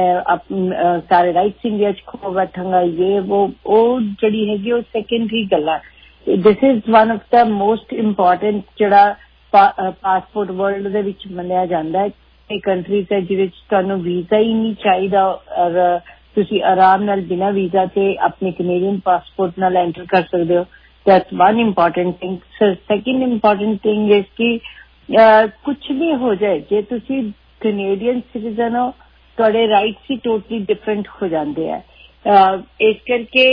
ਮੈਂ ਸਾਰੇ ਰਾਈਟਸ ਇੰਡੀਆ ਚ ਖੋ ਬੈਠਾਂਗਾ ਇਹ ਉਹ ਜਿਹੜੀ ਹੈਗੀ ਉਹ ਸੈਕੰਡਰੀ ਗੱਲਾਂ। This is one of the most important ਜਿਹੜਾ ਪਾਸਪੋਰਟ ਵਰਲਡ ਦੇ ਵਿੱਚ ਮੰਨਿਆ ਜਾਂਦਾ ਹੈ। ਕਈ ਕੰਟਰੀਜ਼ ਹੈ ਜਿਹਦੇ ਚ ਤੁਹਾਨੂੰ ਵੀਜ਼ਾ ਹੀ ਨਹੀਂ ਚਾਹੀਦਾ ਔਰ ਤੁਸੀਂ ਆਰਾਮ ਨਾਲ ਬਿਨਾਂ ਵੀਜ਼ਾ ਤੇ ਆਪਣੇ ਕੈਨੇਡੀਅਨ ਪਾਸਪੋਰਟ ਨਾਲ ਐਂਟਰ ਕਰ ਸਕਦੇ ਹੋ। That's one important thing. Second important thing is ਕਿ ਕੁਛ ਵੀ ਹੋ ਜਾਏ ਜੇ ਤੁਸੀਂ ਕੈਨੇਡੀਅਨ ਸਿਟੀਜ਼ਨ ਹੋ ਤੁਹਾਡੇ ਰਾਈਟਸ ਹੀ ਟੋਟਲੀ ਡਿਫਰੈਂਟ ਹੋ ਜਾਂਦੇ ਆ। ਇਸ ਕਰਕੇ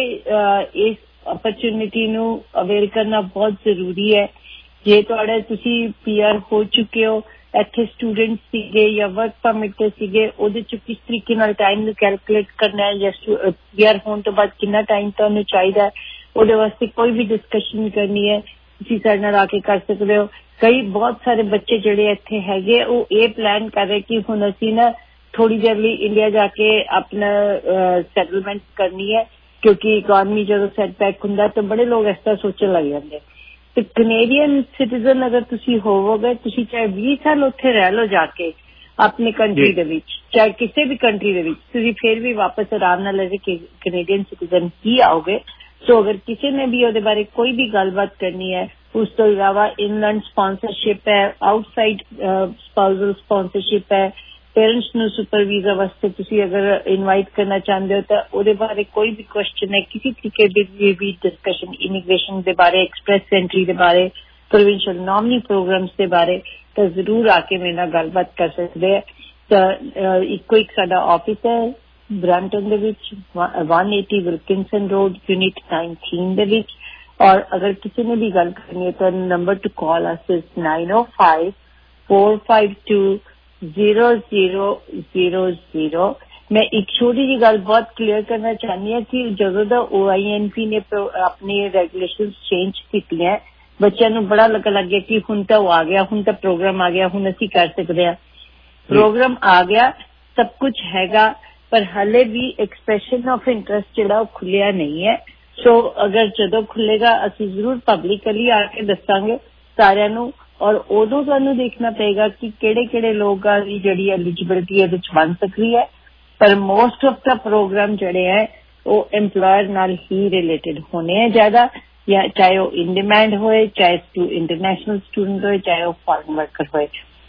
ਇਸ अपॉर्चुनिटी ਨੂੰ ਅਵੇਲ ਕਰਨਾ ਬਹੁਤ ਜ਼ਰੂਰੀ ਹੈ। ਜੇ ਤੁਹਾਡੇ ਤੁਸੀਂ ਪੀ ਆਰ ਹੋ ਚੁੱਕੇ ਹੋ ਇੱਥੇ ਸਟੂਡੈਂਟ ਸੀਗੇ ਜਾਂ ਵਰਕ ਪਰਮਿਟ ਤੇ ਸੀਗੇ ਉਹਦੇ ਚ ਕਿਸ ਤਰੀਕੇ ਨਾਲ ਟਾਈਮ ਨੂੰ ਕੈਲਕੂਲੇਟ ਕਰਨਾ ਹੈ ਜਾਂ ਪੀ ਆਰ ਹੋਣ ਤੋਂ ਬਾਅਦ ਕਿੰਨਾ ਟਾਈਮ ਤੁਹਾਨੂੰ ਚਾਹੀਦਾ ਹੈ ਉਹਦੇ ਵਾਸਤੇ ਕੋਈ ਵੀ ਡਿਸਕਸ਼ਨ ਕਰਨੀ ਹੈ ਤੁਸੀਂ ਸਾਡੇ ਨਾਲ ਆ ਕੇ ਕਰ ਸਕਦੇ ਹੋ। ਕਈ ਬਹੁਤ ਸਾਰੇ ਬੱਚੇ ਜਿਹੜੇ ਇੱਥੇ ਹੈਗੇ ਉਹ ਇਹ ਪਲਾਨ ਕਰ ਰਹੇ ਕਿ ਹੁਣ ਅਸੀਂ ਨਾ ਥੋੜੀ ਦੇਰ ਲਈ ਇੰਡੀਆ ਜਾ ਕੇ ਆਪਣਾ ਸੈਟਲਮੈਂਟ ਕਰਨੀ ਹੈ ਕਿਉਂਕਿ ਇਕਨੋਮੀ ਜਦੋਂ ਸੈਟਬੈਕ ਹੁੰਦਾ ਤਾਂ ਬੜੇ ਲੋਕ ਇਸ ਤਰ੍ਹਾਂ ਸੋਚਣ ਲੱਗ ਜਾਂਦੇ। ਤੇ ਕੈਨੇਡੀਅਨ ਸਿਟੀਜ਼ਨ ਅਗਰ ਤੁਸੀਂ ਹੋਵੋਗੇ ਤੁਸੀਂ ਚਾਹੇ ਵੀਹ ਸਾਲ ਉੱਥੇ ਰਹਿ ਲਓ ਜਾ ਕੇ ਆਪਣੇ ਕੰਟਰੀ ਦੇ ਵਿੱਚ ਚਾਹੇ ਕਿਸੇ ਵੀ ਕੰਟਰੀ ਦੇ ਵਿੱਚ ਤੁਸੀਂ ਫਿਰ ਵੀ ਵਾਪਸ ਆਰਾਮ ਨਾਲ ਐਜ਼ ਏ ਕੈਨੇਡੀਅਨ ਸਿਟੀਜ਼ਨ ਹੀ ਆਓਗੇ। ਸੋ ਅਗਰ ਕਿਸੇ ਨੇ ਵੀ ਉਹਦੇ ਬਾਰੇ ਕੋਈ ਵੀ ਗੱਲਬਾਤ ਕਰਨੀ ਹੈ ਉਸ ਤੋਂ ਇਲਾਵਾ ਇਨਲੈਂਡ ਸਪਾਂਸਰਸ਼ਿਪ ਹੈ ਆਊਟਸਾਈਡ ਸਪਾਊਸਲ ਸਪਾਂਸਰਸ਼ਿਪ ਹੈ पेरेंट्स ਨੂੰ सुपर वीजा वास्ते ਤੁਸੀਂ अगर इनवाइट करना चाहते हो तो ਉਹਦੇ ਬਾਰੇ ਕੋਈ ਵੀ क्वेश्चन है किसी तरीके ਦੀ भी डिस्कशन इमिग्रेशन ਦੇ ਬਾਰੇ एक्सप्रेस एंट्री ਦੇ ਬਾਰੇ प्रोविंशियल नॉमिनी प्रोग्राम्स ਦੇ ਬਾਰੇ ਤਾਂ ਜ਼ਰੂਰ ਆ ਕੇ ਮੇਰੇ ਨਾਲ ਗੱਲਬਾਤ ਕਰ ਸਕਦੇ ਆ। ਤਾਂ ਇੱਕੋ ਇੱਕ ਸਾਡਾ ਆਫਿਸ ਹੈ ਬ੍ਰੈਂਟਨ ਦੇ ਵਿੱਚ one eighty Wilkinson road unit nineteen ਦੇ ਵਿੱਚ ਔਰ ਅਗਰ ਕਿਸੇ ਨੇ ਵੀ ਗੱਲ ਕਰਨੀ ਹੈ ਤਾਂ number to call us is nine oh five four five two zero zero zero zero. ਮੈਂ ਇੱਕ ਛੋਟੀ ਜਿਹੀ ਗੱਲ ਬਹੁਤ ਕਲੀਅਰ ਕਰਨਾ ਚਾਹੁੰਦੀ ਹਾਂ ਕਿ ਜਦੋਂ ਦਾ ਓ ਆਈ ਐਨ ਪੀ ਨੇ ਆਪਣੀ ਰੈਗੂਲੇਸ਼ਨਸ ਚੇਂਜ ਕੀਤੀਆਂ ਬੱਚਿਆਂ ਨੂੰ ਬੜਾ ਲੱਗਣ ਲੱਗ ਗਿਆ ਕਿ ਹੁਣ ਤਾਂ ਉਹ ਆ ਗਿਆ ਹੁਣ ਤਾਂ ਪ੍ਰੋਗਰਾਮ ਆ ਗਿਆ ਹੁਣ ਅਸੀਂ ਕਰ ਸਕਦੇ ਹਾਂ। ਪ੍ਰੋਗਰਾਮ ਆ ਗਿਆ ਸਭ ਕੁਝ ਹੈਗਾ ਪਰ ਹਲੇ ਵੀ ਐਕਸਪ੍ਰੈਸ਼ਨ ਆਫ ਇੰਟਰਸਟ ਜਿਹੜਾ ਉਹ ਖੁੱਲਿਆ ਨਹੀਂ ਹੈ। ਸੋ ਅਗਰ ਜਦੋਂ ਖੁੱਲੇਗਾ ਅਸੀਂ ਜ਼ਰੂਰ ਪਬਲਿਕਲੀ ਆ ਕੇ ਦੱਸਾਂਗੇ ਸਾਰਿਆਂ ਨੂੰ ਔਰ ਉਦੋਂ ਤੁਹਾਨੂੰ ਦੇਖਣਾ ਪਏਗਾ ਕਿ ਕਿਹੜੇ ਕਿਹੜੇ ਲੋਕਾਂ ਦੀ ਜਿਹੜੀ ਐਲੀਜੀਬਿਲਿਟੀ ਇਹਦੇ ਚ ਬਣ ਸਕਦੀ ਹੈ। ਪਰ ਮੋਸਟ ਆਫ ਦਾ ਪ੍ਰੋਗਰਾਮ ਜਿਹੜੇ ਹੈ ਉਹ ਐਮਪਲੋਇਰ ਨਾਲ ਹੀ ਰਿਲੇਟਡ ਹੋਣੇ ਹੈ ਜ਼ਿਆਦਾ ਜਾਂ ਚਾਹੇ ਉਹ ਇਨ ਡਿਮਾਂਡ ਹੋਏ ਚਾਹੇ ਇੰਟਰਨੈਸ਼ਨਲ ਸਟੂਡੈਂਟ ਹੋਏ ਚਾਹੇ ਉਹ ਫੋਰਨ ਵਰਕਰ ਹੋਏ।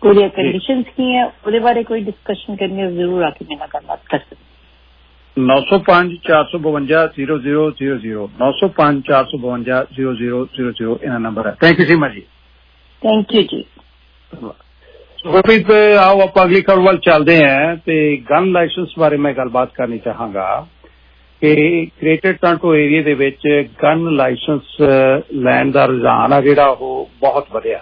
ਉਹਦੀਆਂ ਕੰਡੀਸ਼ਨਸ ਕੀ ਹੈ, ਉਹਦੇ ਬਾਰੇ ਕੋਈ ਡਿਸਕਸ਼ਨ ਕਰਨੀ ਹੈ ਜ਼ਰੂਰ ਆ ਕੇ ਮੇਰੇ ਨਾਲ ਗੱਲਬਾਤ ਕਰ ਸਕਦੇ। ਨੌ ਸੌ ਪੰਜ ਚਾਰ ਸੌ ਬਵੰਜਾ ਜ਼ੀਰੋ ਜ਼ੀਰੋ ਜ਼ੀਰੋ ਜ਼ੀਰੋ ਨੌ ਸੌ ਪੰਜ ਚਾਰ ਸੌ ਬਵੰਜਾ ਜ਼ੀਰੋ ਜ਼ੀਰੋ ਜ਼ੀਰੋ ਜ਼ੀਰੋ ਇਹਨਾਂ ਨੰਬਰ ਹੈ। Thank you Seema ji. Thank you ਜੀ। ਗੁਰਪ੍ਰੀਤ, ਆਓ ਆਪਾਂ ਅਗਲੀ ਖਬਰ ਵੱਲ ਚੱਲਦੇ ਹਾਂ ਤੇ ਗਨ ਲਾਇਸੈਂਸ ਬਾਰੇ ਮੈਂ ਗੱਲਬਾਤ ਕਰਨੀ ਚਾਹਾਂਗਾ ਕਿ ਗ੍ਰੇਟਰ ਟੋਰਾਂਟੋ ਏਰੀਆ ਦੇ ਵਿੱਚ ਗਨ ਲਾਇਸੈਂਸ ਲੈਣ ਦਾ ਰੁਝਾਨ ਆ ਜਿਹੜਾ ਉਹ ਬਹੁਤ ਵਧਿਆ।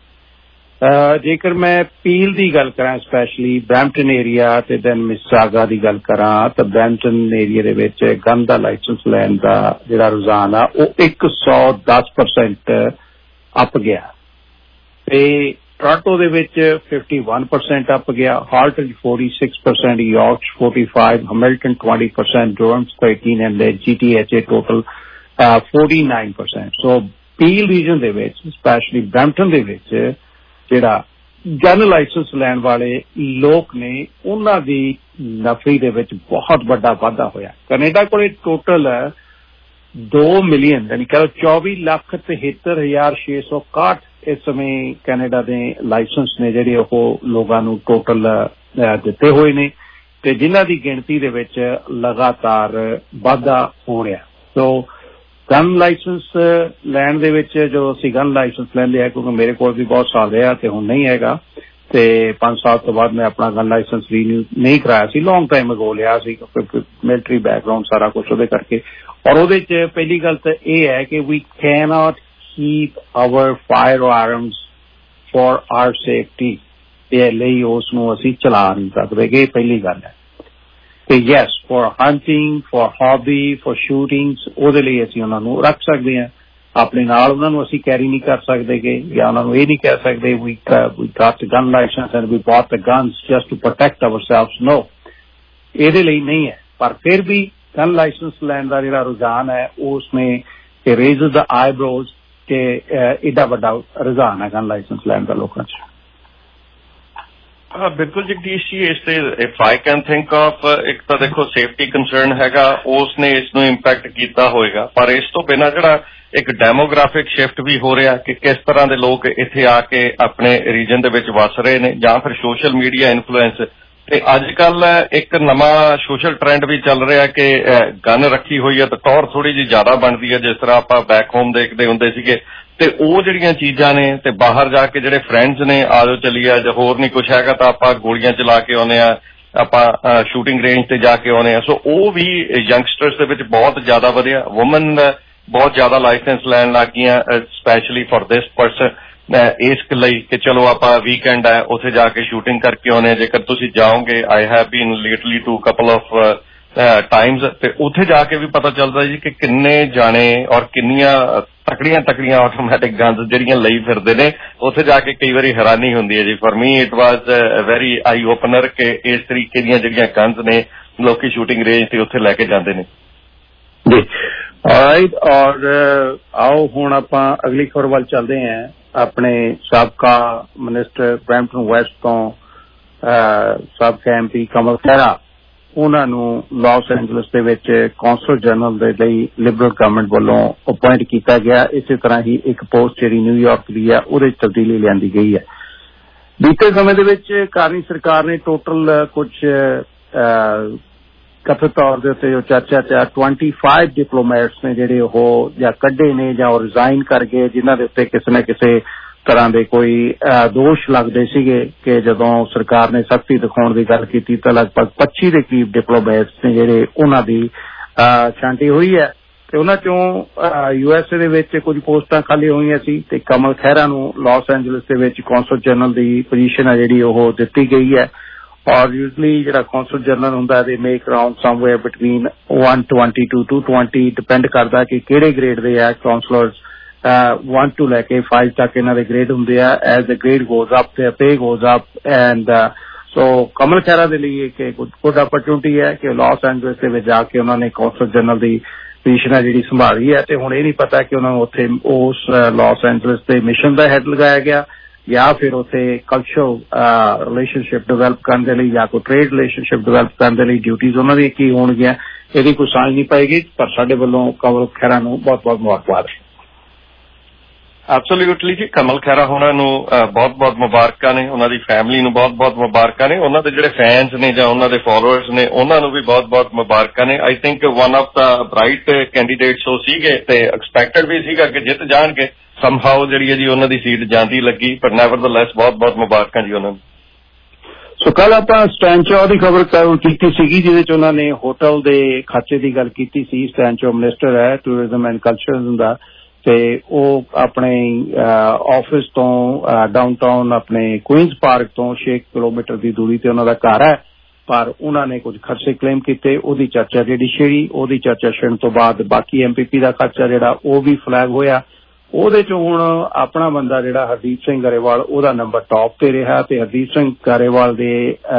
ਜੇਕਰ ਮੈਂ ਪੀਲ ਦੀ ਗੱਲ ਕਰਾਂ, ਸਪੈਸ਼ਲੀ ਬਰੈਂਪਟਨ ਏਰੀਆ ਤੇ ਦੈਨ ਮਿਸਿਸਾਗਾ ਦੀ ਗੱਲ ਕਰਾਂ ਤਾਂ ਬਰੈਂਪਟਨ ਏਰੀਆ ਦੇ ਵਿੱਚ ਗਨ ਦਾ ਲਾਇਸੈਂਸ ਲੈਣ ਦਾ ਜਿਹੜਾ ਰੁਝਾਨ ਆ ਉਹ ਇੱਕ ਸੌ ਦਸ ਪਰਸੈਂਟ ਅੱਪ ਗਿਆ ਤੇ ਟੋਰਾਂਟੋ ਦੇ ਵਿੱਚ ਫਿਫਟੀ ਵਨ ਪਰਸੈਂਟ ਅੱਪ ਗਿਆ, Halton forty six percent, York forty five, Hamilton twenty percent, Durham thirteen and G T H A total forty nine percent. So Peel region ਦੇ ਵਿੱਚ specially Brampton ਦੇ ਵਿੱਚ ਜਿਹੜਾ gun licence ਲੈਣ ਵਾਲੇ ਲੋਕ ਨੇ ਉਹਨਾਂ ਦੀ ਨਫਰੀ ਦੇ ਵਿੱਚ ਬਹੁਤ ਵੱਡਾ ਵਾਧਾ ਹੋਇਆ। ਕੈਨੇਡਾ ਕੋਲ ਟੋਟਲ ਦੋ ਮਿਲੀਅਨ ਯਾਨੀ ਕਿ ਚੌਵੀ ਲੱਖ ਤਿਹੱਤਰ ਹਜ਼ਾਰ ਛੇ ਸੌ ਇਕਾਹਠ ਇਸ ਸਮੇਂ ਕੈਨੇਡਾ ਦੇ ਲਾਇਸੈਂਸ ਨੇ ਜਿਹੜੇ ਉਹ ਲੋਕਾਂ ਨੂੰ ਟੋਟਲ ਦਿੱਤੇ ਹੋਏ ਨੇ ਤੇ ਜਿਨ੍ਹਾਂ ਦੀ ਗਿਣਤੀ ਦੇ ਵਿੱਚ ਲਗਾਤਾਰ ਵਾਧਾ ਹੋ ਰਿਹਾ। ਸੋ ਗਨ ਲਾਇਸੈਂਸ ਲੈਣ ਦੇ ਵਿੱਚ ਜੋ ਅਸੀਂ ਗਨ ਲਾਇਸੈਂਸ ਲੈਂਦੇ ਆ, ਕਿਉਂਕਿ ਮੇਰੇ ਕੋਲ ਵੀ ਬਹੁਤ ਸਾਲ ਰਿਹਾ ਤੇ ਹੁਣ ਨਹੀਂ ਹੈਗਾ ਤੇ ਪੰਜ ਸਾਲ ਤੋਂ ਬਾਅਦ ਮੈਂ ਆਪਣਾ ਗਨ ਲਾਇਸੈਂਸ ਰੀਨਿਊ ਨਹੀਂ ਕਰਾਇਆ ਸੀ, ਲੌਂਗ ਟਾਈਮ ਅਗੋ ਲਿਆ ਸੀ ਮਿਲਟਰੀ ਬੈਕਗਰਾਉਂਡ ਸਾਰਾ ਕੁਛ ਉਹਦੇ ਕਰਕੇ। ਔਰ ਉਹਦੇ ਚ ਪਹਿਲੀ ਗੱਲ ਤਾਂ ਇਹ ਹੈ ਕਿ we cannot keep our firearms for our safety ਇਹ ਲਈ ਉਸ ਨੂੰ ਅਸੀਂ ਚਲਾ ਨਹੀਂ ਸਕਦੇ ਕਿ ਪਹਿਲੀ ਗੱਲ ਹੈ। ਤੇ yes for hunting, for hobby, for shootings ਉਹਦੇ ਲਈ ਅਸੀਂ ਉਹਨਾਂ ਨੂੰ ਰੱਖ ਸਕਦੇ ਹਾਂ ਆਪਣੇ ਨਾਲ, ਉਹਨਾਂ ਨੂੰ ਅਸੀਂ ਕੈਰੀ ਨਹੀਂ ਕਰ ਸਕਦੇ ਕਿ ਜਾਂ ਉਹਨਾਂ ਨੂੰ ਇਹ ਨਹੀਂ ਕਹਿ ਸਕਦੇ we got a gun license and we bought the guns just to protect ourselves। no, ਇਹਦੇ ਲਈ ਨਹੀਂ ਹੈ। ਪਰ ਫਿਰ ਵੀ ਗਨ ਲਾਇਸੈਂਸ ਲੈਣ ਦਾ ਜਿਹੜਾ ਰੁਝਾਨ ਹੈ ਉਸਨੇ raises the eyebrows ਕਿ ਏਡਾ ਵੱਡਾ ਰੁਝਾਨ ਹੈ ਗਨ ਲਾਇਸੈਂਸ ਲੈਣ ਦਾ ਲੋਕਾਂ 'ਚ। ਹਾਂ ਬਿਲਕੁਲ ਜਗਦੀਸ਼ ਜੀ, ਇਸ ਤੇ if I can think of ਇੱਕ ਤਾਂ ਦੇਖੋ ਸੇਫਟੀ ਕੰਸਰਨ ਹੈਗਾ, ਉਸ ਨੇ ਇਸ ਨੂੰ ਇੰਪੈਕਟ ਕੀਤਾ ਹੋਏਗਾ, ਪਰ ਇਸ ਤੋਂ ਬਿਨਾਂ ਜਿਹੜਾ ਇੱਕ ਡੈਮੋਗ੍ਰਾਫਿਕ ਸ਼ਿਫਟ ਵੀ ਹੋ ਰਿਹਾ ਕਿ ਕਿਸ ਤਰ੍ਹਾਂ ਦੇ ਲੋਕ ਇੱਥੇ ਆ ਕੇ ਆਪਣੇ ਰੀਜਨ ਦੇ ਵਿੱਚ ਵਸ ਰਹੇ ਨੇ ਜਾਂ ਫਿਰ ਸੋਸ਼ਲ ਮੀਡੀਆ ਇਨਫਲੂਐਂਸ। ਤੇ ਅੱਜ ਕੱਲ ਇੱਕ ਨਵਾਂ ਸੋਸ਼ਲ ਟ੍ਰੈਂਡ ਵੀ ਚੱਲ ਰਿਹਾ ਕਿ ਗਨ ਰੱਖੀ ਹੋਈ ਹੈ ਤਾਂ ਟੌਰ ਥੋੜੀ ਜਿਹੀ ਜ਼ਿਆਦਾ ਬਣਦੀ ਹੈ, ਜਿਸ ਤਰ੍ਹਾਂ ਆਪਾਂ ਬੈਕ ਹੋਮ ਦੇਖਦੇ ਹੁੰਦੇ ਸੀਗੇ। ਤੇ ਉਹ ਜਿਹੜੀਆਂ ਚੀਜ਼ਾਂ ਨੇ ਤੇ ਬਾਹਰ ਜਾ ਕੇ ਜਿਹੜੇ ਫਰੈਂਡਸ ਨੇ ਆ ਜਾਓ ਚੱਲੀਏ ਜਾਂ ਹੋਰ ਨਹੀਂ ਕੁਛ ਹੈਗਾ ਤਾਂ ਆਪਾਂ ਗੋਲੀਆਂ ਚਲਾ ਕੇ ਆਉਂਦੇ ਆ, ਆਪਾਂ ਸ਼ੂਟਿੰਗ ਰੇਂਜ ਤੇ ਜਾ ਕੇ ਆਉਂਦੇ ਆ। ਸੋ ਉਹ ਵੀ ਯੰਗਸਟਰਸ ਦੇ ਵਿੱਚ ਬਹੁਤ ਜ਼ਿਆਦਾ ਵਧਿਆ। ਵੂਮਨ ਬਹੁਤ ਜ਼ਿਆਦਾ ਲਾਇਸੈਂਸ ਲੈਣ ਲੱਗ ਗਈਆਂ ਸਪੈਸ਼ਲੀ ਫॉर ਦਿਸ ਪਰਸਨ, ਇਸ ਲਈ ਕਿ ਚਲੋ ਆਪਾਂ ਵੀਕਐਂਡ ਹੈ ਉੱਥੇ ਜਾ ਕੇ ਸ਼ੂਟਿੰਗ ਕਰਕੇ ਆਉਣੇ। ਜੇਕਰ ਤੁਸੀਂ ਜਾਓਗੇ, I have been lately to couple of times, ਤੇ ਉੱਥੇ ਜਾ ਕੇ ਵੀ ਪਤਾ ਚੱਲਦਾ ਜੀ ਕਿ ਕਿੰਨੇ ਜਾਣੇ ਔਰ ਕਿੰਨੀਆਂ ਤਕੜੀਆਂ ਤਕੜੀਆਂ ਆਟੋਮੈਟਿਕ ਗਨਸ ਜਿਹੜੀਆਂ ਲਈ ਫਿਰਦੇ ਨੇ। ਉੱਥੇ ਜਾ ਕੇ ਕਈ ਵਾਰੀ ਹੈਰਾਨੀ ਹੁੰਦੀ ਹੈ ਜੀ। For me it was very eye opener ਕਿ ਇਸ ਤਰੀਕੇ ਦੀਆਂ ਜਿਹੜੀਆਂ ਗਨਸ ਨੇ ਲੋਕੀ ਸ਼ੂਟਿੰਗ ਰੇਂਜ ਤੇ ਉੱਥੇ ਲੈ ਕੇ ਜਾਂਦੇ ਨੇ ਜੀ। ਰਾਈਟ, ਔਰ ਆਓ ਹੁਣ ਆਪਾਂ ਅਗਲੀ ਖਬਰ ਵੱਲ ਚੱਲਦੇ ਹਾਂ। ਆਪਣੇ ਸਾਬਕਾ ਮਿਨਿਸਟਰ ਬਰੈਂਪਟਨ ਵੈਸਟ ਤੋਂ ਸਾਬਕਾ ਐਮ ਪੀ ਕਮਲ ਖਹਿਰਾ, ਉਹਨਾਂ ਨੂੰ ਲਾਸ ਐਂਜਲਸ ਦੇ ਵਿੱਚ ਕੌਂਸਲ ਜਨਰਲ ਦੇ ਲਈ ਲਿਬਰਲ ਗਵਰਨਮੈਂਟ ਵੱਲੋਂ ਅਪਾਇੰਟ ਕੀਤਾ ਗਿਆ। ਇਸੇ ਤਰ੍ਹਾਂ ਹੀ ਇੱਕ ਪੋਸਟ ਜਿਹੜੀ ਨਿਊਯਾਰਕ ਦੀ ਹੈ ਉਹਦੇ 'ਚ ਤਬਦੀਲੀ ਲਿਆਂਦੀ ਗਈ ਹੈ। ਬੀਤੇ ਸਮੇਂ ਦੇ ਵਿੱਚ ਕਾਰਨੀ ਸਰਕਾਰ ਨੇ ਟੋਟਲ ਕੁਝ ਕਥਿਤ ਤੌਰ ਦੇ ਉੱਤੇ ਜੋ ਚਰਚਾ ਚ ਟਵੈਂਟੀ ਫਾਈਵ ਡਿਪਲੋਮੈਟਸ ਨੇ ਜਿਹੜੇ ਉਹ ਜਾਂ ਕੱਢੇ ਨੇ ਜਾਂ ਉਹ ਰਿਜ਼ਾਈਨ ਕਰ ਗਏ, ਜਿਨ੍ਹਾਂ ਦੇ ਉੱਤੇ ਕਿਸੇ ਨਾ ਕਿਸੇ ਤਰ੍ਹਾਂ ਦੇ ਕੋਈ ਦੋਸ਼ ਲੱਗਦੇ ਸੀਗੇ ਕਿ ਜਦੋਂ ਸਰਕਾਰ ਨੇ ਸਖਤੀ ਦਿਖਾਉਣ ਦੀ ਗੱਲ ਕੀਤੀ ਤਾਂ ਲਗਭਗ ਪੱਚੀ ਦੇ ਕਰੀਬ ਡਿਪਲੋਮੈਟਸ ਨੇ ਜਿਹੜੇ ਉਹਨਾਂ ਦੀ ਛਾਂਟੀ ਹੋਈ ਹੈ ਤੇ ਉਹਨਾਂ ਚੋਂ ਯੂ ਐਸ ਏ ਦੇ ਵਿੱਚ ਕੁਝ ਪੋਸਟਾਂ ਖਾਲੀ ਹੋਈਆਂ ਸੀ ਤੇ ਕਮਲ ਖਹਿਰਾ ਨੂੰ ਲਾਸ ਐਂਜਲਸ ਦੇ ਵਿੱਚ ਕੌਂਸਲ ਜਨਰਲ ਦੀ ਪੋਜੀਸ਼ਨ ਹੈ ਜਿਹੜੀ ਉਹ ਦਿੱਤੀ ਗਈ ਹੈ। ਔਰ ਯੂਜਲੀ ਜਿਹੜਾ ਕੌਂਸਲ ਜਨਰਲ ਹੁੰਦਾ ਦੇ make around somewhere between one twenty to two twenty, depend ਕਰਦਾ ਕਿ ਕਿਹੜੇ ਗ੍ਰੇਡ ਦੇ ਆ ਕਾਉਂਸਲਰਸ। one to ਲੈ ਕੇ five ਤੱਕ ਇਹਨਾਂ ਦੇ ਗ੍ਰੇਡ ਹੁੰਦੇ ਆ। As the grade goes up ਤੇ pay goes up and so Kamal Khaira ਦੇ ਲਈ ਇੱਕ ਗੁੱਡ ਅਪਰਚੁਨਿਟੀ ਹੈ ਕਿ ਲਾਸ ਐਂਜਲਸ ਦੇ ਵਿੱਚ ਜਾ ਕੇ ਉਹਨਾਂ ਨੇ ਕੌਂਸਲ ਜਨਰਲ ਦੀ ਪੋਜੀਸ਼ਨ ਹੈ ਜਿਹੜੀ ਸੰਭਾਲੀ ਹੈ ਤੇ ਹੁਣ ਇਹ ਨਹੀਂ ਪਤਾ ਕਿ ਉਹਨਾਂ ਨੂੰ ਉੱਥੇ ਉਸ ਲਾਸ ਐਂਜਲਸ ਦੇ ਮਿਸ਼ਨ ਦਾ ਹੈਡ ਲਗਾਇਆ ਗਿਆ ਜਾਂ ਫਿਰ ਉੱਥੇ ਕਲਚਰਲ ਰਿਲੇਸ਼ਨਸ਼ਿਪ ਡਿਵੈਲਪ ਕਰਨ ਦੇ ਲਈ ਜਾਂ ਕੋਈ ਟ੍ਰੇਡ ਰਿਲੇਸ਼ਨਸ਼ਿਪ ਡਿਵੈਲਪ ਕਰਨ ਦੇ ਲਈ ਡਿਊਟੀਜ਼ ਉਹਨਾਂ ਦੀਆਂ ਕੀ ਹੋਣਗੀਆਂ, ਇਹਦੀ ਕੋਈ ਸਮਝ ਨਹੀਂ ਪਾਏਗੀ। ਪਰ ਸਾਡੇ ਵੱਲੋਂ ਕਮਲ ਖਹਿਰਾ ਨੂੰ ਬਹੁਤ ਬਹੁਤ ਮੁਬਾਰਕਬਾਦ। ਐਬਸੋਲਿਊਟਲੀ ਜੀ, ਕਮਲ ਖਹਿਰਾ ਹੋਣਾ ਨੂੰ ਬਹੁਤ ਬਹੁਤ ਮੁਬਾਰਕਾਂ ਨੇ, ਉਹਨਾਂ ਦੀ ਫੈਮਿਲੀ ਨੂੰ ਬਹੁਤ ਬਹੁਤ ਮੁਬਾਰਕਾਂ ਨੇ, ਉਹਨਾਂ ਦੇ ਜਿਹੜੇ ਫੈਨਸ ਨੇ ਜਾਂ ਉਹਨਾਂ ਦੇ ਫੋਲੋਅਰਸ ਨੇ ਉਹਨਾਂ ਨੂੰ ਵੀ ਬਹੁਤ ਬਹੁਤ ਮੁਬਾਰਕਾਂ ਨੇ। I think one of the bright candidates ਉਹ ਸੀਗੇ ਤੇ ਐਕਸਪੈਕਟਡ ਵੀ ਸੀਗਾ ਕਿ ਜਿੱਤ ਜਾਣਗੇ। ਸਮਹਾਉ ਜਿਹੜੀ ਹੈ ਜੀ ਉਹਨਾਂ ਦੀ ਸੀਟ ਜਾਂਦੀ ਲੱਗੀ, ਪਰ ਨੈਵਰਦਲੈਸ ਬਹੁਤ ਬਹੁਤ ਮੁਬਾਰਕਾਂ ਜੀ ਉਹਨਾਂ ਨੂੰ। ਸੋ ਕੱਲ ਆਪਾਂ ਸਟੈਨ ਚੌ ਦੀ ਖਬਰ ਕੀਤੀ ਸੀਗੀ ਜਿਹਦੇ ਚ ਉਹਨਾਂ ਨੇ ਹੋਟਲ ਦੇ ਖਰਚੇ ਦੀ ਗੱਲ ਕੀਤੀ ਸੀ। ਸਟੈਨ ਚੌ ਮਿਨਿਸਟਰ ਹੈ ਟੂਰਿਜ਼ਮ ਐਂਡ ਕਲਚਰ ਦਾ ਤੇ ਉਹ ਆਪਣੇ ਆਫਿਸ ਤੋਂ ਡਾਊਨਟਾਊਨ ਆਪਣੇ ਕੁਈਨਜ਼ ਪਾਰਕ ਤੋਂ ਛੇ ਕਿਲੋਮੀਟਰ ਦੀ ਦੂਰੀ ਤੇ ਉਹਨਾਂ ਦਾ ਘਰ ਹੈ, ਪਰ ਉਹਨਾਂ ਨੇ ਕੁਝ ਖਰਚੇ ਕਲੇਮ ਕੀਤੇ। ਉਹਦੀ ਚਰਚਾ ਜਿਹੜੀ ਛੇੜੀ, ਉਹਦੀ ਚਰਚਾ ਛੇੜਨ ਤੋਂ ਬਾਅਦ ਬਾਕੀ ਐਮ ਪੀ ਪੀ ਦਾ ਖਰਚਾ ਜਿਹੜਾ ਉਹ ਵੀ ਫਲੈਗ ਹੋਇਆ। ਉਹਦੇ ਚ ਹੁਣ ਆਪਣਾ ਬੰਦਾ ਜਿਹੜਾ ਹਰਦੀਪ ਸਿੰਘ ਗਰੇਵਾਲ ਉਹਦਾ ਨੰਬਰ ਟੌਪ ਤੇ ਰਿਹਾ ਤੇ ਹਰਦੀਪ ਸਿੰਘ ਗਰੇਵਾਲ ਦੇ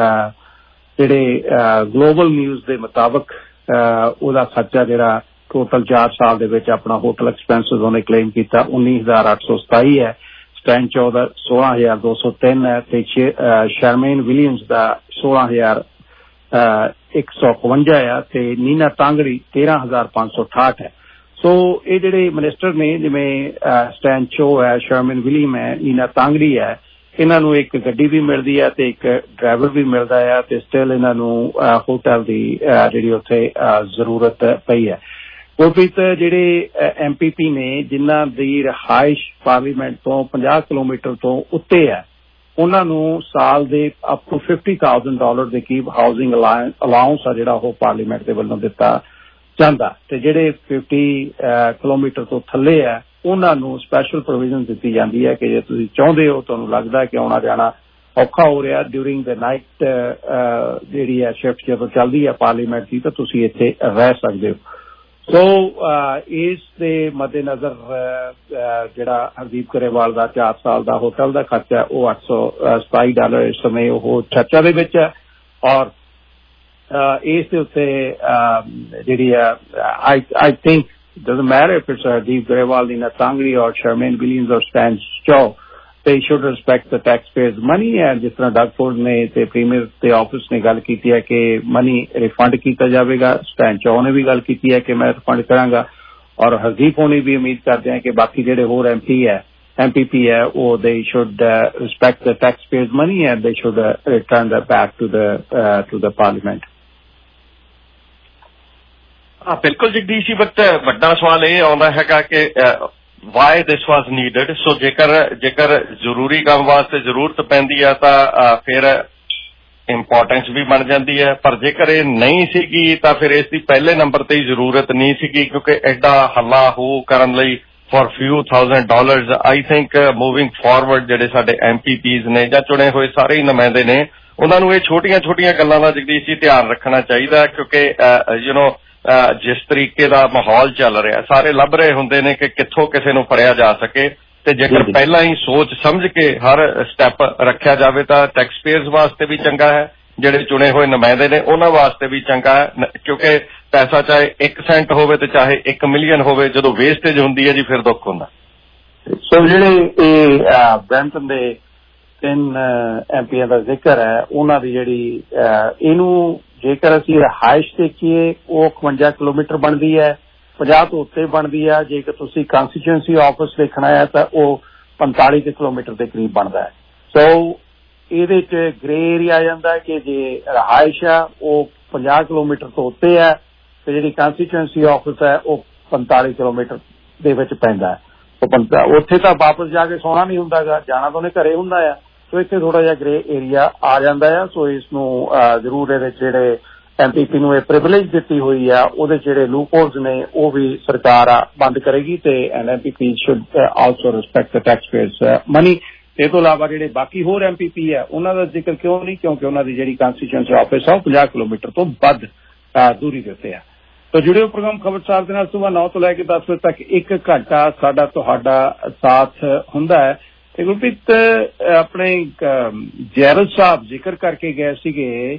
ਜਿਹੜੇ ਗਲੋਬਲ ਨਿਊਜ਼ ਦੇ ਮੁਤਾਬਕ ਉਹਦਾ ਖਰਚਾ ਜਿਹੜਾ ਟੋਟਲ ਚਾਰ ਸਾਲ ਦੇ ਵਿੱਚ ਆਪਣਾ ਹੋਟਲ ਐਕਸਪੈਂਸਿਸ ਉਹਨੇ ਕਲੇਮ ਕੀਤਾ ਉੱਨੀ ਹਜ਼ਾਰ ਅੱਠ ਸੌ ਸਤਾਈ ਹੈ। ਸਟੈਨ ਚੌ ਦਾ ਸੋਲਾਂ ਹਜ਼ਾਰ ਦੋ ਸੌ ਤਿੰਨ ਹੈ ਤੇ ਸ਼ਰਮੇਨ ਵਿਲੀਅਮਸ ਦਾ ਸੋਲਾਂ ਹਜ਼ਾਰ ਇੱਕ ਸੌ ਇਕਵੰਜਾ ਆ ਤੇ ਨੀਨਾ ਤਾਂਗੜੀ ਤੇਰਾਂ ਹਜ਼ਾਰ ਪੰਜ ਸੌ ਅਠਾਹਠ ਹੈ। ਸੋ ਇਹ ਜਿਹੜੇ ਮਿਨਿਸਟਰ ਨੇ ਜਿਵੇਂ ਸਟੈਨ ਚੌ ਹੈ, ਸ਼ਰਮੇਨ ਵਿਲੀਅਮ ਹੈ, ਨੀਨਾ ਤਾਂਗੜੀ ਹੈ, ਇਹਨਾਂ ਨੂੰ ਇੱਕ ਗੱਡੀ ਵੀ ਮਿਲਦੀ ਹੈ ਤੇ ਇੱਕ ਡਰਾਈਵਰ ਵੀ ਮਿਲਦਾ ਹੈ ਤੇ ਸਟਿਲ ਇਹਨਾਂ ਨੂੰ ਹੋਟਲ ਦੀ ਜਿਹੜੀ ਉੱਥੇ ਜ਼ਰੂਰਤ ਪਈ ਹੈ। ਗੁਰਪ੍ਰੀਤ, ਜਿਹੜੇ ਐਮ ਪੀ ਪੀ ਨੇ ਜਿਨ੍ਹਾਂ ਦੀ ਰਿਹਾਇਸ਼ ਪਾਰਲੀਮੈਂਟ ਤੋਂ ਪੰਜਾਹ ਕਿਲੋਮੀਟਰ ਤੋਂ ਉੱਤੇ ਹੈ ਉਹਨਾਂ ਨੂੰ ਸਾਲ ਦੇ up to fifty thousand dollar ਦੇ ਕਰੀਬ ਹਾਊਸਿੰਗ ਅਲਾਊਂਸ ਆ ਜਿਹੜਾ ਉਹ ਪਾਰਲੀਮੈਂਟ ਦੇ ਵੱਲੋਂ ਦਿੱਤਾ ਜਾਂਦਾ ਤੇ ਜਿਹੜੇ ਫਿਫਟੀ ਕਿਲੋਮੀਟਰ ਤੋਂ ਥੱਲੇ ਹੈ ਉਹਨਾਂ ਨੂੰ ਸਪੈਸ਼ਲ ਪ੍ਰੋਵੀਜ਼ਨ ਦਿੱਤੀ ਜਾਂਦੀ ਹੈ ਕਿ ਜੇ ਤੁਸੀਂ ਚਾਹੁੰਦੇ ਹੋ, ਤੁਹਾਨੂੰ ਲੱਗਦਾ ਕਿ ਆਉਣਾ ਜਾਣਾ ਔਖਾ ਹੋ ਰਿਹਾ ਡਿਊਰਿੰਗ ਦ ਨਾਈਟ ਜਿਹੜੀ ਹੈ ਸ਼ਿਫਟ ਜਦੋਂ ਚੱਲਦੀ ਹੈ ਪਾਰਲੀਮੈਂਟ ਦੀ, ਤਾਂ ਤੁਸੀਂ ਇੱਥੇ ਰਹਿ ਸਕਦੇ ਹੋ। ਸੋ ਇਸ ਦੇ ਮੱਦੇਨਜ਼ਰ ਜਿਹੜਾ ਹਰਦੀਪ ਗਰੇਵਾਲ ਦਾ ਚਾਰ ਸਾਲ ਦਾ ਹੋਟਲ ਦਾ ਖਰਚਾ ਉਹ ਅੱਠ ਸੌ ਸਤਾਈ ਡਾਲਰ ਇਸ ਸਮੇਂ ਉਹ ਚਰਚਾ ਦੇ ਵਿੱਚ ਹੈ ਔਰ ਇਸ ਦੇ ਉੱਤੇ ਜਿਹੜੀ ਹੈ I think doesn't matter if it's Hardeep Grewal, Nina Tangri or Charmaine Williams or Stan Shaw, they should respect the taxpayers' money। and जिस तरह डग फोर्ड ने ते प्रीमियर ते ऑफिस ने गल की है कि मनी रिफंड किया जाएगा, स्टैन चौ ने भी गल की है कि मैं रिफंड करांगा और हरदीप होनी भी उम्मीद करते हैं कि बाकी जेडे होर एम पी है एम पी पी है वो they should uh, respect the taxpayers' money and they should uh, return that back to the uh, to the parliament। ਹਾਂ ਬਿਲਕੁਲ ਜਗਦੀਸ਼ ਜੀ, ਬਟ ਵੱਡਾ ਸਵਾਲ ਇਹ ਆਉਂਦਾ ਹੈਗਾ ਕਿ ਵਾਈ ਦਿਸ ਵਾਜ਼ ਨੀਡਡ। ਸੋ ਜੇਕਰ ਜੇਕਰ ਜ਼ਰੂਰੀ ਕੰਮ ਵਾਸਤੇ ਜ਼ਰੂਰਤ ਪੈਂਦੀ ਹੈ ਤਾਂ ਫਿਰ ਇੰਪੋਰਟੈਂਸ ਵੀ ਬਣ ਜਾਂਦੀ ਹੈ, ਪਰ ਜੇਕਰ ਇਹ ਨਹੀਂ ਸੀਗੀ ਤਾਂ ਫਿਰ ਇਸ ਦੀ ਪਹਿਲੇ ਨੰਬਰ ਤੇ ਹੀ ਜ਼ਰੂਰਤ ਨਹੀਂ ਸੀਗੀ ਕਿਉਂਕਿ ਐਡਾ ਹੱਲਾ ਹੋ ਕਰਨ ਲਈ for few thousand dollars. I think moving forward ਜਿਹੜੇ ਸਾਡੇ ਐਮ ਪੀ ਪੀਜ਼ ਨੇ ਜਾਂ ਚੁਣੇ ਹੋਏ ਸਾਰੇ ਹੀ ਨੁਮਾਇੰਦੇ ਨੇ ਉਹਨਾਂ ਨੂੰ ਇਹ ਛੋਟੀਆਂ ਛੋਟੀਆਂ ਗੱਲਾਂ ਦਾ ਜਗਦੀਸ਼ ਜੀ ਧਿਆਨ ਰੱਖਣਾ ਚਾਹੀਦਾ ਕਿਉਂਕਿ ਯੂ ਨੋ ਜਿਸ ਤਰੀਕੇ ਦਾ ਮਾਹੌਲ ਚੱਲ ਰਿਹਾ ਸਾਰੇ ਲੱਭ ਰਹੇ ਹੁੰਦੇ ਨੇ ਕਿ ਕਿੱਥੋਂ ਕਿਸੇ ਨੂੰ ਫੜਿਆ ਜਾ ਸਕੇ ਤੇ ਜੇਕਰ ਪਹਿਲਾਂ ਹੀ ਸੋਚ ਸਮਝ ਕੇ ਹਰ ਸਟੈਪ ਰੱਖਿਆ ਜਾਵੇ ਤਾਂ ਟੈਕਸਪੇਅਰਸ ਵਾਸਤੇ ਵੀ ਚੰਗਾ ਹੈ, ਜਿਹੜੇ ਚੁਣੇ ਹੋਏ ਨੁਮਾਇੰਦੇ ਨੇ ਉਹਨਾਂ ਵਾਸਤੇ ਵੀ ਚੰਗਾ ਹੈ ਕਿਉਂਕਿ ਪੈਸਾ ਚਾਹੇ ਇੱਕ ਸੈਂਟ ਹੋਵੇ ਤੇ ਚਾਹੇ ਇੱਕ ਮਿਲੀਅਨ ਹੋਵੇ, ਜਦੋਂ ਵੇਸਟੇਜ ਹੁੰਦੀ ਹੈ ਜੀ ਫਿਰ ਦੁੱਖ ਹੁੰਦਾ। ਸੋ ਜਿਹੜੇ ਇਹ ਬ੍ਰੈਂਟਨ ਦੇ ਤਿੰਨ ਐਮ ਪੀਆਂ ਦਾ ਜ਼ਿਕਰ ਹੈ ਉਹਨਾਂ ਦੀ ਜਿਹੜੀ ਇਹਨੂੰ ਜੇਕਰ ਅਸੀਂ ਰਿਹਾਇਸ਼ ਦੇਖੀਏ ਉਹ ਇਕਵੰਜਾ ਕਿਲੋਮੀਟਰ ਬਣਦੀ ਹੈ, ਪੰਜਾਹ ਤੋਂ ਉੱਤੇ ਬਣਦੀ ਹੈ। ਜੇਕਰ ਤੁਸੀਂ ਕੰਸਟੀਚੁਐਂਸੀ ਆਫਿਸ ਦੇਖਣਾ ਹੈ ਤਾਂ ਉਹ ਪੰਤਾਲੀ ਕਿਲੋਮੀਟਰ ਦੇ ਕਰੀਬ ਬਣਦਾ ਹੈ। ਸੋ ਇਹਦੇ ਚ ਗ੍ਰੇ ਏਰੀਆ ਆ ਜਾਂਦਾ ਕਿ ਜੇ ਰਿਹਾਇਸ਼ ਆ ਉਹ ਪੰਜਾਹ ਕਿਲੋਮੀਟਰ ਤੋਂ ਉੱਤੇ ਹੈ ਤੇ ਜਿਹੜੀ ਕੰਸਟੀਚੁਐਂਸੀ ਆਫਿਸ ਹੈ ਉਹ ਪੰਤਾਲੀ ਕਿਲੋਮੀਟਰ ਦੇ ਵਿੱਚ ਪੈਂਦਾ ਹੈ। ਉੱਥੇ ਤਾਂ ਵਾਪਸ ਜਾ ਕੇ ਸੌਣਾ ਨਹੀਂ ਹੁੰਦਾ ਗਾ, ਜਾਣਾ ਤਾਂ ਉਹਨੇ ਘਰੇ ਹੁੰਦਾ ਆ। ਸੋ ਇੱਥੇ ਥੋੜਾ ਜਿਹਾ ਗ੍ਰੇ ਏਰੀਆ ਆ ਜਾਂਦਾ ਆ। ਸੋ ਇਸ ਨੂੰ ਜ਼ਰੂਰ ਇਹਦੇ ਜਿਹੜੇ ਐਮ ਪੀ ਪੀ ਨੂੰ ਇਹ ਪ੍ਰਿਵਿਲੇਜ ਦਿੱਤੀ ਹੋਈ ਆ ਉਹਦੇ ਜਿਹੜੇ ਲੂਪ ਹੋਲਸ ਨੇ ਉਹ ਵੀ ਸਰਕਾਰ ਬੰਦ ਕਰੇਗੀ ਤੇ M P P should also respect the taxpayers money. ਇਹ ਤੋਂ ਇਲਾਵਾ ਜਿਹੜੇ ਬਾਕੀ ਹੋਰ ਐਮ ਪੀ ਪੀ ਹੈ ਉਹਨਾਂ ਦਾ ਜ਼ਿਕਰ ਕਿਉਂ ਨਹੀਂ, ਕਿਉਂਕਿ ਉਹਨਾਂ ਦੀ ਜਿਹੜੀ ਕੰਸਟੀਚੁਐਂਸੀ ਆਫਿਸ ਆ ਉਹ ਪੰਜਾਹ ਕਿਲੋਮੀਟਰ ਤੋਂ ਵੱਧ ਦੂਰੀ ਦੇ ਉੱਤੇ ਆ। ਤਾਂ ਜੁੜਿਓ ਪ੍ਰੋਗਰਾਮ ਖਬਰਸਾਰ ਦੇ ਨਾਲ ਸੁਬਾਹ ਨੌ ਤੋਂ ਲੈ ਕੇ ਦਸ ਵਜੇ ਤੱਕ ਇੱਕ ਘੰਟਾ ਸਾਡਾ ਤੁਹਾਡਾ ਸਾਥ ਹੁੰਦਾ ਹੈ। ਤੇ ਗੁਰਪ੍ਰੀਤ ਆਪਣੇ ਜੈਰਲ ਸਾਹਿਬ ਜ਼ਿਕਰ ਕਰਕੇ ਗਏ ਸੀਗੇ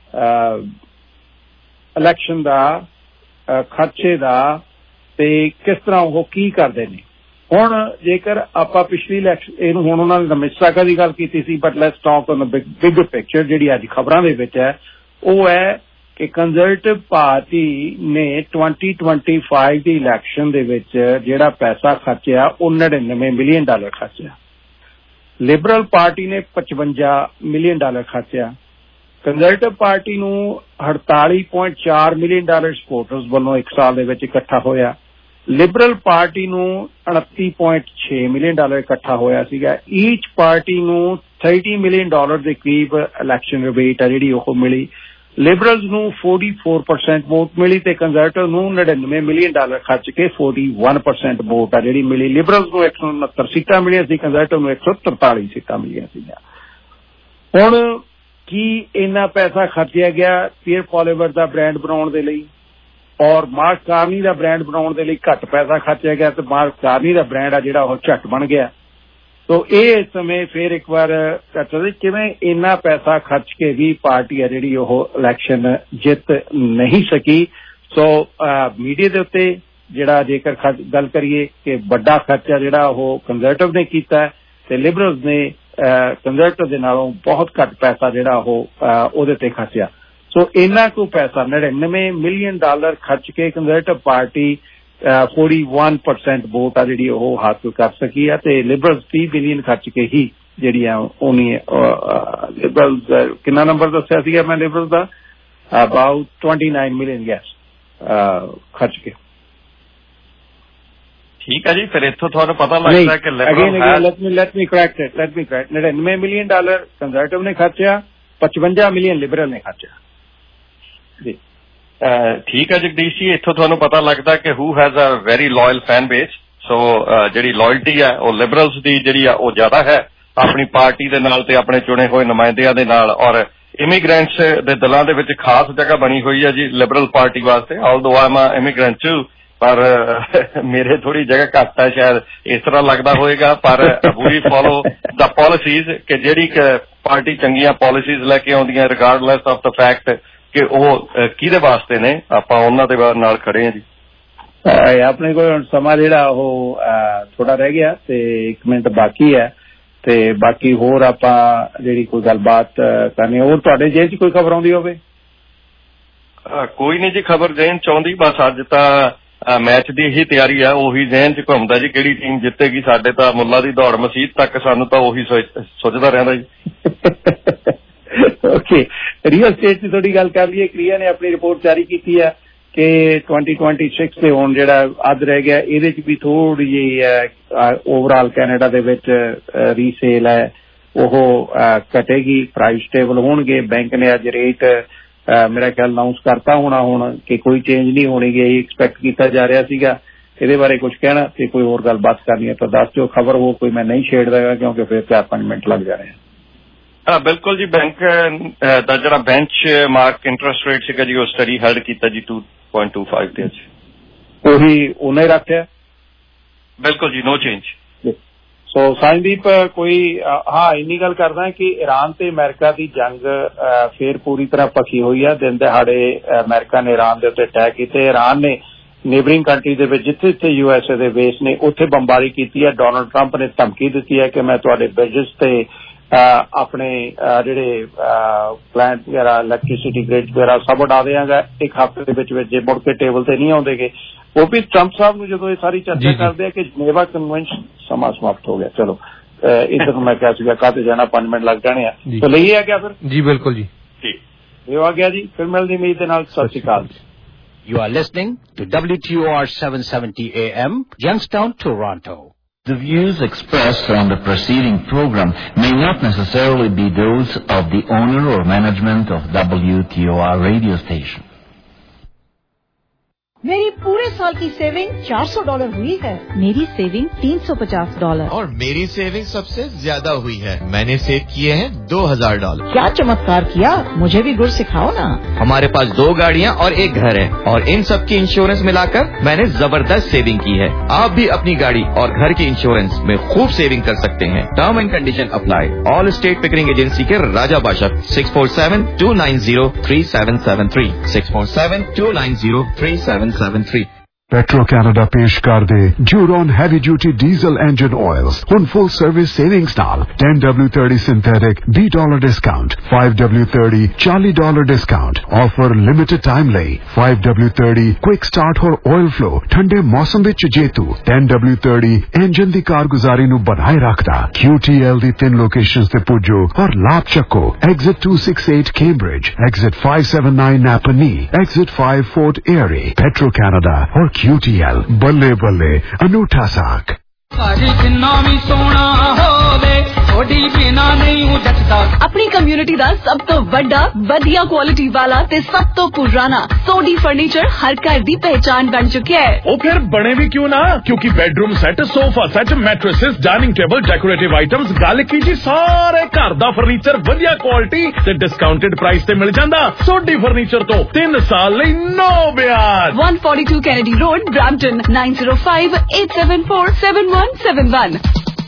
ਇਲੈਕਸ਼ਨ ਦਾ ਖਰਚੇ ਦਾ ਤੇ ਕਿਸ ਤਰ੍ਹਾਂ ਉਹ ਕੀ ਕਰਦੇ ਨੇ। ਹੁਣ ਜੇਕਰ ਆਪਾਂ ਪਿਛਲੀ ਇਲੈਕਸ਼ਨ ਇਹਨੂੰ ਹੁਣ ਉਹਨਾਂ ਨੇ ਮਿਸਟਾਕਾਂ ਦੀ ਗੱਲ ਕੀਤੀ ਸੀ, but let's talk on the big picture ਜਿਹੜੀ ਅੱਜ ਖਬਰਾਂ ਦੇ ਵਿੱਚ ਹੈ ਉਹ ਹੈ कि कंजरवेटिव पार्टी ने ट्वेंटी ट्वेंटी फाइव की इलैक्शन दे विच जिहड़ा पैसा खर्चिया वो नड़िनवे मिलियन डॉलर खर्चिया। लिबरल पार्टी ने पचवंजा मिलियन डॉलर खर्चिया। कंजरवेटिव पार्टी नूं अड़ताली पॉइंट चार मिलियन डॉलर सपोर्टर्स वालों एक साल दे विच इकट्ठा होया। लिबरल पार्टी नूं उनतीस पॉइंट छे मिलियन डॉलर इकट्ठा होया सीगा। ईच पार्टी नूं तीस मिलियन डॉलर दे करीब इलैक्शन रिबेट है जिहड़ी ओह मिली। लिबरल्स नूं चौवालीस परसेंट वोट मिली ते कंजरवेटिव नूं नड़िनवे मिलियन डॉलर खर्च के इकतालीस परसेंट वोट आ जिहड़ी मिली। लिबरल्स नूं एक सौ उनहत्तर सीटां मिलियां सी, कंजरवेटिव नूं एक सौ तरताली सीटां मिलियां सीगियां। हुण की इन्ना पैसा खर्चिया गया पियर पॉलीवर का ब्रांड बनाउण दे लई और मार्क कार्नी का ब्रांड बनाउण दे लई घट पैसा खर्चिया गया तो मार्क कार्नी का ब्रांड आ जिहड़ा ओह झट बन गया। तो ये इस समय फिर एक बार चर्चा किवें इन्ना पैसा खर्च के भी पार्टी है जिहड़ी ओह इलैक्शन जित नहीं सकी। सो मीडिया के उत्ते जिहड़ा जेकर गल करिए कि बड़ा खर्चा जिहड़ा ओह कंजरवेटिव ने कीता ते लिबरल्स ने कंजरवेटिव दे नालों बहुत घट पैसा जिहड़ा ओह ओहदे ते खर्चिया। सो इन्ना को पैसा नड़िनवे मिलियन डॉलर खर्च के Conservative Party forty one percent vote आ जिहड़ी ओह हासिल कर सकी है ते लिबरल्स तीस बिलियन खर्च के ही जिहड़ी आ उहनी लिबरल्स कितना नंबर दस्सिया सीगा मैं लिबरल्स दा अबाउट ट्वेंटी नाइन मिलियन गैस खर्च के। ठीक है जी, फिर इत्थों तुहानूं पता लगदा है कि Liberal let me let me correct it let me correct नड़िनवे मिलियन डॉलर कंजरवेटिव ने खर्चा, पचवंजा मिलियन लिबरल ने खर्चा जी। ठीक है जगदीश जी, इत्थों तुहानूं पता लगदा कि who has a very loyal fan base. So जिहड़ी लॉयल्टी है वो लिबरल्स दी जिहड़ी आ वो ज्यादा है अपनी पार्टी दे नाल ते अपने चुने हुए नुमाइंदियां दे नाल। और इमीग्रेंट्स दे दिलां दे विच खास जगह बनी हुई है जी लिबरल पार्टी वास्ते। Although I am a immigrant too, पर मेरे थोड़ी जगह घट है शायद इस तरह लगता होएगा, पर वी फॉलो द पॉलिसीज कि जिहड़ी पार्टी चंगियां पॉलिसीज लैके आउंदियां रिगार्डलैस ऑफ द फैक्ट कि ਉਹ ਕਿਹਦੇ ਵਾਸਤੇ ਨੇ ਆਪਾਂ ਉਹਨਾਂ ਦੇ ਨਾਲ ਖੜੇ ਹਾਂ ਜੀ। ਆਪਣੇ ਕੋਲ ਸਮਾਂ ਜਿਹੜਾ ਉਹ ਥੋੜਾ ਰਹਿ ਗਿਆ ਤੇ ਇੱਕ ਮਿੰਟ ਬਾਕੀ ਹੈ ਤੇ ਬਾਕੀ ਹੋਰ ਆਪਾਂ ਜਿਹੜੀ ਕੋਈ ਗੱਲਬਾਤ ਕਰਨੀ ਹੋਰ ਤੁਹਾਡੇ ਜੇਬ 'ਚ ਕੋਈ ਖਬਰ ਆਉਂਦੀ ਹੋਵੇ? ਕੋਈ ਨਹੀਂ ਜੀ ਖਬਰ ਜੇਨ ਚਾਹੁੰਦੀ, ਬਸ ਅੱਜ ਤਾਂ ਮੈਚ ਦੀ ਹੀ ਤਿਆਰੀ ਆ, ਉਹੀ ਜ਼ਹਿਨ 'ਚ ਘੁੰਮਦਾ ਜੀ ਕਿਹੜੀ ਟੀਮ ਜਿੱਤੇਗੀ। ਸਾਡੇ ਤਾਂ ਮੁੱਲਾ ਦੀ ਦੌੜ ਮਸੀਤ ਤੱਕ ਸਾਨੂੰ ਤਾਂ ਉਹੀ ਸੋਚਦਾ ਰਹਿੰਦਾ ਜੀ। ओके रियल स्टेट की थोड़ी गल कर लीए। क्रिया ने अपनी रिपोर्ट जारी की है कि ट्वेंटी ट्वेंटी सिक्स से हुण जिहड़ा अद रह गया इहदे च भी थोड़ी जी ओवरऑल कैनेडा दे विच रीसेल है ओह घटेगी, प्राइस स्टेबल होणगे। बैंक ने अज रेट मेरा ख्याल अनाउंस करता होना हुण कि कोई चेंज नहीं होनी गी, एक्सपैक्ट किया जा रहा सीगा। इहदे बारे कुछ कहना ते कोई होर गलबात करनी है तो दस दिओ, खबर हो कोई मैं नहीं छेड़दा क्योंकि फिर चार पांच मिनट लग जाने हैं। हाँ बिल्कुल जी, बैंक का जरा बेंच मार्क इंटरेस्ट रेट सीगा जी वो स्टडी हेल्ड किया जी टू पॉइंट टू फाइव दे ਉਹੀ ਉਹਨੇ ਹੀ ਰੱਖਿਆ बिल्कुल जी, नो चेंज। सो साइनदीप कोई हाँ इन्नी गल करदा कि ईरान ते अमेरिका की जंग फिर पूरी तरह पकी हुई है। दिन दिहाड़े अमेरिका ने ईरान के उत्ते अटैक किए। ईरान ने नेबरिंग कंट्री दे विच जिथे जिथे यूएसए दे बेस ने उत्थे बंबारी की है। डोनाल्ड ट्रंप ने धमकी दी है कि मैं तुहाडे बिजनेस ते अपने जिहड़े प्लांट वगैरह इलैक्ट्रिसिटी ग्रिड वगैरह सब उड़ा देंगा एक हफ्ते जे मुड़ के टेबल ते नहीं आउंदे। वो भी ट्रंप साहब ने जो ये सारी चर्चा करते हैं कि जिनेवा कन्वेंशन समा समाप्त हो गया। चलो इधर मैं क्या सीगा काते जाना पांच मिनट लग जाने हैं तो लईए क्या फिर? जी बिल्कुल जी, ठीक ये आ गया जी। फिर मिलदी उम्मीद दे नाल सत श्री अकाल। You are listening to W T O R seven seventy A M, Youngstown, Toronto. The views expressed on the preceding program may not necessarily be those of the owner or management of W T O R radio station. मेरी पूरे साल की saving चार सौ dollar हुई है। मेरी saving तीन सौ पचास डॉलर और मेरी सेविंग सबसे ज्यादा हुई है। मैंने सेव किए हैं दो हजार डॉलर। क्या चमत्कार किया, मुझे भी गुर सिखाओ ना। हमारे पास दो गाड़ियाँ और एक घर है और इन सब की इंश्योरेंस मिलाकर मैंने जबरदस्त सेविंग की है। आप भी अपनी गाड़ी और घर की इंश्योरेंस में खूब सेविंग कर सकते हैं। Term and condition apply. Allstate Pickering agency के Raja Badshah six four seven two nine zero three seven seven three six four seven two nine zero three seven seven three. Petro Canada पेश कर दे Duron Heavy Duty Diesel Engine Oils ਹੁਣ full service savings ਨਾਲ ten W thirty synthetic B dollar discount five W thirty forty dollar discount offer limited time ਲਈ five W thirty quick start ਹੋਰ oil flow ਠੰਡੇ ਮੌਸਮ ਵਿੱਚ ਜੇਤੂ ten W thirty engine ਦੀ ਕਾਰਗੁਜ਼ਾਰੀ ਨੂੰ ਬਣਾਏ ਰੱਖਦਾ Q T L ਦੀ ਤਿੰਨ ਲੋਕੇਸ਼ਨਸ ਤੇ ਪੁੱਜੋ ਔਰ ਲਾਭ ਚੱਕੋ exit two sixty-eight Cambridge exit five seventy-nine Napanee exit five Fort Erie Petro Canada और Q T L ਬੱਲੇ ਬੱਲੇ ਅਨੂਠਾ ਸਾਕ ਸਾਡੀ ਜਿੰਨਾ ਵੀ ਸੋਹਣਾ ਹੋਵੇ ਥੋੜੀ ਬਿਨਾ ਨਹੀਂ ਜੱਟਦਾ ਆਪਣੀ ਕਮਿਊਨਿਟੀ ਦਾ ਸਭ ਤੋਂ ਵੱਡਾ ਵਧੀਆ ਕੁਆਲਿਟੀ ਵਾਲਾ ਤੇ ਸਭ ਤੋਂ ਪੁਰਾਣਾ ਸੋਡੀ ਫਰਨੀਚਰ ਹਰ ਘਰ ਦੀ ਪਹਿਚਾਨ ਬਣ ਚੁੱਕਿਆ ਹੈ। ਉਹ ਫਿਰ ਬਣੇ ਵੀ ਕਿਉਂ ਨਾ ਕਿਉਂਕਿ bedroom set sofa set mattresses dining table decorative items ਗੱਲ ਕੀ ਜੀ ਸਾਰੇ ਘਰ ਦਾ ਫਰਨੀਚਰ ਵਧੀਆ ਕੁਆਲਿਟੀ ਤੇ ਡਿਸਕਾਊਂਟਡ ਪ੍ਰਾਈਸ ਤੇ ਮਿਲ ਜਾਂਦਾ ਸੋਡੀ ਫਰਨੀਚਰ ਤੋਂ ਤਿੰਨ ਸਾਲ ਲਈ ਨੋ ਵਿਆਜ one forty-two Kennedy Road Brampton nine zero five eight seven four seven one seven one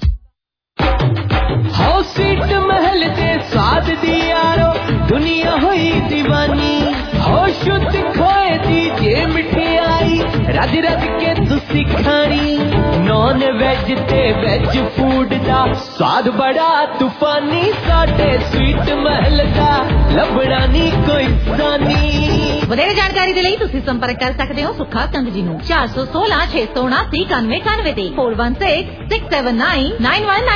हाउ सीट महल ते साद दी यारो दुनिया हुई दीवानी हो शुद्ध खोए दी जे मिठाई रज रज के तुसी खानी नॉन वेज ते वेज फूड दा स्वाद बड़ा तूफानी साडे स्वीट महल दा लभड़ा नी कोई सानी ਵਧੇਰੇ ਜਾਣਕਾਰੀ ਦੇ ਲਈ ਤੁਸੀਂ ਸੰਪਰਕ ਕਰ ਸਕਦੇ ਹੋ ਸੁੱਖਾ ਕੰਗ ਜੀ ਨੂੰ ਚਾਰ ਸੌ ਸੋਲਾਂ ਛੇ ਸੌ ਉਨਾਸੀ ਇਕਾਨਵੇਂ ਇਕਾਨਵੇਂ ਤੇ four one six six seven nine nine one nine